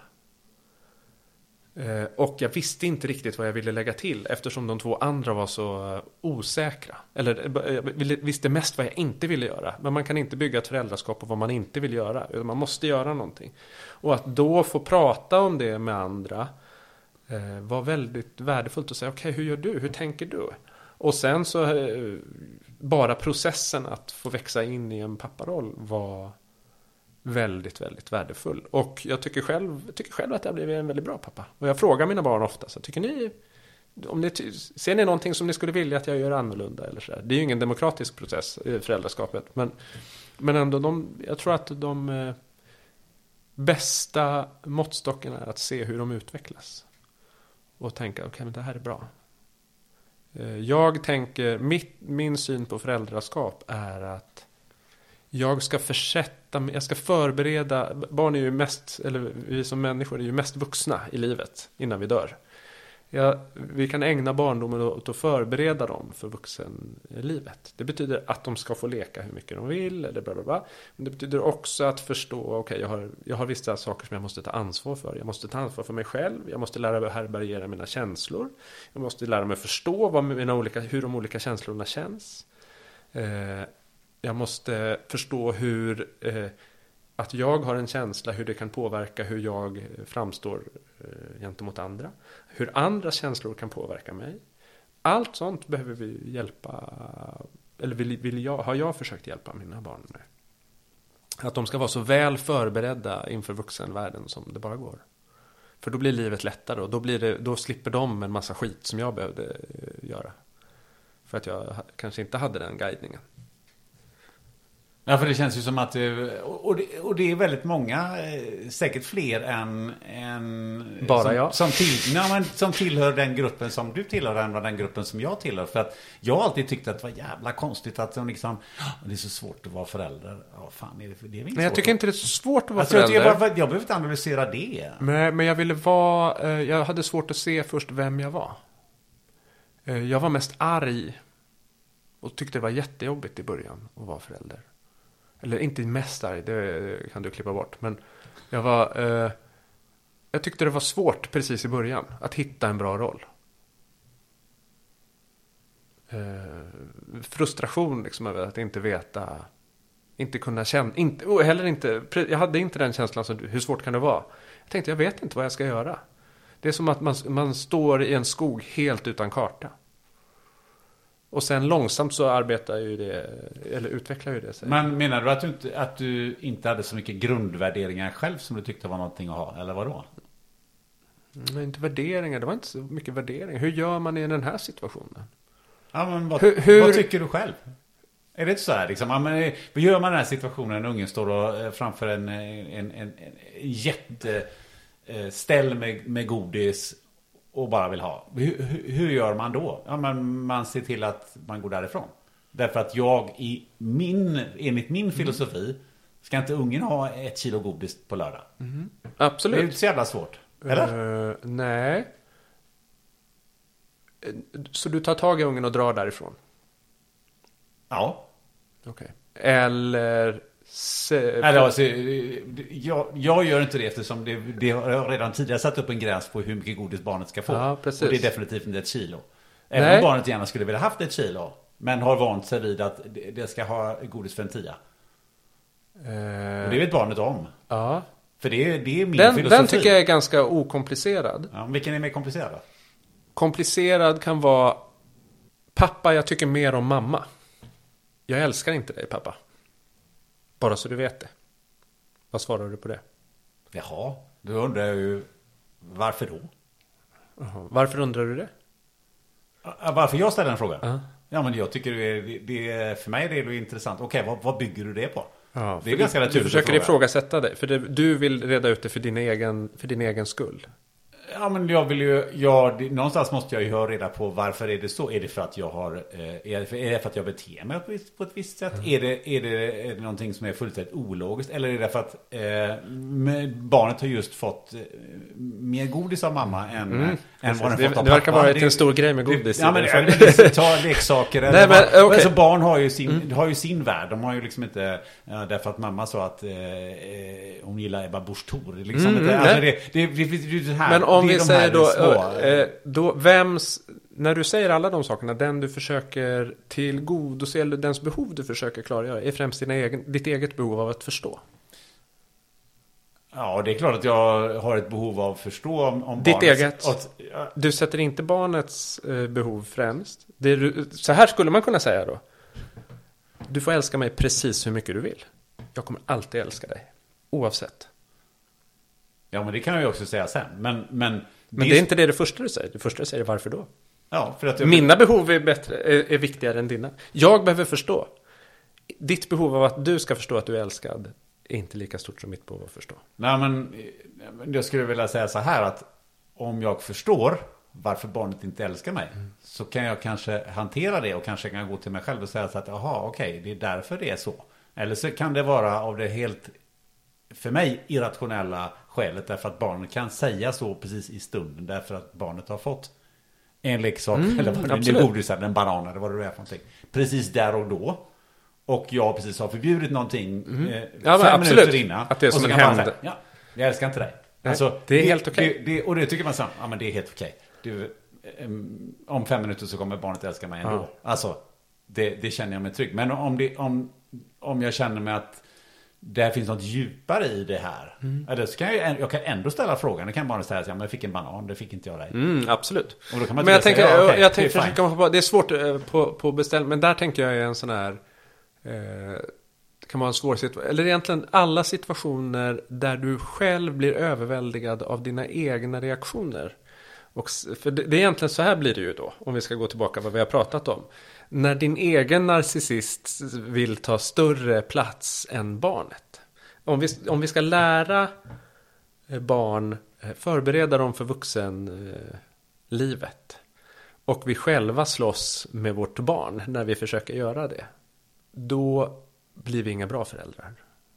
Eh, och jag visste inte riktigt vad jag ville lägga till. Eftersom de två andra var så uh, osäkra. Eller jag visste mest vad jag inte ville göra. Men man kan inte bygga ett föräldraskap på vad man inte vill göra. Man måste göra någonting. Och att då få prata om det med andra eh, var väldigt värdefullt att säga, okej, okay, hur gör du? Hur tänker du? Och sen så eh, bara processen att få växa in i en papparoll var väldigt, väldigt värdefull. Och jag tycker själv, tycker själv att jag blivit en väldigt bra pappa. Och jag frågar mina barn ofta, så tycker ni, om ni ser ni någonting som ni skulle vilja att jag gör annorlunda eller så där? Det är ju ingen demokratisk process i föräldraskapet, men, men ändå de, jag tror att de eh, bästa måttstockarna är att se hur de utvecklas. Och tänka, okej, okay, men det här är bra. Eh, jag tänker, mitt, min syn på föräldraskap är att jag ska försätta, jag ska förbereda, barn är ju mest, eller vi som människor är ju mest vuxna i livet innan vi dör. Ja, vi kan ägna barndomen åt att förbereda dem för vuxenlivet. Det betyder att de ska få leka hur mycket de vill, eller bla bla bla. Men det betyder också att förstå, okej, okay, jag har, jag har vissa saker som jag måste ta ansvar för. Jag måste ta ansvar för mig själv, jag måste lära mig att härbärgera mina känslor. Jag måste lära mig förstå vad mina olika, hur de olika känslorna känns. Eh, Jag måste förstå hur eh, att jag har en känsla, hur det kan påverka hur jag framstår eh, gentemot andra. Hur andra känslor kan påverka mig. Allt sånt behöver vi hjälpa, eller vill, vill jag, har jag försökt hjälpa mina barn med. Att de ska vara så väl förberedda inför vuxenvärlden som det bara går. För då blir livet lättare och då, blir det, då slipper de en massa skit som jag behövde eh, göra. För att jag kanske inte hade den guidningen. Ja, för det känns ju som att, och det, och det är väldigt många, säkert fler än, än bara som, jag. Som, till, nej, men, som tillhör den gruppen som du tillhör än den gruppen som jag tillhör. För att jag har alltid tyckt att det var jävla konstigt att de liksom, det är så svårt att vara förälder. Ja, fan, är det, det är väl Nej, jag tycker inte det är så svårt att vara alltså, förälder. Jag, jag, jag, jag behöver inte analysera det. Men, men jag ville vara, jag hade svårt att se först vem jag var. Jag var mest arg och tyckte det var jättejobbigt i början att vara förälder. Eller inte mest arg, det kan du klippa bort. Men jag var eh, jag tyckte det var svårt precis i början att hitta en bra roll. Eh, frustration liksom över att inte veta, inte kunna känna, inte, och heller inte, jag hade inte den känslan som du, hur svårt kan det vara? Jag tänkte, jag vet inte vad jag ska göra. Det är som att man, man står i en skog helt utan karta. Och sen långsamt så arbetar ju det, eller utvecklar ju det sig. Men menar du att du inte, att du inte hade så mycket grundvärderingar själv som du tyckte var någonting att ha, eller vadå? Nej, inte värderingar, det var inte så mycket värderingar. Hur gör man i den här situationen? Ja, men vad, hur, hur... vad tycker du själv? Är det inte så här liksom? Ja, men, vad gör man i den här situationen när ungen står och, framför en, en, en, en jätteställ med, med godis och bara vill ha? Hur, hur gör man då? Ja, men man ser till att man går därifrån. Därför att jag i min, enligt min filosofi ska inte ungen ha ett kilo godis på lördag. Mm. Absolut. Det är inte så jävla svårt. Eller? Uh, nej. Så du tar tag i ungen och drar därifrån? Ja. Okej. Okay. Eller... Se... Eller alltså, jag, jag gör inte det eftersom det, det har jag redan tidigare satt upp en gräns på hur mycket godis barnet ska få. Ja, precis. Och det är definitivt inte ett kilo. Även Nej. om barnet gärna skulle vilja haft ett kilo. Men har vant sig vid att det ska ha godis för en tia. Uh... Och det vet barnet om. Ja. För det, det är min den, filosofi. Den tycker jag är ganska okomplicerad. Ja, vilken är mer komplicerad? Komplicerad kan vara: pappa, jag tycker mer om mamma. Jag älskar inte dig, pappa. Bara så du vet det. Vad svarar du på det? Jaha, då undrar jag ju varför då? Aha. Varför undrar du det? Varför jag ställer den frågan? Uh-huh. Ja, men jag tycker det är, det är, för mig är det intressant. Okej, vad, vad bygger du det på? Ja, det är ganska du, naturligt. Du försöker ifrågasätta dig. För det, du vill reda ut det för din egen, för din egen skull. Ja, men jag vill ju, jag, någonstans måste jag ju ha reda på varför är det så. Är det för att jag har, är det för, är det för att jag beter mig på ett, på ett visst sätt? Mm. Är, det, är, det, är det någonting som är fullständigt ologiskt? Eller är det för att eh, barnet har just fått eh, mer godis av mamma än, mm. än vad den det, fått av det verkar pappa? vara Det, en stor grej med godis. Det, ja, men det, ta leksaker. Eller Nej, men, barn, okay. alltså, barn har ju, sin, mm. har ju sin värld. De har ju liksom inte, ja, därför att mamma sa att eh, hon gillar Ebba Busch Thor. Liksom mm, inte, alltså, det, det, det, det, det här, men om det vi de säger då, små, eh, då, vems, när du säger alla de sakerna, den du försöker tillgodose, eller dens behov du försöker klargöra, är främst dina egen, ditt eget behov av att förstå. Ja, det är klart att jag har ett behov av att förstå om, om ditt barnets, eget. Att, ja. Du sätter inte barnets eh, behov främst. Det är, så här skulle man kunna säga då. Du får älska mig precis hur mycket du vill. Jag kommer alltid älska dig. Oavsett. Ja, men det kan jag ju också säga sen. Men, men, men det är inte det det första du säger. Det första du säger är varför då? Ja, för att jag... Mina behov är, bättre, är, är viktigare än dina. Jag behöver förstå. Ditt behov av att du ska förstå att du är älskad är inte lika stort som mitt behov att förstå. Nej, men jag skulle vilja säga så här att om jag förstår varför barnet inte älskar mig mm. så kan jag kanske hantera det och kanske kan gå till mig själv och säga så att jaha, okej, okay, det är därför det är så. Eller så kan det vara av det helt för mig irrationella skälet därför att barnet kan säga så precis i stunden därför att barnet har fått en leksak mm, eller vad det är, godis eller en banan eller vad det är för någonting. Precis där och då. Och jag precis har förbjudit någonting mm. eh, ja, fem absolut. minuter innan. Att det är som en hämnd. Ja, jag älskar inte dig. Nej, alltså, det är det, helt okej. Okay. Det, det, och det tycker man så, ja men det är helt okej. Okay. Um, om fem minuter så kommer barnet älska mig ändå. Ja. Alltså, det, det känner jag mig trygg. Men om, det, om, om jag känner mig att det finns något djupare i det här. Mm. Eller så kan jag, jag kan ändå ställa frågan. Det kan bara säga att ja, men jag fick en banan, det fick inte jag dig. Mm, absolut. Och då kan man men jag tänker, säga, ja, okay, jag tänker det, är komma på, det är svårt på, på beställ, men där tänker jag är en sån här eh, det kan vara en svår situation. Eller egentligen alla situationer där du själv blir överväldigad av dina egna reaktioner. Och, för det, det är egentligen så här blir det ju då, om vi ska gå tillbaka vad vi har pratat om. När din egen narcissist vill ta större plats än barnet. Om vi, om vi ska lära barn, förbereda dem för vuxenlivet. Och vi själva slåss med vårt barn när vi försöker göra det. Då blir vi inga bra föräldrar.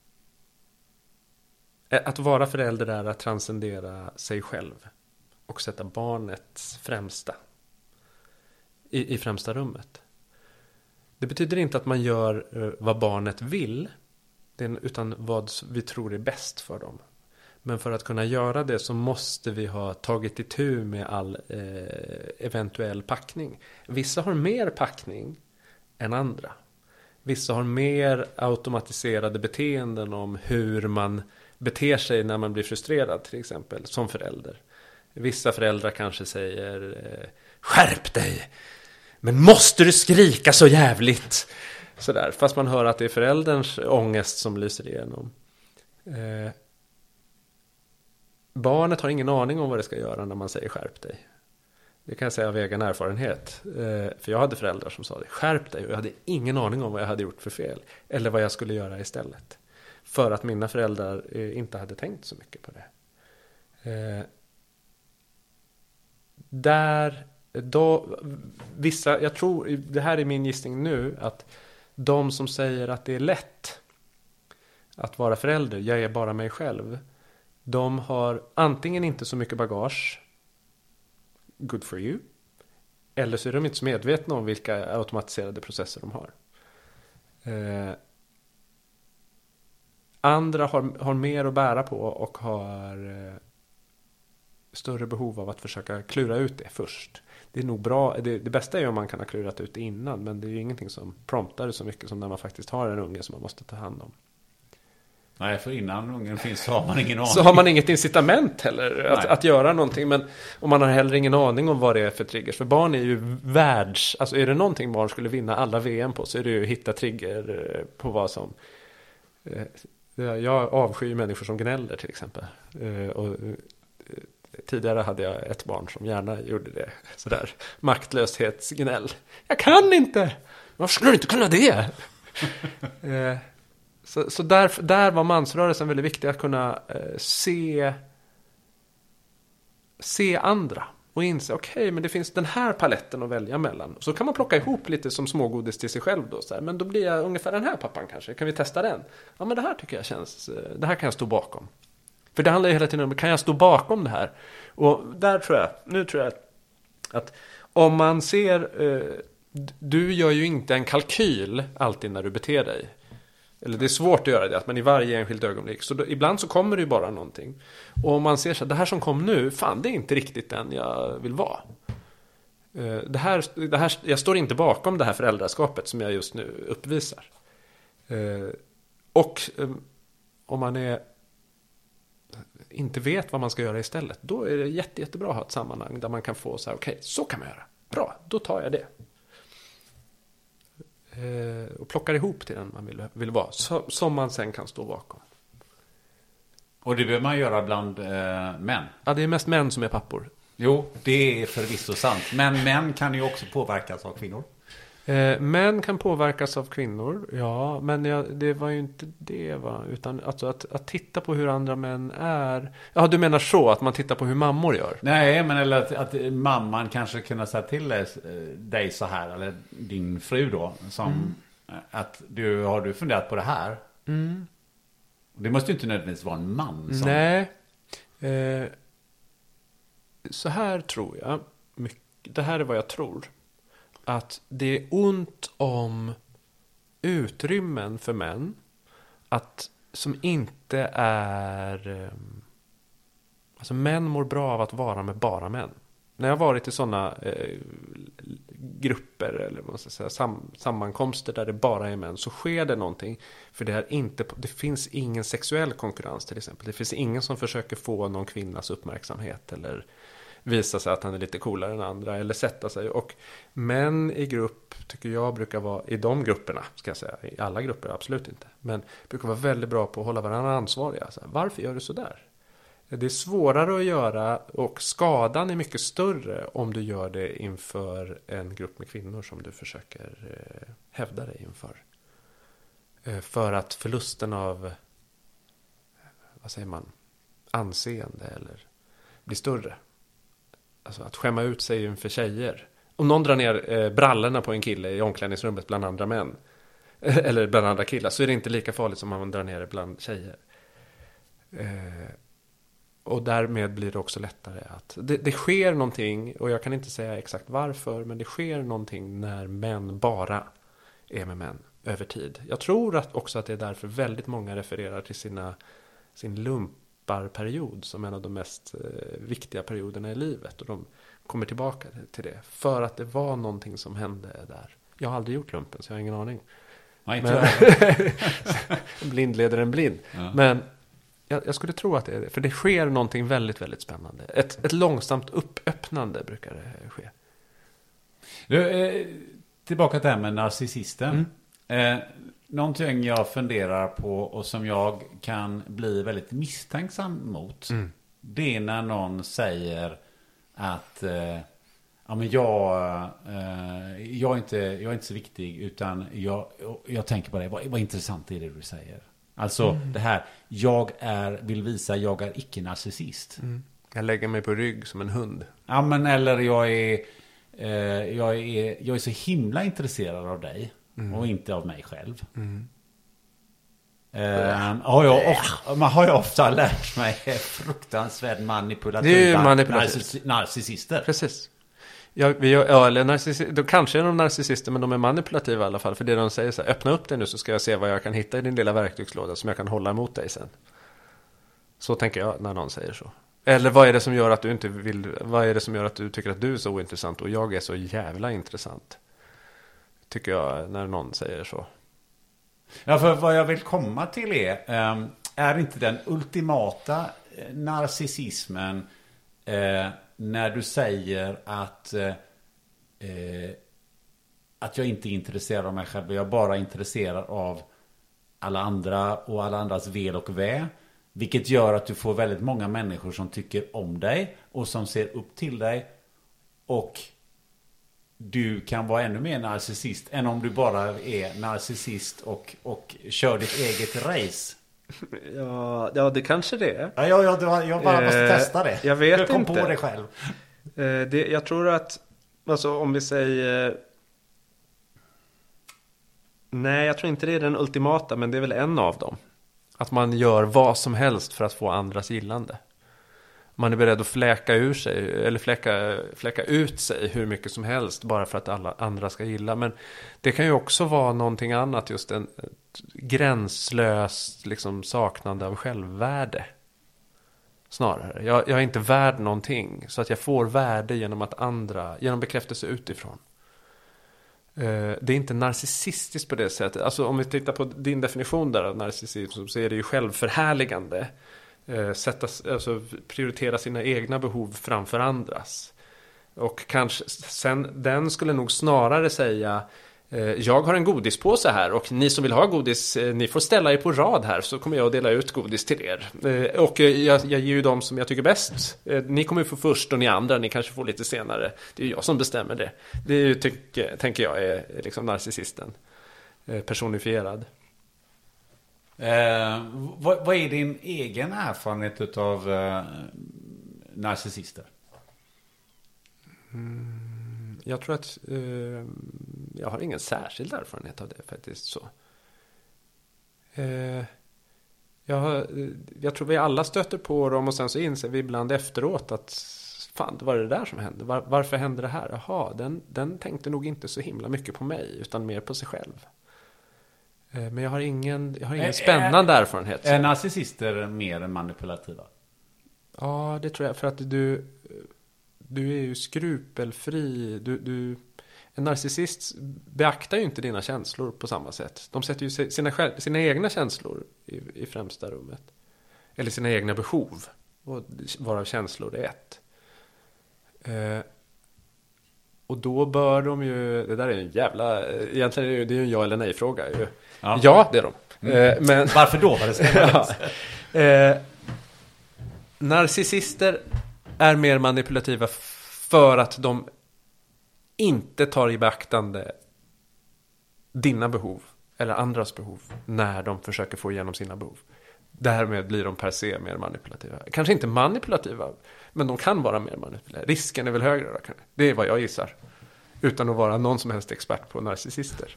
Att vara förälder är att transcendera sig själv. Och sätta barnets främsta. I, i främsta rummet. Det betyder inte att man gör vad barnet vill. Utan vad vi tror är bäst för dem. Men för att kunna göra det så måste vi ha tagit itu med all eh, eventuell packning. Vissa har mer packning än andra. Vissa har mer automatiserade beteenden om hur man beter sig när man blir frustrerad till exempel som förälder. Vissa föräldrar kanske säger eh, skärp dig! Men måste du skrika så jävligt? Sådär, fast man hör att det är förälderns ångest som lyser igenom. Eh, barnet har ingen aning om vad det ska göra när man säger skärp dig. Det kan jag säga av egen erfarenhet. För jag hade föräldrar som sa det. Skärp dig. Och jag hade ingen aning om vad jag hade gjort för fel. Eller vad jag skulle göra istället. För att mina föräldrar inte hade tänkt så mycket på det. Där, då, vissa, jag tror, det här är min gissning nu. Att de som säger att det är lätt att vara förälder. Jag är bara mig själv. De har antingen inte så mycket bagage. Good for you. Eller så är de inte så medvetna om vilka automatiserade processer de har. Eh, andra har, har mer att bära på och har eh, större behov av att försöka klura ut det först. Det är nog bra. Det, det bästa är ju om man kan ha klurat ut det innan. Men det är ju ingenting som promptar så mycket som när man faktiskt har en unge som man måste ta hand om. Nej, för innan ungen finns så har man ingen aning. Så har man inget incitament heller att, att göra någonting. Men om man har heller ingen aning om vad det är för triggers. För barn är ju världs... Alltså är det någonting barn skulle vinna alla V M på så är det ju att hitta trigger på vad som... Jag avskyr människor som gnäller till exempel. Och tidigare hade jag ett barn som gärna gjorde det. Sådär maktlöshetsgnäll. Jag kan inte! Varför skulle du inte kunna det? Så, så där, där var mansrörelsen väldigt viktig att kunna eh, se se andra och inse okej, okay, men det finns den här paletten att välja mellan. Så kan man plocka ihop lite som smågodis till sig själv då, så här, men då blir jag ungefär den här pappan kanske. Kan vi testa den? Ja, men det här tycker jag känns, det här kan jag stå bakom. För det handlar ju hela tiden om, kan jag stå bakom det här? Och där tror jag, nu tror jag att om man ser, eh, du gör ju inte en kalkyl alltid när du beter dig. Eller det är svårt att göra det, att man i varje enskilt ögonblick. Så då, ibland så kommer det ju bara någonting. Och om man ser så här, det här som kom nu, fan det är inte riktigt den jag vill vara. Uh, det här, det här, jag står inte bakom det här föräldraskapet som jag just nu uppvisar. Uh, och um, om man är, inte vet vad man ska göra istället, då är det jätte, jättebra att ha ett sammanhang där man kan få så här, okej, okay, så kan man göra. Bra, då tar jag det. Och plockar ihop till den man vill, vill vara. Så, som man sen kan stå bakom. Och det behöver man göra bland eh, män. Ja, det är mest män som är pappor. Jo, det är förvisso sant. Men män kan ju också påverkas av kvinnor. Eh, män kan påverkas av kvinnor. Ja, men jag, det var ju inte det. Va? Utan alltså att, att titta på hur andra män är. Ja, du menar så, att man tittar på hur mammor gör. Nej, men eller att, att mamman kanske kunde säga till dig, dig så här. Eller din fru då. Som mm. att du, har du funderat på det här? Mm. Det måste ju inte nödvändigtvis vara en man. Som... Nej. Eh, så här tror jag. Mycket, det här är vad jag tror. Att det är ont om utrymmen för män att, som inte är... Alltså män mår bra av att vara med bara män. När jag har varit i sådana eh, grupper eller vad man ska säga, sam, sammankomster där det bara är män, så sker det någonting. För det, är inte, det finns ingen sexuell konkurrens till exempel. Det finns ingen som försöker få någon kvinnas uppmärksamhet eller visa sig att han är lite coolare än andra eller sätta sig. Och män i grupp tycker jag brukar vara, i de grupperna ska jag säga, i alla grupper absolut inte, men brukar vara väldigt bra på att hålla varandra ansvariga. Så här, varför gör du så där? Det är svårare att göra och skadan är mycket större om du gör det inför en grupp med kvinnor som du försöker eh, hävda dig inför. Eh, för att förlusten av, vad säger man, anseende eller blir större. Alltså att skämma ut sig inför tjejer. Om någon drar ner eh, brallorna på en kille i omklädningsrummet bland andra män. Eller bland andra killar. Så är det inte lika farligt som om man drar ner det bland tjejer. Eh, och därmed blir det också lättare att... Det, det sker någonting. Och jag kan inte säga exakt varför. Men det sker någonting när män bara är med män över tid. Jag tror att också att det är därför väldigt många refererar till sina, sin lump. Period som en av de mest eh, viktiga perioderna i livet, och de kommer tillbaka till det för att det var någonting som hände där. Jag har aldrig gjort lumpen så jag har ingen aning. Nej, men, blind leder en blind. Ja. Men jag, jag skulle tro att det är det, för det sker någonting väldigt väldigt spännande. Ett, ett långsamt uppöppnande brukar det ske. Du, eh, tillbaka till det här med narcissisten. Mm. Eh, Någonting jag funderar på och som jag kan bli väldigt misstänksam mot. Mm. Det är när någon säger att, eh, ja, men jag, eh, jag, är inte, jag är inte så viktig, utan jag, jag tänker på det. Vad, vad intressant är det du säger. Alltså mm. det här, jag är, vill visa jag är icke-narcissist. Mm. Jag lägger mig på rygg som en hund. Ja, men eller jag är, eh, jag är, jag är så himla intresserad av dig mm. och inte av mig själv. Mm. Uh, har jag ofta, man har ju ofta lärt mig fruktansvärt manipulativa det är ju manipulativt. narciss- narcissister. Precis. Ja, vi, ja, eller narcissi- de kanske är de narcissister, men de är manipulativa i alla fall. För det de säger så här, öppna upp det nu så ska jag se vad jag kan hitta i din lilla verktygslåda som jag kan hålla emot dig sen. Så tänker jag när någon säger så. Eller vad är det som gör att du inte vill, vad är det som gör att du tycker att du är så ointressant och jag är så jävla intressant? Tycker jag när någon säger så. Ja, för vad jag vill komma till är, um, är inte den ultimata narcissismen uh, när du säger att uh, uh, att jag inte är intresserad av mig själv, jag är bara intresserad av alla andra och alla andras väl och vä, vilket gör att du får väldigt många människor som tycker om dig och som ser upp till dig, och du kan vara ännu mer narcissist än om du bara är narcissist och, och kör ditt eget race. Ja, ja, det kanske det är. Ja, jag, jag, jag bara måste eh, testa det. Jag vet jag kom inte. på det själv. Eh, det, jag tror att, alltså om vi säger... Nej, jag tror inte det är den ultimata, men det är väl en av dem. Att man gör vad som helst för att få andras gillande. Man är beredd att fläka ur sig eller fläka, fläka ut sig hur mycket som helst bara för att alla andra ska gilla. Men det kan ju också vara någonting annat, just en gränslöst liksom saknande av självvärde. Snarare. Jag, jag är inte värd någonting, så att jag får värde genom att andra, genom bekräftelse utifrån. Uh, det är inte narcissistiskt på det sättet. Alltså om vi tittar på din definition där av narcissism, så är det ju självförhärligande. Sätta, alltså prioritera sina egna behov framför andras. Och kanske sen, den skulle nog snarare säga eh, jag har en godispåse här och ni som vill ha godis, eh, ni får ställa er på rad här så kommer jag att dela ut godis till er. Eh, och eh, jag, jag ger ju dem som jag tycker bäst. Eh, ni kommer få först och ni andra, ni kanske får lite senare. Det är jag som bestämmer det. Det är ju, tyck, tänker jag är liksom narcissisten. Eh, personifierad. Eh, vad, vad är din egen erfarenhet av eh, narcissister? Mm, jag tror att eh, jag har ingen särskild erfarenhet av det faktiskt så. Eh, jag, har, jag tror vi alla stöter på dem och sen så inser vi ibland efteråt att fan, det var det där som hände. Var, varför hände det här? Jaha, den, den tänkte nog inte så himla mycket på mig utan mer på sig själv. Men jag har ingen, jag har ingen spännande är, erfarenhet. Är narcissister mer manipulativa? Ja, det tror jag. För att du, du är ju skrupelfri. Du, du, en narcissist beaktar ju inte dina känslor på samma sätt. De sätter ju sina, sina egna känslor i, i främsta rummet. Eller sina egna behov. Varav känslor är ett. Eh, Och då bör de ju, det där är en jävla, egentligen är det ju en ja eller nej fråga ju. Ja. Ja, det är de. Mm. Eh, men, varför då? Var det ja. eh, narcissister är mer manipulativa för att de inte tar i beaktande dina behov eller andras behov när de försöker få igenom sina behov. Därmed blir de per se mer manipulativa. Kanske inte manipulativa, men de kan vara mer manipulativa. Risken är väl högre då. Det är vad jag gissar. Utan att vara någon som helst expert på narcissister.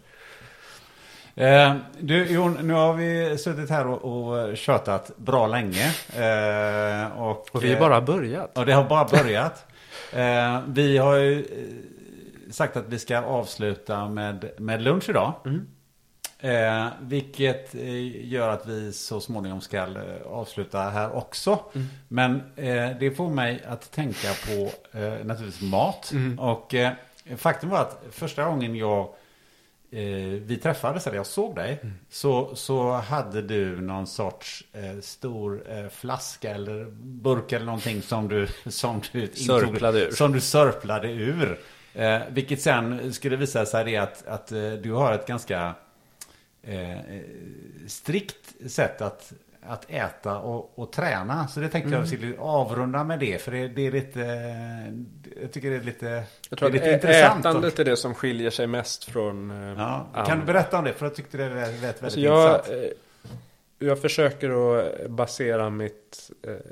Eh, du, Jon, nu har vi suttit här och, och tjötat bra länge. Eh, och, och vi har bara börjat. Och det har bara börjat. eh, vi har ju sagt att vi ska avsluta med, med lunch idag. Mm. Eh, vilket eh, gör att vi så småningom ska eh, avsluta här också. Mm. Men eh, det får mig att tänka på eh, naturligtvis mat. Mm. Och eh, faktum var att första gången jag eh, vi träffades eller jag såg dig mm. så, så hade du någon sorts eh, stor eh, flaska eller burk eller någonting som du som du sörplade ur. Som du sörplade ur. Eh, vilket sen skulle visa sig det att, att eh, du har ett ganska Eh, strikt sätt att, att äta och, och träna. Så det tänkte mm. jag skulle avrunda med det. För det, det är lite, jag tycker det är lite, jag tror det är att lite intressant. Ätandet är det som skiljer sig mest från ja, kan um, du berätta om det? För jag tyckte det lät väldigt alltså intressant. Jag, jag försöker att basera mitt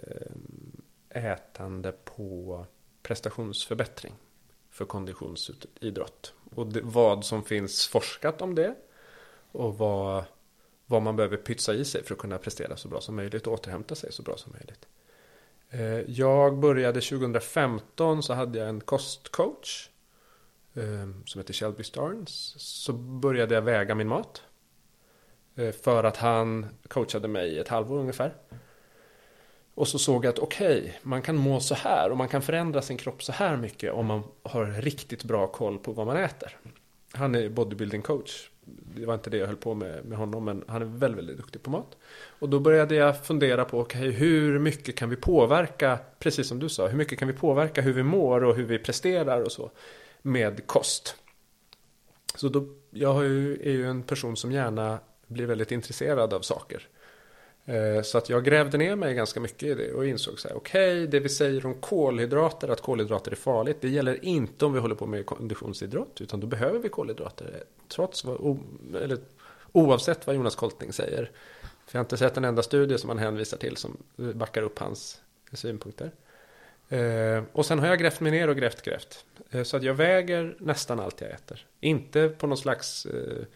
ätande på prestationsförbättring för konditionsidrott. Och det, vad som finns forskat om det. Och vad, vad man behöver pytsa i sig för att kunna prestera så bra som möjligt och återhämta sig så bra som möjligt. Jag började tjugohundrafemton, så hade jag en kostcoach som heter Shelby Starnes. Så började jag väga min mat. För att han coachade mig i ett halvår ungefär. Och så såg jag att okej, okay, man kan må så här och man kan förändra sin kropp så här mycket om man har riktigt bra koll på vad man äter. Han är bodybuilding coach. Det var inte det jag höll på med, med honom, men han är väldigt, väldigt duktig på mat. Och då började jag fundera på okay, hur mycket kan vi påverka, precis som du sa, hur mycket kan vi påverka hur vi mår och hur vi presterar och så med kost. Så då, jag är ju, är ju en person som gärna blir väldigt intresserad av saker. Så att jag grävde ner mig ganska mycket i det och insåg så här, okej, okay, det vi säger om kolhydrater, att kolhydrater är farligt, det gäller inte om vi håller på med konditionsidrott, utan då behöver vi kolhydrater trots vad, eller oavsett vad Jonas Koltning säger. För jag har inte sett en enda studie som han hänvisar till som backar upp hans synpunkter. Och sen har jag grävt mig ner och grävt grävt. Så att jag väger nästan allt jag äter. Inte på någon slags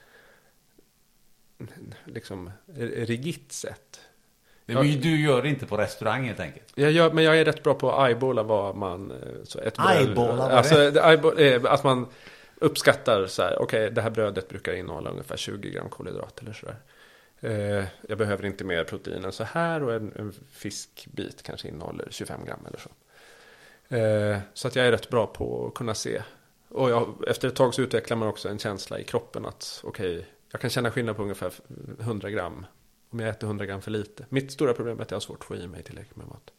liksom rigitt sätt. Jag, du gör det inte på restaurang helt enkelt. Jag gör, men jag är rätt bra på att eyeballer vad man så ett eyeballer, alltså eyeball, att man uppskattar så här, okej, okay, det här brödet brukar innehålla ungefär tjugo gram kolhydrat eller så där. Eh, jag behöver inte mer protein än så här, och en, en fiskbit kanske innehåller tjugofem gram eller så. Eh, så att jag är rätt bra på att kunna se. Och jag, efter ett tag så utvecklar man också en känsla i kroppen att okej, okay, jag kan känna skillnad på ungefär hundra gram om jag äter hundra gram för lite. Mitt stora problem är att jag har svårt att få i mig tillräckligt med mat.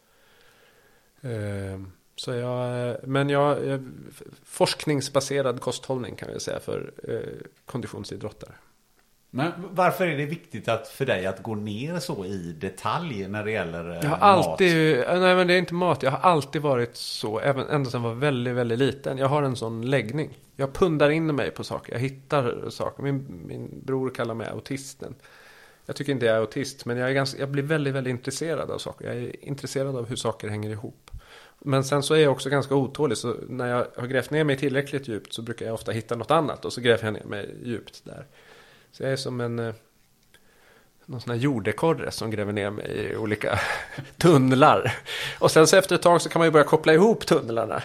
Eh, så jag, men jag, jag, forskningsbaserad kosthållning kan jag säga för eh, konditionsidrottare. Men varför är det viktigt att för dig att gå ner så i detalj när det gäller eh, jag har alltid, mat? Nej, men det är inte mat. Jag har alltid varit så, även ända sedan jag var väldigt, väldigt liten. Jag har en sån läggning. Jag pundar in mig på saker. Jag hittar saker. Min, min bror kallar mig autisten. Jag tycker inte jag är autist, men jag, är ganska, jag blir väldigt, väldigt intresserad av saker. Jag är intresserad av hur saker hänger ihop. Men sen så är jag också ganska otålig. Så när jag har grävt ner mig tillräckligt djupt så brukar jag ofta hitta något annat. Och så gräver jag ner mig djupt där. Så jag är som en någon sån här jordekorre som gräver ner mig i olika tunnlar. Och sen så efter ett tag så kan man ju börja koppla ihop tunnlarna.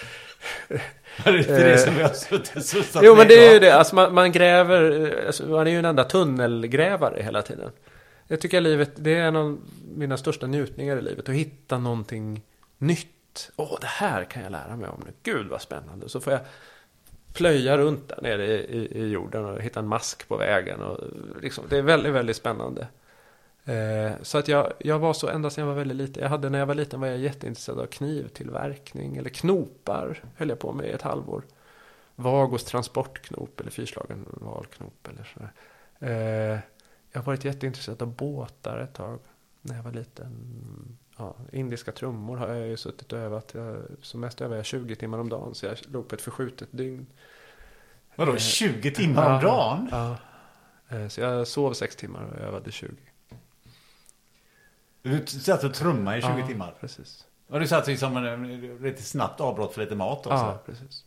Det är inte det som jag har suttit Jo, men det är ju det. Alltså man, man gräver, alltså man är ju en enda tunnelgrävare hela tiden. Jag tycker att livet, det är en av mina största njutningar i livet. Att hitta någonting nytt. Åh, det här kan jag lära mig om nu. Gud vad spännande. Så får jag plöja runt där nere i, i, i jorden och hitta en mask på vägen. Och liksom, det är väldigt, väldigt spännande. Eh, så att jag, jag var så ända sedan jag var väldigt liten. Jag hade, när jag var liten var jag jätteintresserad av knivtillverkning. Eller knopar höll jag på med i ett halvår. Vagos transportknop eller fyrslagen valknop eller sådär. Eh, jag har varit jätteintresserad av båtar ett tag när jag var liten. Ja, indiska trummor har jag ju suttit och övat. Jag, som mest övar jag tjugo timmar om dagen. Så jag låg på ett förskjutet dygn. Vadå, tjugo timmar om dagen? Ja, ja. Så jag sov sex timmar och övade tjugo. Du satt och trumma i tjugo ja, timmar? Precis. Och du satt liksom en lite snabbt avbrott för lite mat också? Ja, precis.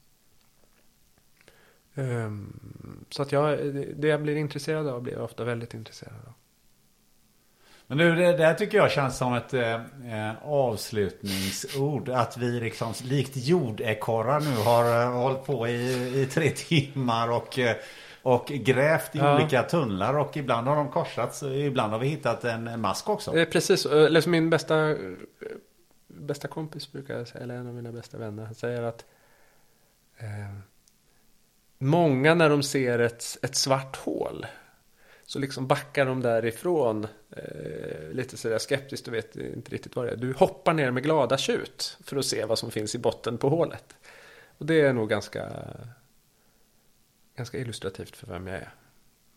Um, så att jag, det jag blir intresserad av blir jag ofta väldigt intresserad av. Men nu, det där tycker jag känns som ett eh, avslutningsord. Att vi liksom, likt jordekorrar nu har eh, hållit på i, i tre timmar och, eh, och grävt i ja. olika tunnlar. Och ibland har de korsats, ibland har vi hittat en, en mask också. Eh, precis, eller min bästa, bästa kompis brukar jag säga, eller en av mina bästa vänner, han säger att eh, många när de ser ett, ett svart hål så liksom backar de därifrån eh, lite sådär skeptiskt och vet inte riktigt vad det är. Du hoppar ner med glada tjut för att se vad som finns i botten på hålet. Och det är nog ganska ganska illustrativt för vem jag är.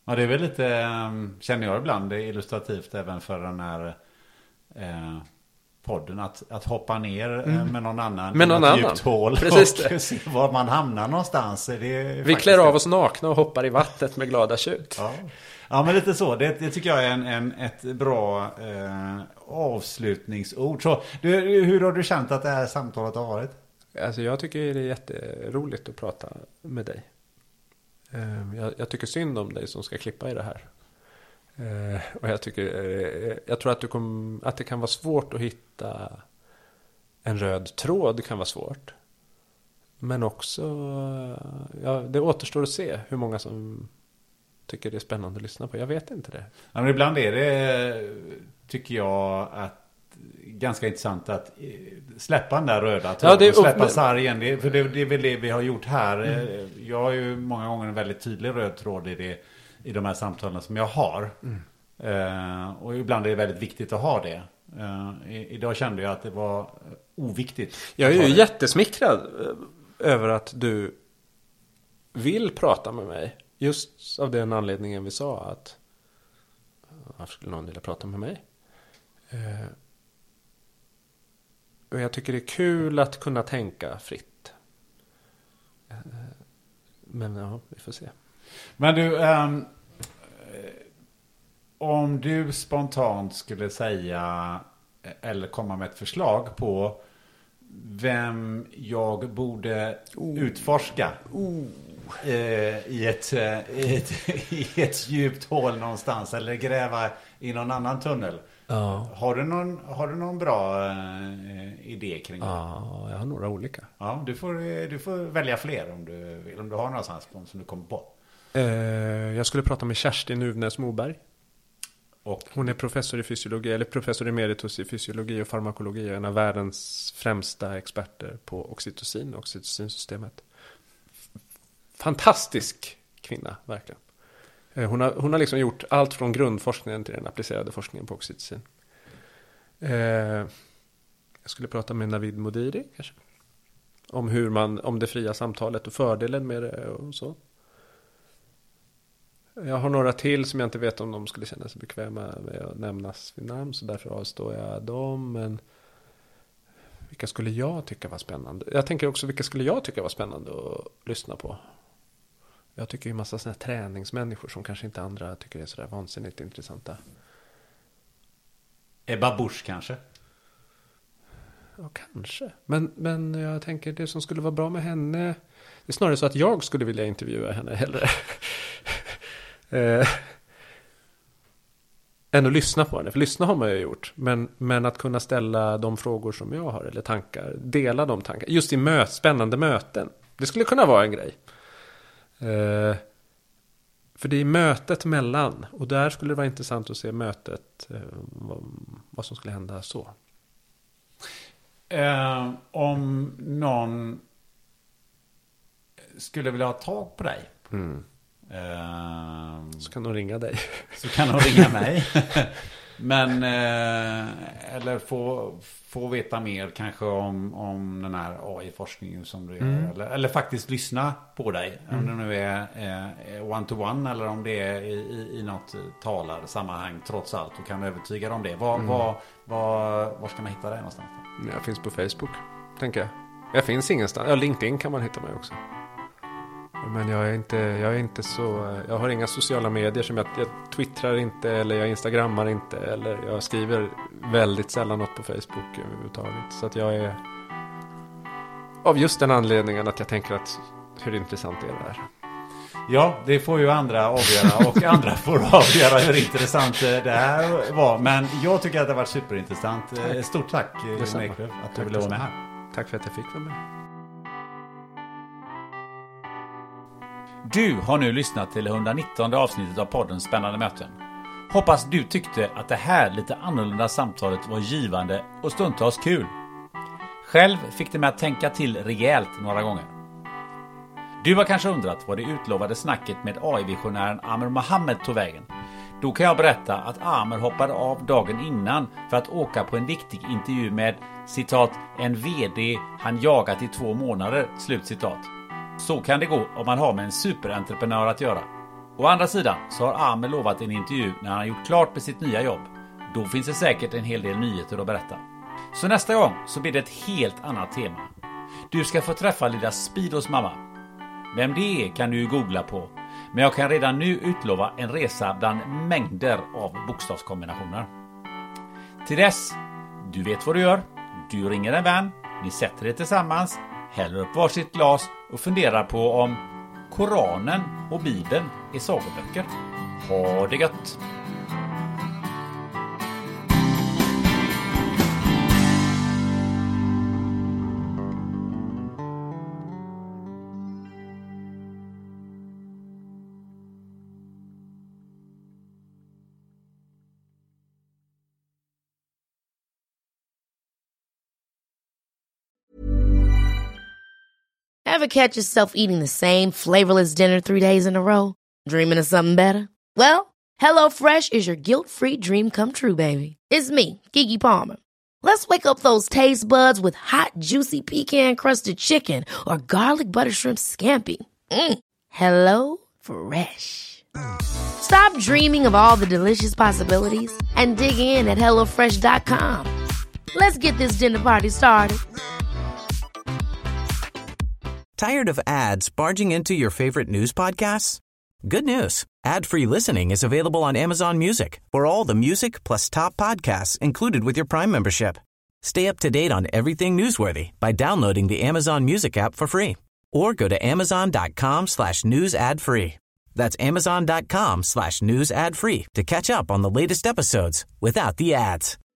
Ja, det är väl lite, känner jag ibland, det är illustrativt även för den här eh, podden. Att, att hoppa ner mm. med någon annan med någon annan. Djupt hål. Precis och se var man hamnar någonstans. Det är Vi klär av oss nakna och hoppar i vattnet med glada tjut. Ja. Ja, men lite så. Det, det tycker jag är en, en, ett bra eh, avslutningsord. Så, du, hur har du känt att det här samtalet har varit? Alltså jag tycker det är jätteroligt att prata med dig. Eh, jag, jag tycker synd om dig som ska klippa i det här. Eh, och jag tycker, eh, jag tror att, du kom, att det kan vara svårt att hitta en röd tråd. Det kan vara svårt. Men också, ja, det återstår att se hur många som tycker det är spännande att lyssna på. Jag vet inte det. Ja, men ibland är det, tycker jag, att ganska intressant att släppa den där röda tråden. Ja, det är släppa upp... sargen. Det, för det, det är väl det vi har gjort här. Mm. Jag har ju många gånger en väldigt tydlig röd tråd i, det, i de här samtalen som jag har. Mm. Uh, och ibland är det väldigt viktigt att ha det. Uh, i, idag kände jag att det var oviktigt. Jag är ju jättesmickrad över att du vill prata med mig. Just av den anledningen vi sa att varför skulle någon vilja prata med mig? Uh, och jag tycker det är kul att kunna tänka fritt. Uh, men ja, vi får se. Men du... Um... Om du spontant skulle säga eller komma med ett förslag på vem jag borde oh. utforska oh. eh, i, ett, i, ett, i ett djupt hål någonstans eller gräva i någon annan tunnel. Ja. Har du någon, har du någon bra eh, idé kring det? Ja, jag har några olika. Ja, du får, du får välja fler om du vill. Om du har någonstans som du kommer på. Eh, jag skulle prata med Kerstin Uvnäs Moberg. Och hon är professor i fysiologi, eller professor emeritus i fysiologi och farmakologi, en av världens främsta experter på oxytocin och oxytocinsystemet. Fantastisk kvinna, verkligen. Hon har, hon har liksom gjort allt från grundforskningen till den applicerade forskningen på oxytocin. Eh, jag skulle prata med Navid Modiri kanske. Om hur man, om det fria samtalet och fördelen med det och så. Jag har några till som jag inte vet om de skulle känna sig bekväma med att nämnas vid namn. Så därför avstår jag dem. Men vilka skulle jag tycka var spännande? Jag tänker också vilka skulle jag tycka var spännande att lyssna på? Jag tycker ju massa sådana här träningsmänniskor som kanske inte andra tycker är sådär vansinnigt intressanta. Ebba Busch kanske? Ja, kanske. Men, men jag tänker det som skulle vara bra med henne... Det är snarare så att jag skulle vilja intervjua henne hellre. Eh, än att lyssna på henne. För lyssna har man ju gjort. Men, men att kunna ställa de frågor som jag har eller tankar. Dela de tankar. Just i möt, spännande möten. Det skulle kunna vara en grej. Eh, för det är mötet mellan. Och där skulle det vara intressant att se mötet. Eh, vad, vad som skulle hända så. Eh, om någon skulle vilja ha tag på dig. Mm. Uh, så kan de ringa dig. Så kan de ringa mig. Men uh, eller få, få veta mer kanske om, om den här A I-forskningen som du mm. gör. Eller, eller faktiskt lyssna på dig. Mm. Om det nu är uh, one-to-one eller om det är i, i, i något talarsammanhang trots allt. Och kan övertyga om det. Var, mm. var, var, var ska man hitta dig någonstans? Då? Jag finns på Facebook, tänker jag. Jag finns ingenstans. Ja, LinkedIn kan man hitta mig också. Men jag är inte, jag är inte så... Jag har inga sociala medier som jag, jag twittrar inte eller jag instagrammar inte eller jag skriver väldigt sällan något på Facebook överhuvudtaget. Så att jag är... Av just den anledningen att jag tänker att hur intressant är det här. Ja, det får ju andra avgöra och andra får avgöra hur intressant det här var. Men jag tycker att det har varit superintressant. Tack. Stort tack, Eklöf, att du ville vara med här. Tack för att jag fick vara med. Du har nu lyssnat till hundranittonde avsnittet av podden Spännande möten. Hoppas du tyckte att det här lite annorlunda samtalet var givande och stundtals kul. Själv fick det mig att tänka till rejält några gånger. Du har kanske undrat vad det utlovade snacket med A I-visionären Amer Mohammed tog vägen. Då kan jag berätta att Amer hoppade av dagen innan för att åka på en viktig intervju med, citat, en vd han jagat i två månader, slutcitat. Så kan det gå om man har med en superentreprenör att göra. Å andra sidan så har Amer lovat en intervju när han har gjort klart med sitt nya jobb. Då finns det säkert en hel del nyheter att berätta. Så nästa gång så blir det ett helt annat tema. Du ska få träffa lilla Speedos mamma. Vem det är kan du ju googla på. Men jag kan redan nu utlova en resa bland mängder av bokstavskombinationer. Till dess, du vet vad du gör. Du ringer en vän, ni sätter er tillsammans, häller upp varsitt glas och funderar på om Koranen och Bibeln är sagoböcker. Ha det gött! Ever catch yourself eating the same flavorless dinner three days in a row? Dreaming of something better? Well, HelloFresh is your guilt-free dream come true, baby. It's me, Keke Palmer. Let's wake up those taste buds with hot, juicy pecan-crusted chicken or garlic butter shrimp scampi. Mm. Hello Fresh. Stop dreaming of all the delicious possibilities and dig in at hello fresh dot com. Let's get this dinner party started. Tired of ads barging into your favorite news podcasts? Good news. Ad-free listening is available on Amazon Music for all the music plus top podcasts included with your Prime membership. Stay up to date on everything newsworthy by downloading the Amazon Music app for free or go to amazon.com slash news ad free. That's amazon.com slash news ad free to catch up on the latest episodes without the ads.